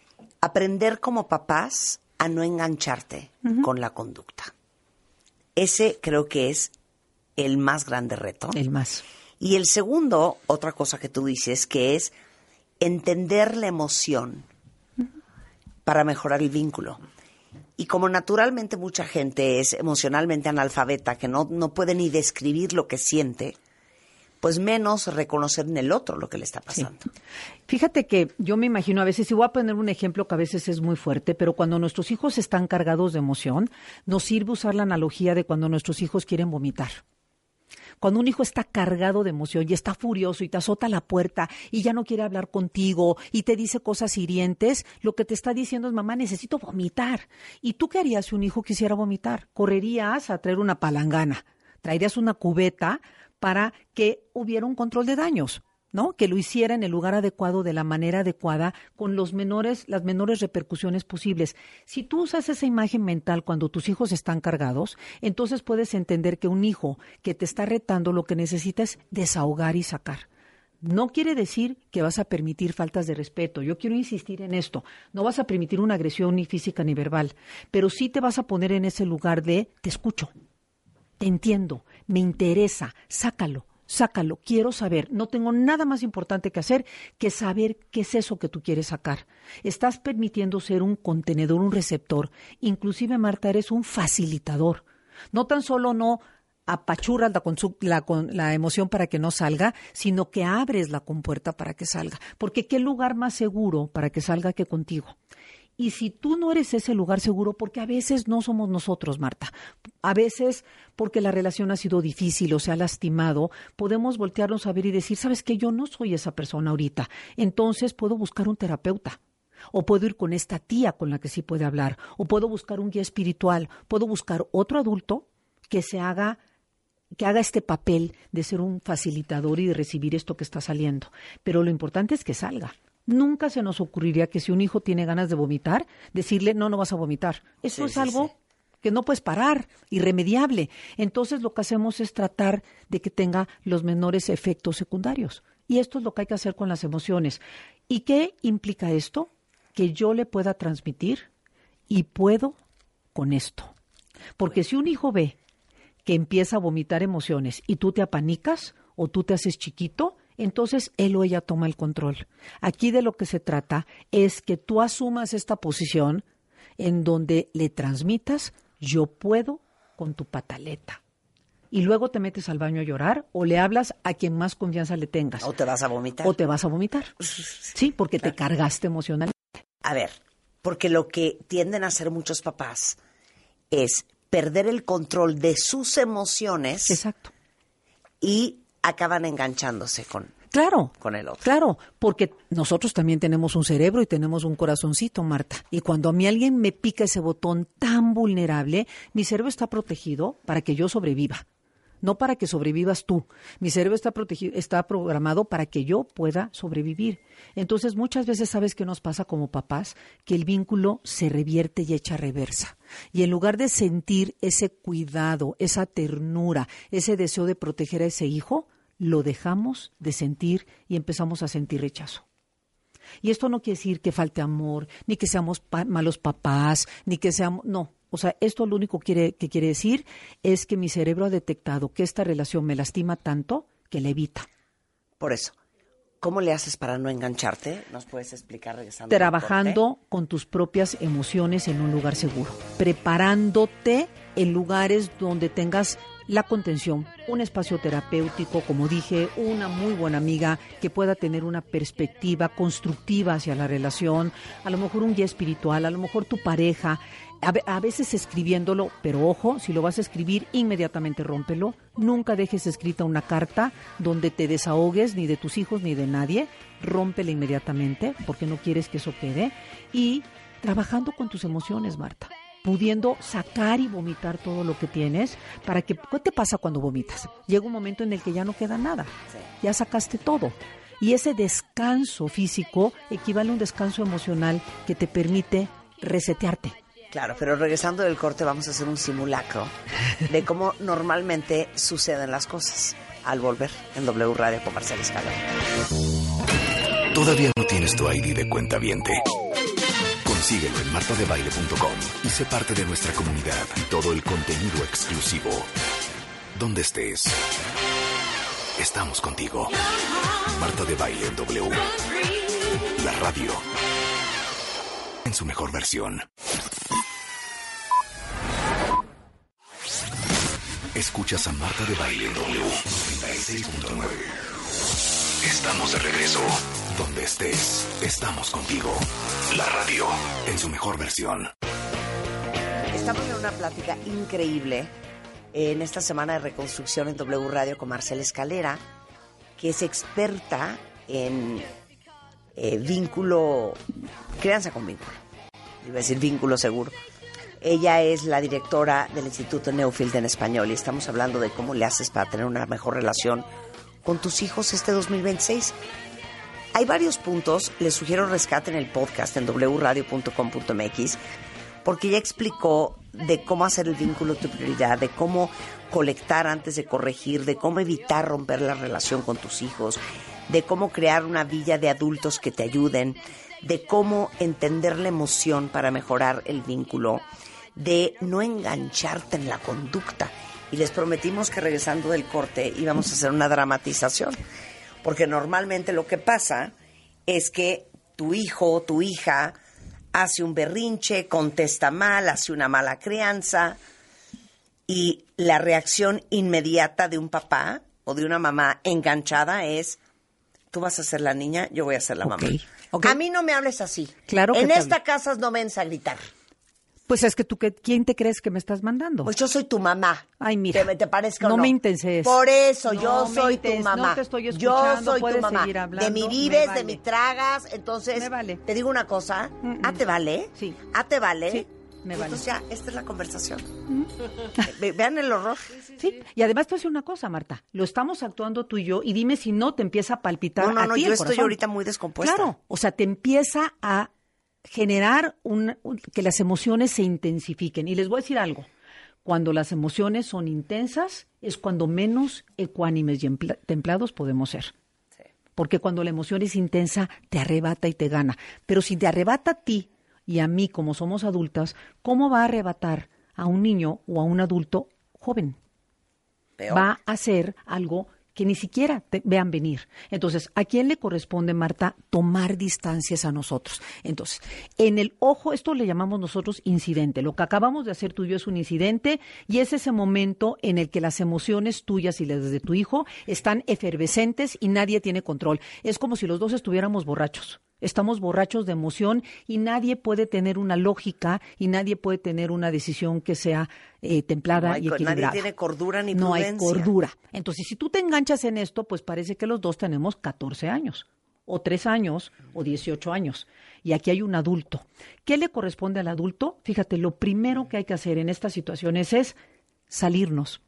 Aprender como papás a no engancharte uh-huh. con la conducta. Ese creo que es el más grande reto. El más. Y el segundo, otra cosa que tú dices, que es entender la emoción uh-huh. para mejorar el vínculo. Y como naturalmente mucha gente es emocionalmente analfabeta, que no, no puede ni describir lo que siente, pues menos reconocer en el otro lo que le está pasando. Sí. Fíjate que yo me imagino a veces, y voy a poner un ejemplo que a veces es muy fuerte, pero cuando nuestros hijos están cargados de emoción, nos sirve usar la analogía de cuando nuestros hijos quieren vomitar. Cuando un hijo está cargado de emoción y está furioso y te azota la puerta y ya no quiere hablar contigo y te dice cosas hirientes, lo que te está diciendo es, mamá, necesito vomitar. ¿Y tú qué harías si un hijo quisiera vomitar? Correrías a traer una palangana, traerías una cubeta para que hubiera un control de daños, ¿no? Que lo hiciera en el lugar adecuado, de la manera adecuada, con los menores, las menores repercusiones posibles. Si tú usas esa imagen mental cuando tus hijos están cargados, entonces puedes entender que un hijo que te está retando lo que necesita es desahogar y sacar. No quiere decir que vas a permitir faltas de respeto. Yo quiero insistir en esto. No vas a permitir una agresión ni física ni verbal, pero sí te vas a poner en ese lugar de te escucho. Te entiendo, me interesa, sácalo, sácalo, quiero saber. No tengo nada más importante que hacer que saber qué es eso que tú quieres sacar. Estás permitiendo ser un contenedor, un receptor. Inclusive, Marta, eres un facilitador. No tan solo no apachurras la, consu- la, con, la emoción para que no salga, sino que abres la compuerta para que salga. Porque ¿qué lugar más seguro para que salga que contigo? Y si tú no eres ese lugar seguro, porque a veces no somos nosotros, Marta, a veces porque la relación ha sido difícil o se ha lastimado, podemos voltearnos a ver y decir, ¿sabes qué? Yo no soy esa persona ahorita. Entonces puedo buscar un terapeuta. O puedo ir con esta tía con la que sí puede hablar. O puedo buscar un guía espiritual. Puedo buscar otro adulto que se haga, que haga este papel de ser un facilitador y de recibir esto que está saliendo. Pero lo importante es que salga. Nunca se nos ocurriría que si un hijo tiene ganas de vomitar, decirle, no, no vas a vomitar. Eso sí, es sí, algo sí. que no puedes parar, irremediable. Entonces lo que hacemos es tratar de que tenga los menores efectos secundarios. Y esto es lo que hay que hacer con las emociones. ¿Y qué implica esto? Que yo le pueda transmitir y puedo con esto. Porque si un hijo ve que empieza a vomitar emociones y tú te apanicas o tú te haces chiquito, entonces él o ella toma el control. Aquí de lo que se trata es que tú asumas esta posición en donde le transmitas, yo puedo con tu pataleta. y luego te metes al baño a llorar o le hablas a quien más confianza le tengas. O te vas a vomitar. O te vas a vomitar. Sí, porque claro. te cargaste emocionalmente. A ver, porque lo que tienden a hacer muchos papás es perder el control de sus emociones. Exacto. Y acaban enganchándose con, claro, con el otro. Claro, porque nosotros también tenemos un cerebro y tenemos un corazoncito, Marta. Y cuando a mí alguien me pica ese botón tan vulnerable, mi cerebro está protegido para que yo sobreviva. No para que sobrevivas tú. Mi cerebro está protegido, está programado para que yo pueda sobrevivir. Entonces, muchas veces, ¿sabes qué nos pasa como papás? Que el vínculo se revierte y echa reversa. Y en lugar de sentir ese cuidado, esa ternura, ese deseo de proteger a ese hijo, lo dejamos de sentir y empezamos a sentir rechazo. Y esto no quiere decir que falte amor, ni que seamos pa- malos papás, ni que seamos... No. O sea, esto lo único quiere, que quiere decir es que mi cerebro ha detectado que esta relación me lastima tanto que la evita. Por eso, ¿cómo le haces para no engancharte? ¿Nos puedes explicar regresando? Trabajando con tus propias emociones en un lugar seguro. Preparándote en lugares donde tengas la contención, un espacio terapéutico, como dije, una muy buena amiga que pueda tener una perspectiva constructiva hacia la relación, a lo mejor un guía espiritual, a lo mejor tu pareja, a, a veces escribiéndolo, pero ojo, si lo vas a escribir, inmediatamente rómpelo, nunca dejes escrita una carta donde te desahogues ni de tus hijos ni de nadie, rómpela inmediatamente porque no quieres que eso quede, y trabajando con tus emociones, Marta, pudiendo sacar y vomitar todo lo que tienes, para que, ¿qué te pasa cuando vomitas? Llega un momento en el que ya no queda nada, sí. Ya sacaste todo. Y ese descanso físico equivale a un descanso emocional que te permite resetearte. Claro, pero regresando del corte vamos a hacer un simulacro de cómo normalmente suceden las cosas al volver en W Radio con Marcela Escalera. ¿Todavía no tienes tu I D de cuentaviente? Consíguelo en marta de baile punto com y sé parte de nuestra comunidad y todo el contenido exclusivo. Donde estés, estamos contigo. Marta de Baile en W. La radio en su mejor versión. Escuchas a Marta de Baile en W noventa y seis punto nueve. Estamos de regreso. Donde estés, estamos contigo. La radio en su mejor versión. Estamos en una plática increíble en esta semana de reconstrucción en W Radio con Marcela Escalera, que es experta en eh, vínculo, crianza con vínculo. Iba a decir vínculo seguro. Ella es la directora del Instituto Neofield en español y estamos hablando de cómo le haces para tener una mejor relación con tus hijos este dos mil veintiséis. Hay varios puntos, les sugiero rescaten el podcast en doble u radio punto com punto m x porque ella explicó de cómo hacer el vínculo tu prioridad, de cómo colectar antes de corregir, de cómo evitar romper la relación con tus hijos, de cómo crear una villa de adultos que te ayuden, de cómo entender la emoción para mejorar el vínculo, de no engancharte en la conducta. Y les prometimos que regresando del corte íbamos a hacer una dramatización. Porque normalmente lo que pasa es que tu hijo o tu hija hace un berrinche, contesta mal, hace una mala crianza y la reacción inmediata de un papá o de una mamá enganchada es: tú vas a ser la niña, yo voy a ser la okay. mamá. Okay. A mí no me hables así. Claro que en te... esta casa no me vengas a gritar. Pues es que tú, ¿quién te crees que me estás mandando? Pues yo soy tu mamá. Ay, mira. ¿Te, te parezca o no? no me intenses. Por eso, no yo soy inten- tu mamá. No te estoy escuchando, yo soy puedes tu mamá. seguir hablando. De mi vives, vale. de mi tragas. Entonces, me vale. Te digo una cosa. Mm-mm. ¿Ah, te vale? Sí. ¿Ah, te vale? Sí, me vale. Entonces ya, esta es la conversación. Mm. Ve, vean el horror. Sí, y además te voy a decir una cosa, Marta. Lo estamos actuando tú y yo, y dime si no te empieza a palpitar No, no, a no, ti yo el estoy corazón. ahorita muy descompuesta. Claro, o sea, te empieza a generar un, un, que las emociones se intensifiquen. Y les voy a decir algo. Cuando las emociones son intensas, es cuando menos ecuánimes y empla- templados podemos ser. Sí. Porque cuando la emoción es intensa, te arrebata y te gana. Pero si te arrebata a ti y a mí, como somos adultas, ¿cómo va a arrebatar a un niño o a un adulto joven? Peor. Va a ser algo que ni siquiera te vean venir. Entonces, ¿a quién le corresponde, Marta, tomar distancias a nosotros? Entonces, en el ojo, esto le llamamos nosotros incidente. Lo que acabamos de hacer tú y yo es un incidente y es ese momento en el que las emociones tuyas y las de tu hijo están efervescentes y nadie tiene control. Es como si los dos estuviéramos borrachos. Estamos borrachos de emoción y nadie puede tener una lógica y nadie puede tener una decisión que sea eh, templada No hay y co- equilibrada. nadie tiene cordura ni No hay prudencia. cordura. Entonces, si tú te enganchas en esto, pues parece que los dos tenemos catorce años, o tres años, o dieciocho años. Y aquí hay un adulto. ¿Qué le corresponde al adulto? Fíjate, lo primero que hay que hacer en estas situaciones es salirnos.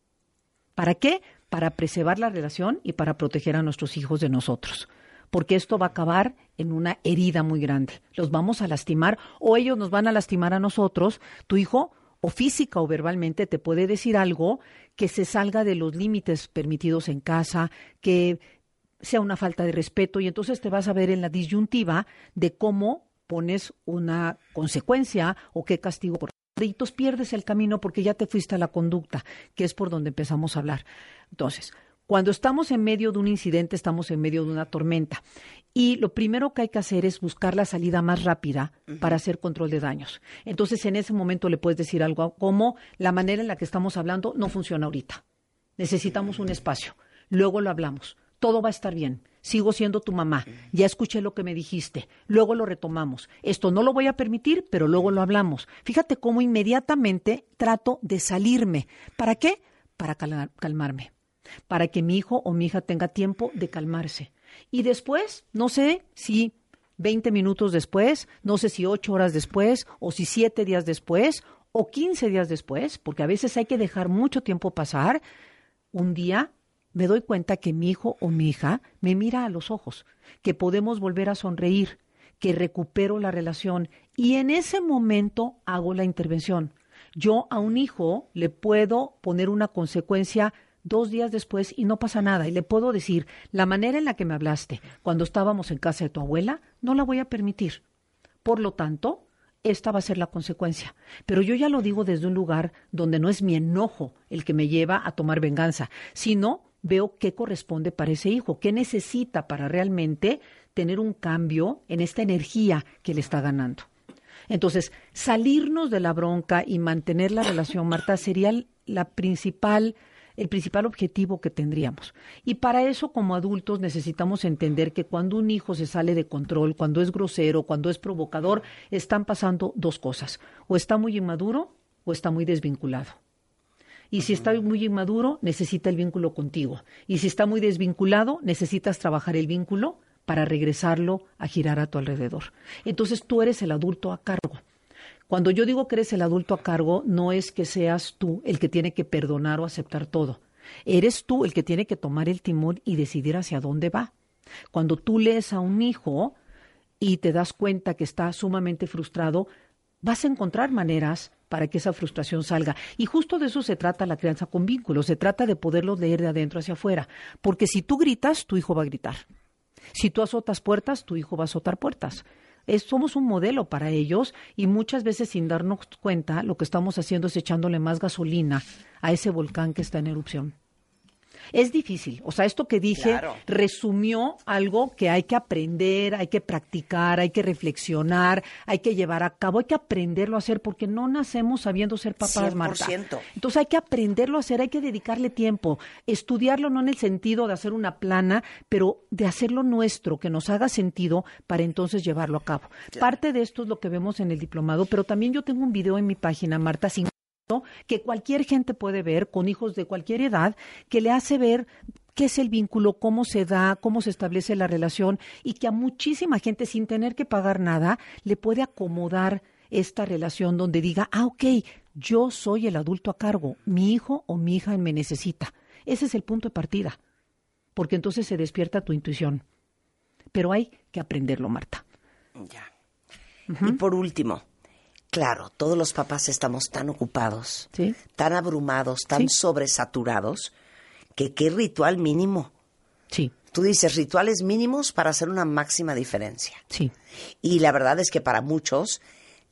¿Para qué? Para preservar la relación y para proteger a nuestros hijos de nosotros. Porque esto va a acabar en una herida muy grande. Los vamos a lastimar o ellos nos van a lastimar a nosotros. Tu hijo, o física o verbalmente, te puede decir algo que se salga de los límites permitidos en casa, que sea una falta de respeto, y entonces te vas a ver en la disyuntiva de cómo pones una consecuencia o qué castigo. Por entonces pierdes el camino porque ya te fuiste a la conducta, que es por donde empezamos a hablar. Entonces, cuando estamos en medio de un incidente, estamos en medio de una tormenta. Y lo primero que hay que hacer es buscar la salida más rápida uh-huh. para hacer control de daños. Entonces, en ese momento le puedes decir algo como la manera en la que estamos hablando no funciona ahorita. Necesitamos un espacio. Luego lo hablamos. Todo va a estar bien. Sigo siendo tu mamá. Ya escuché lo que me dijiste. Luego lo retomamos. Esto no lo voy a permitir, pero luego lo hablamos. Fíjate cómo inmediatamente trato de salirme. ¿Para qué? Para cal- calmarme. Para que mi hijo o mi hija tenga tiempo de calmarse. Y después, no sé si veinte minutos después, no sé si ocho horas después, o si siete días después, o quince días después, porque a veces hay que dejar mucho tiempo pasar, un día me doy cuenta que mi hijo o mi hija me mira a los ojos, que podemos volver a sonreír, que recupero la relación, y en ese momento hago la intervención. Yo a un hijo le puedo poner una consecuencia dos días después y no pasa nada. Y le puedo decir, la manera en la que me hablaste cuando estábamos en casa de tu abuela, no la voy a permitir. Por lo tanto, esta va a ser la consecuencia. Pero yo ya lo digo desde un lugar donde no es mi enojo el que me lleva a tomar venganza, sino veo qué corresponde para ese hijo, qué necesita para realmente tener un cambio en esta energía que le está ganando. Entonces, salirnos de la bronca y mantener la relación, Marta, sería la principal... el principal objetivo que tendríamos. Y para eso, como adultos, necesitamos entender que cuando un hijo se sale de control, cuando es grosero, cuando es provocador, están pasando dos cosas. O está muy inmaduro o está muy desvinculado. Y si está muy inmaduro, necesita el vínculo contigo. Y si está muy desvinculado, necesitas trabajar el vínculo para regresarlo a girar a tu alrededor. Entonces, tú eres el adulto a cargo. Cuando yo digo que eres el adulto a cargo, no es que seas tú el que tiene que perdonar o aceptar todo. Eres tú el que tiene que tomar el timón y decidir hacia dónde va. Cuando tú lees a un hijo y te das cuenta que está sumamente frustrado, vas a encontrar maneras para que esa frustración salga. Y justo de eso se trata la crianza con vínculos. Se trata de poderlo leer de adentro hacia afuera. Porque si tú gritas, tu hijo va a gritar. Si tú azotas puertas, tu hijo va a azotar puertas. Es, somos un modelo para ellos y muchas veces sin darnos cuenta lo que estamos haciendo es echándole más gasolina a ese volcán que está en erupción. Es difícil, o sea, esto que dije claro. resumió algo que hay que aprender, hay que practicar, hay que reflexionar, hay que llevar a cabo, hay que aprenderlo a hacer porque no nacemos sabiendo ser papás, Marta. Entonces hay que aprenderlo a hacer, hay que dedicarle tiempo, estudiarlo no en el sentido de hacer una plana, pero de hacerlo nuestro, que nos haga sentido para entonces llevarlo a cabo. Claro. Parte de esto es lo que vemos en el diplomado, pero también yo tengo un video en mi página, Marta, sin que cualquier gente puede ver, con hijos de cualquier edad, que le hace ver qué es el vínculo, cómo se da, cómo se establece la relación y que a muchísima gente, sin tener que pagar nada, le puede acomodar esta relación donde diga, ah, ok, yo soy el adulto a cargo, mi hijo o mi hija me necesita. Ese es el punto de partida, porque entonces se despierta tu intuición. Pero hay que aprenderlo, Marta. Ya. Uh-huh. Y por último, claro, todos los papás estamos tan ocupados, ¿sí? tan abrumados, tan ¿Sí? sobresaturados, que qué ritual mínimo. Sí. Tú dices rituales mínimos para hacer una máxima diferencia. Sí. Y la verdad es que para muchos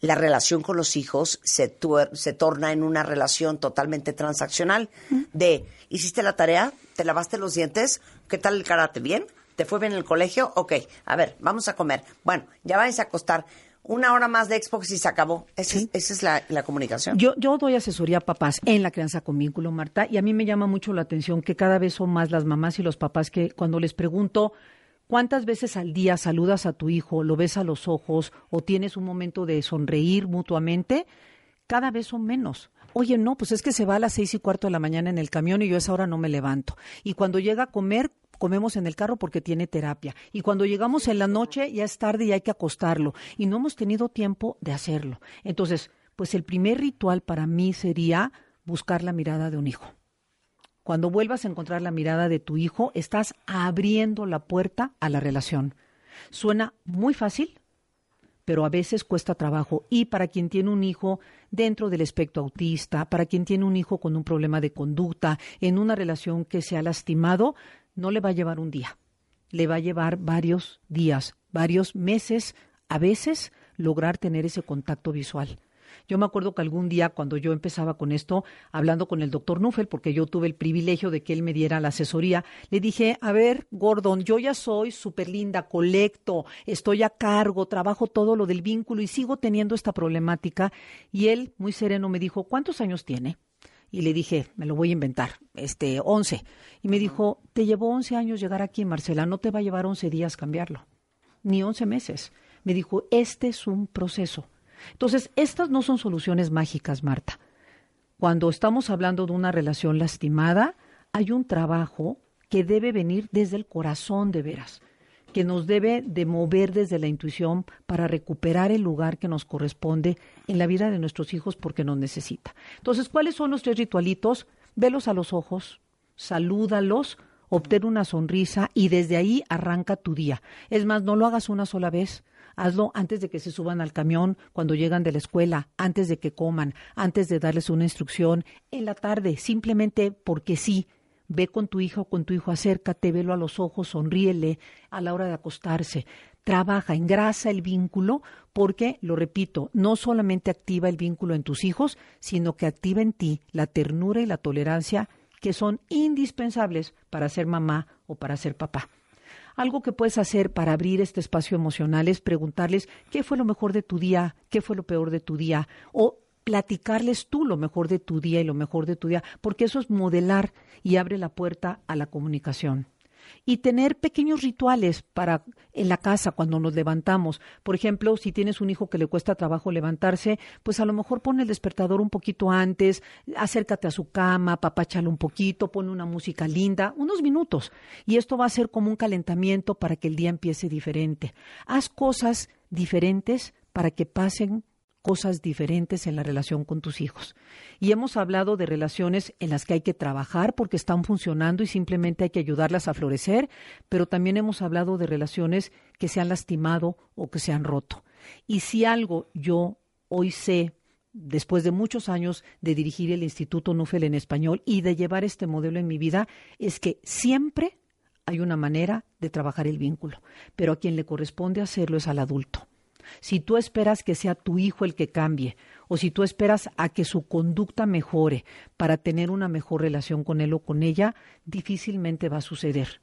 la relación con los hijos se, tuer- se torna en una relación totalmente transaccional de, ¿hiciste la tarea? ¿Te lavaste los dientes? ¿Qué tal el karate? ¿Bien? ¿Te fue bien en el colegio? Ok, a ver, vamos a comer. Bueno, ya váyanse a acostar. Una hora más de Xbox y se acabó. Esa Sí. es, esa es la, la comunicación. Yo, yo doy asesoría a papás en la crianza con vínculo, Marta, y a mí me llama mucho la atención que cada vez son más las mamás y los papás que cuando les pregunto cuántas veces al día saludas a tu hijo, lo ves a los ojos o tienes un momento de sonreír mutuamente, cada vez son menos. Oye, no, pues es que se va a las seis y cuarto de la mañana en el camión y yo a esa hora no me levanto. Y cuando llega a comer, comemos en el carro porque tiene terapia. Y cuando llegamos en la noche ya es tarde y hay que acostarlo. Y no hemos tenido tiempo de hacerlo. Entonces, pues el primer ritual para mí sería buscar la mirada de un hijo. Cuando vuelvas a encontrar la mirada de tu hijo, estás abriendo la puerta a la relación. Suena muy fácil, pero a veces cuesta trabajo. Y para quien tiene un hijo dentro del espectro autista, para quien tiene un hijo con un problema de conducta, en una relación que se ha lastimado, no le va a llevar un día. Le va a llevar varios días, varios meses, a veces lograr tener ese contacto visual. Yo me acuerdo que algún día cuando yo empezaba con esto, hablando con el doctor Nuffel, porque yo tuve el privilegio de que él me diera la asesoría, le dije, a ver, Gordon, yo ya soy súper linda, colecto, estoy a cargo, trabajo todo lo del vínculo y sigo teniendo esta problemática. Y él, muy sereno, me dijo, ¿cuántos años tiene? Y le dije, me lo voy a inventar, este, once. Y me dijo, te llevó once años llegar aquí, Marcela, no te va a llevar once días cambiarlo, ni once meses. Me dijo, este es un proceso. Entonces, estas no son soluciones mágicas, Marta. Cuando estamos hablando de una relación lastimada, hay un trabajo que debe venir desde el corazón de veras, que nos debe de mover desde la intuición para recuperar el lugar que nos corresponde en la vida de nuestros hijos porque nos necesita. Entonces, ¿cuáles son los tres ritualitos? Velos a los ojos, salúdalos, obtén una sonrisa y desde ahí arranca tu día. Es más, no lo hagas una sola vez. Hazlo antes de que se suban al camión, cuando llegan de la escuela, antes de que coman, antes de darles una instrucción, en la tarde, simplemente porque sí. Ve con tu hija o con tu hijo, acércate, velo a los ojos, sonríele a la hora de acostarse. Trabaja, engrasa el vínculo porque, lo repito, no solamente activa el vínculo en tus hijos, sino que activa en ti la ternura y la tolerancia que son indispensables para ser mamá o para ser papá. Algo que puedes hacer para abrir este espacio emocional es preguntarles qué fue lo mejor de tu día, qué fue lo peor de tu día, o platicarles tú lo mejor de tu día y lo mejor de tu día, porque eso es modelar y abre la puerta a la comunicación. Y tener pequeños rituales para en la casa cuando nos levantamos. Por ejemplo, si tienes un hijo que le cuesta trabajo levantarse, pues a lo mejor pon el despertador un poquito antes, acércate a su cama, apapáchalo un poquito, pon una música linda, unos minutos. Y esto va a ser como un calentamiento para que el día empiece diferente. Haz cosas diferentes para que pasen cosas diferentes en la relación con tus hijos. Y hemos hablado de relaciones en las que hay que trabajar porque están funcionando y simplemente hay que ayudarlas a florecer, pero también hemos hablado de relaciones que se han lastimado o que se han roto. Y si algo yo hoy sé, después de muchos años de dirigir el Instituto Nuffel en español y de llevar este modelo en mi vida, es que siempre hay una manera de trabajar el vínculo, pero a quien le corresponde hacerlo es al adulto. Si tú esperas que sea tu hijo el que cambie o si tú esperas a que su conducta mejore para tener una mejor relación con él o con ella, difícilmente va a suceder.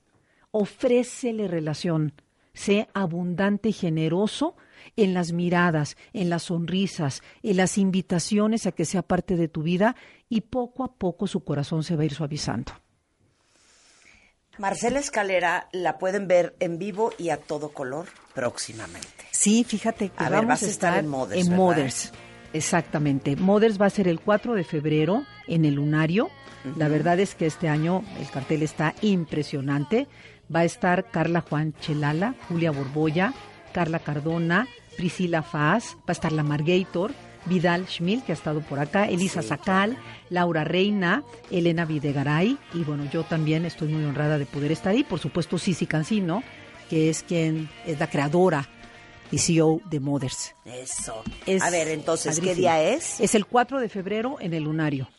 Ofrécele relación. Sé abundante y generoso en las miradas, en las sonrisas, en las invitaciones a que sea parte de tu vida y poco a poco su corazón se va a ir suavizando. Marcela Escalera la pueden ver en vivo y a todo color próximamente. Sí, fíjate que a vamos ver, vas a estar en Mothers. En Mothers, exactamente. Mothers va a ser el cuatro de febrero en el Lunario. Uh-huh. La verdad es que este año el cartel está impresionante. Va a estar Carla Juan Chelala, Julia Borbolla, Carla Cardona, Priscila Faz, va a estar la Margator, Vidal Schmil, que ha estado por acá, Elisa sí, Sacal, Laura Reina, Elena Videgaray, y bueno, yo también estoy muy honrada de poder estar ahí. Por supuesto, Sisi Cancino, que es quien es la creadora y C E O de Mothers. Eso. Es a ver, entonces, padrísimo. ¿Qué día es? Es el cuatro de febrero en el Lunario.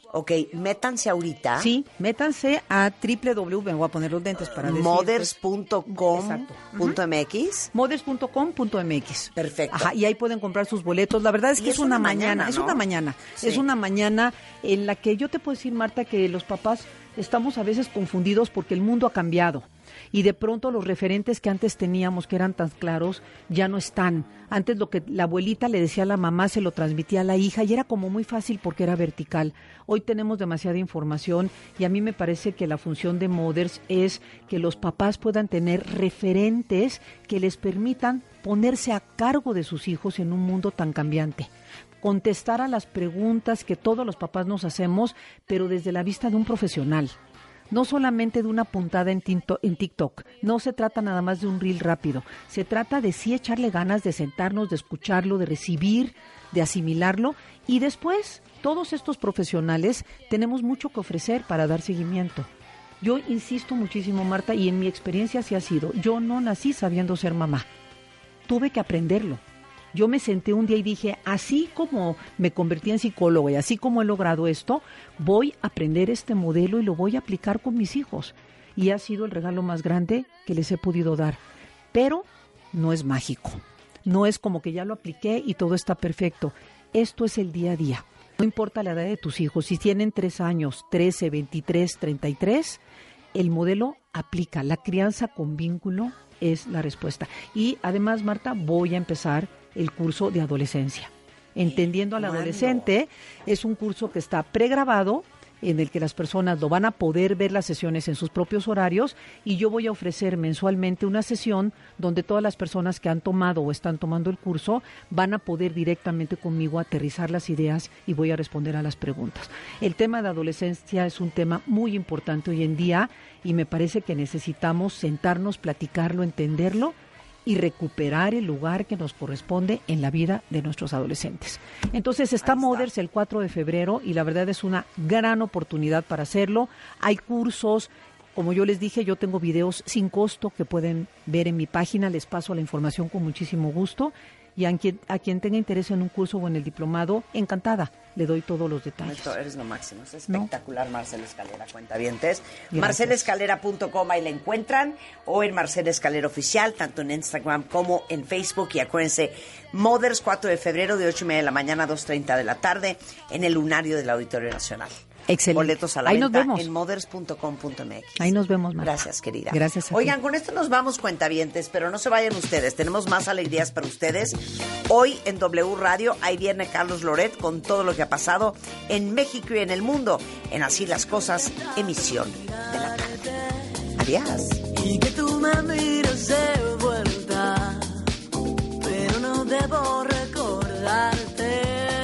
Ok, métanse ahorita. Sí, métanse a doble u doble u doble u, me voy a poner los lentes para decir. Mothers punto com punto m x. Mothers punto com punto m x. Perfecto. Ajá, y ahí pueden comprar sus boletos. La verdad es que Y es, una, mañana, ¿no? es una mañana. Sí. Es una mañana en la que yo te puedo decir, Marta, que los papás estamos a veces confundidos porque el mundo ha cambiado. Y de pronto los referentes que antes teníamos, que eran tan claros, ya no están. Antes lo que la abuelita le decía a la mamá se lo transmitía a la hija y era como muy fácil porque era vertical. Hoy tenemos demasiada información y a mí me parece que la función de Mothers es que los papás puedan tener referentes que les permitan ponerse a cargo de sus hijos en un mundo tan cambiante. Contestar a las preguntas que todos los papás nos hacemos, pero desde la vista de un profesional. No solamente de una puntada en TikTok, no se trata nada más de un reel rápido, se trata de sí echarle ganas de sentarnos, de escucharlo, de recibir, de asimilarlo y después todos estos profesionales tenemos mucho que ofrecer para dar seguimiento. Yo insisto muchísimo, Marta, y en mi experiencia así ha sido, yo no nací sabiendo ser mamá, tuve que aprenderlo. Yo me senté un día y dije, así como me convertí en psicóloga y así como he logrado esto, voy a aprender este modelo y lo voy a aplicar con mis hijos. Y ha sido el regalo más grande que les he podido dar. Pero no es mágico. No es como que ya lo apliqué y todo está perfecto. Esto es el día a día. No importa la edad de tus hijos. Si tienen tres años, trece, veintitrés, treinta y tres, el modelo aplica. La crianza con vínculo es la respuesta. Y además, Marta, voy a empezar el curso de adolescencia. Entendiendo al adolescente es un curso que está pregrabado, en el que las personas lo van a poder ver las sesiones en sus propios horarios y yo voy a ofrecer mensualmente una sesión donde todas las personas que han tomado o están tomando el curso van a poder directamente conmigo aterrizar las ideas y voy a responder a las preguntas. El tema de adolescencia es un tema muy importante hoy en día y me parece que necesitamos sentarnos, platicarlo, entenderlo y recuperar el lugar que nos corresponde en la vida de nuestros adolescentes. Entonces está, está Mothers el cuatro de febrero y la verdad es una gran oportunidad para hacerlo. Hay cursos, como yo les dije, yo tengo videos sin costo que pueden ver en mi página, les paso la información con muchísimo gusto y a quien, a quien tenga interés en un curso o en el diplomado, encantada, le doy todos los detalles. Esto eres lo máximo, es espectacular, ¿no? Marcela Escalera, cuentavientes. Gracias. marcela escalera punto com, ahí la encuentran, o en Marcela Escalera Oficial, tanto en Instagram como en Facebook. Y acuérdense, Mothers cuatro de febrero de ocho y media de la mañana a dos treinta de la tarde en el Lunario del Auditorio Nacional. Excelente. Boletos a la Ahí venta nos vemos. en mothers punto com punto m x. Ahí nos vemos, Marta. Gracias, querida. Gracias a Oigan, ti. con esto nos vamos, cuentavientes, pero no se vayan ustedes. Tenemos más alegrías para ustedes. Hoy en W Radio, ahí viene Carlos Loret con todo lo que ha pasado en México y en el mundo, en Así las Cosas, emisión de la tarde. Adiós. Y que tú me mires de vuelta, pero no debo recordarte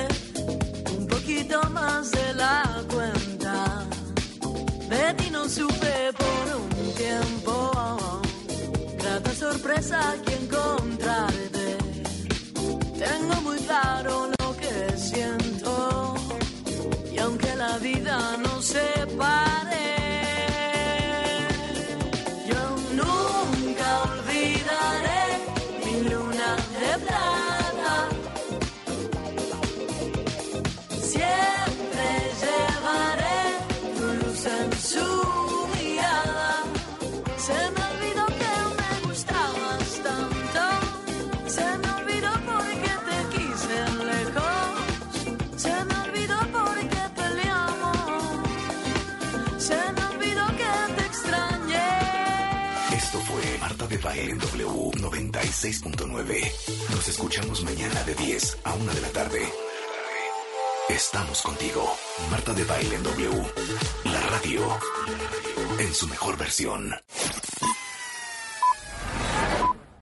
un poquito más de la cuenta. De ti no supe por un tiempo, grata sorpresa que encontrarte. Tengo muy claro lo que siento, y aunque la vida nos separe, yo nunca olvidaré mi luna de plata. Siempre llevaré tu luz en su mirada. Se me olvidó que me gustabas tanto, se me olvidó porque te quise lejos, se me olvidó porque peleamos, se me olvidó que te extrañé. Esto fue Marta de Baile en W noventa y seis punto nueve. Nos escuchamos mañana de diez a una de la tarde. Estamos contigo. Marta de Baile en W. La radio en su mejor versión.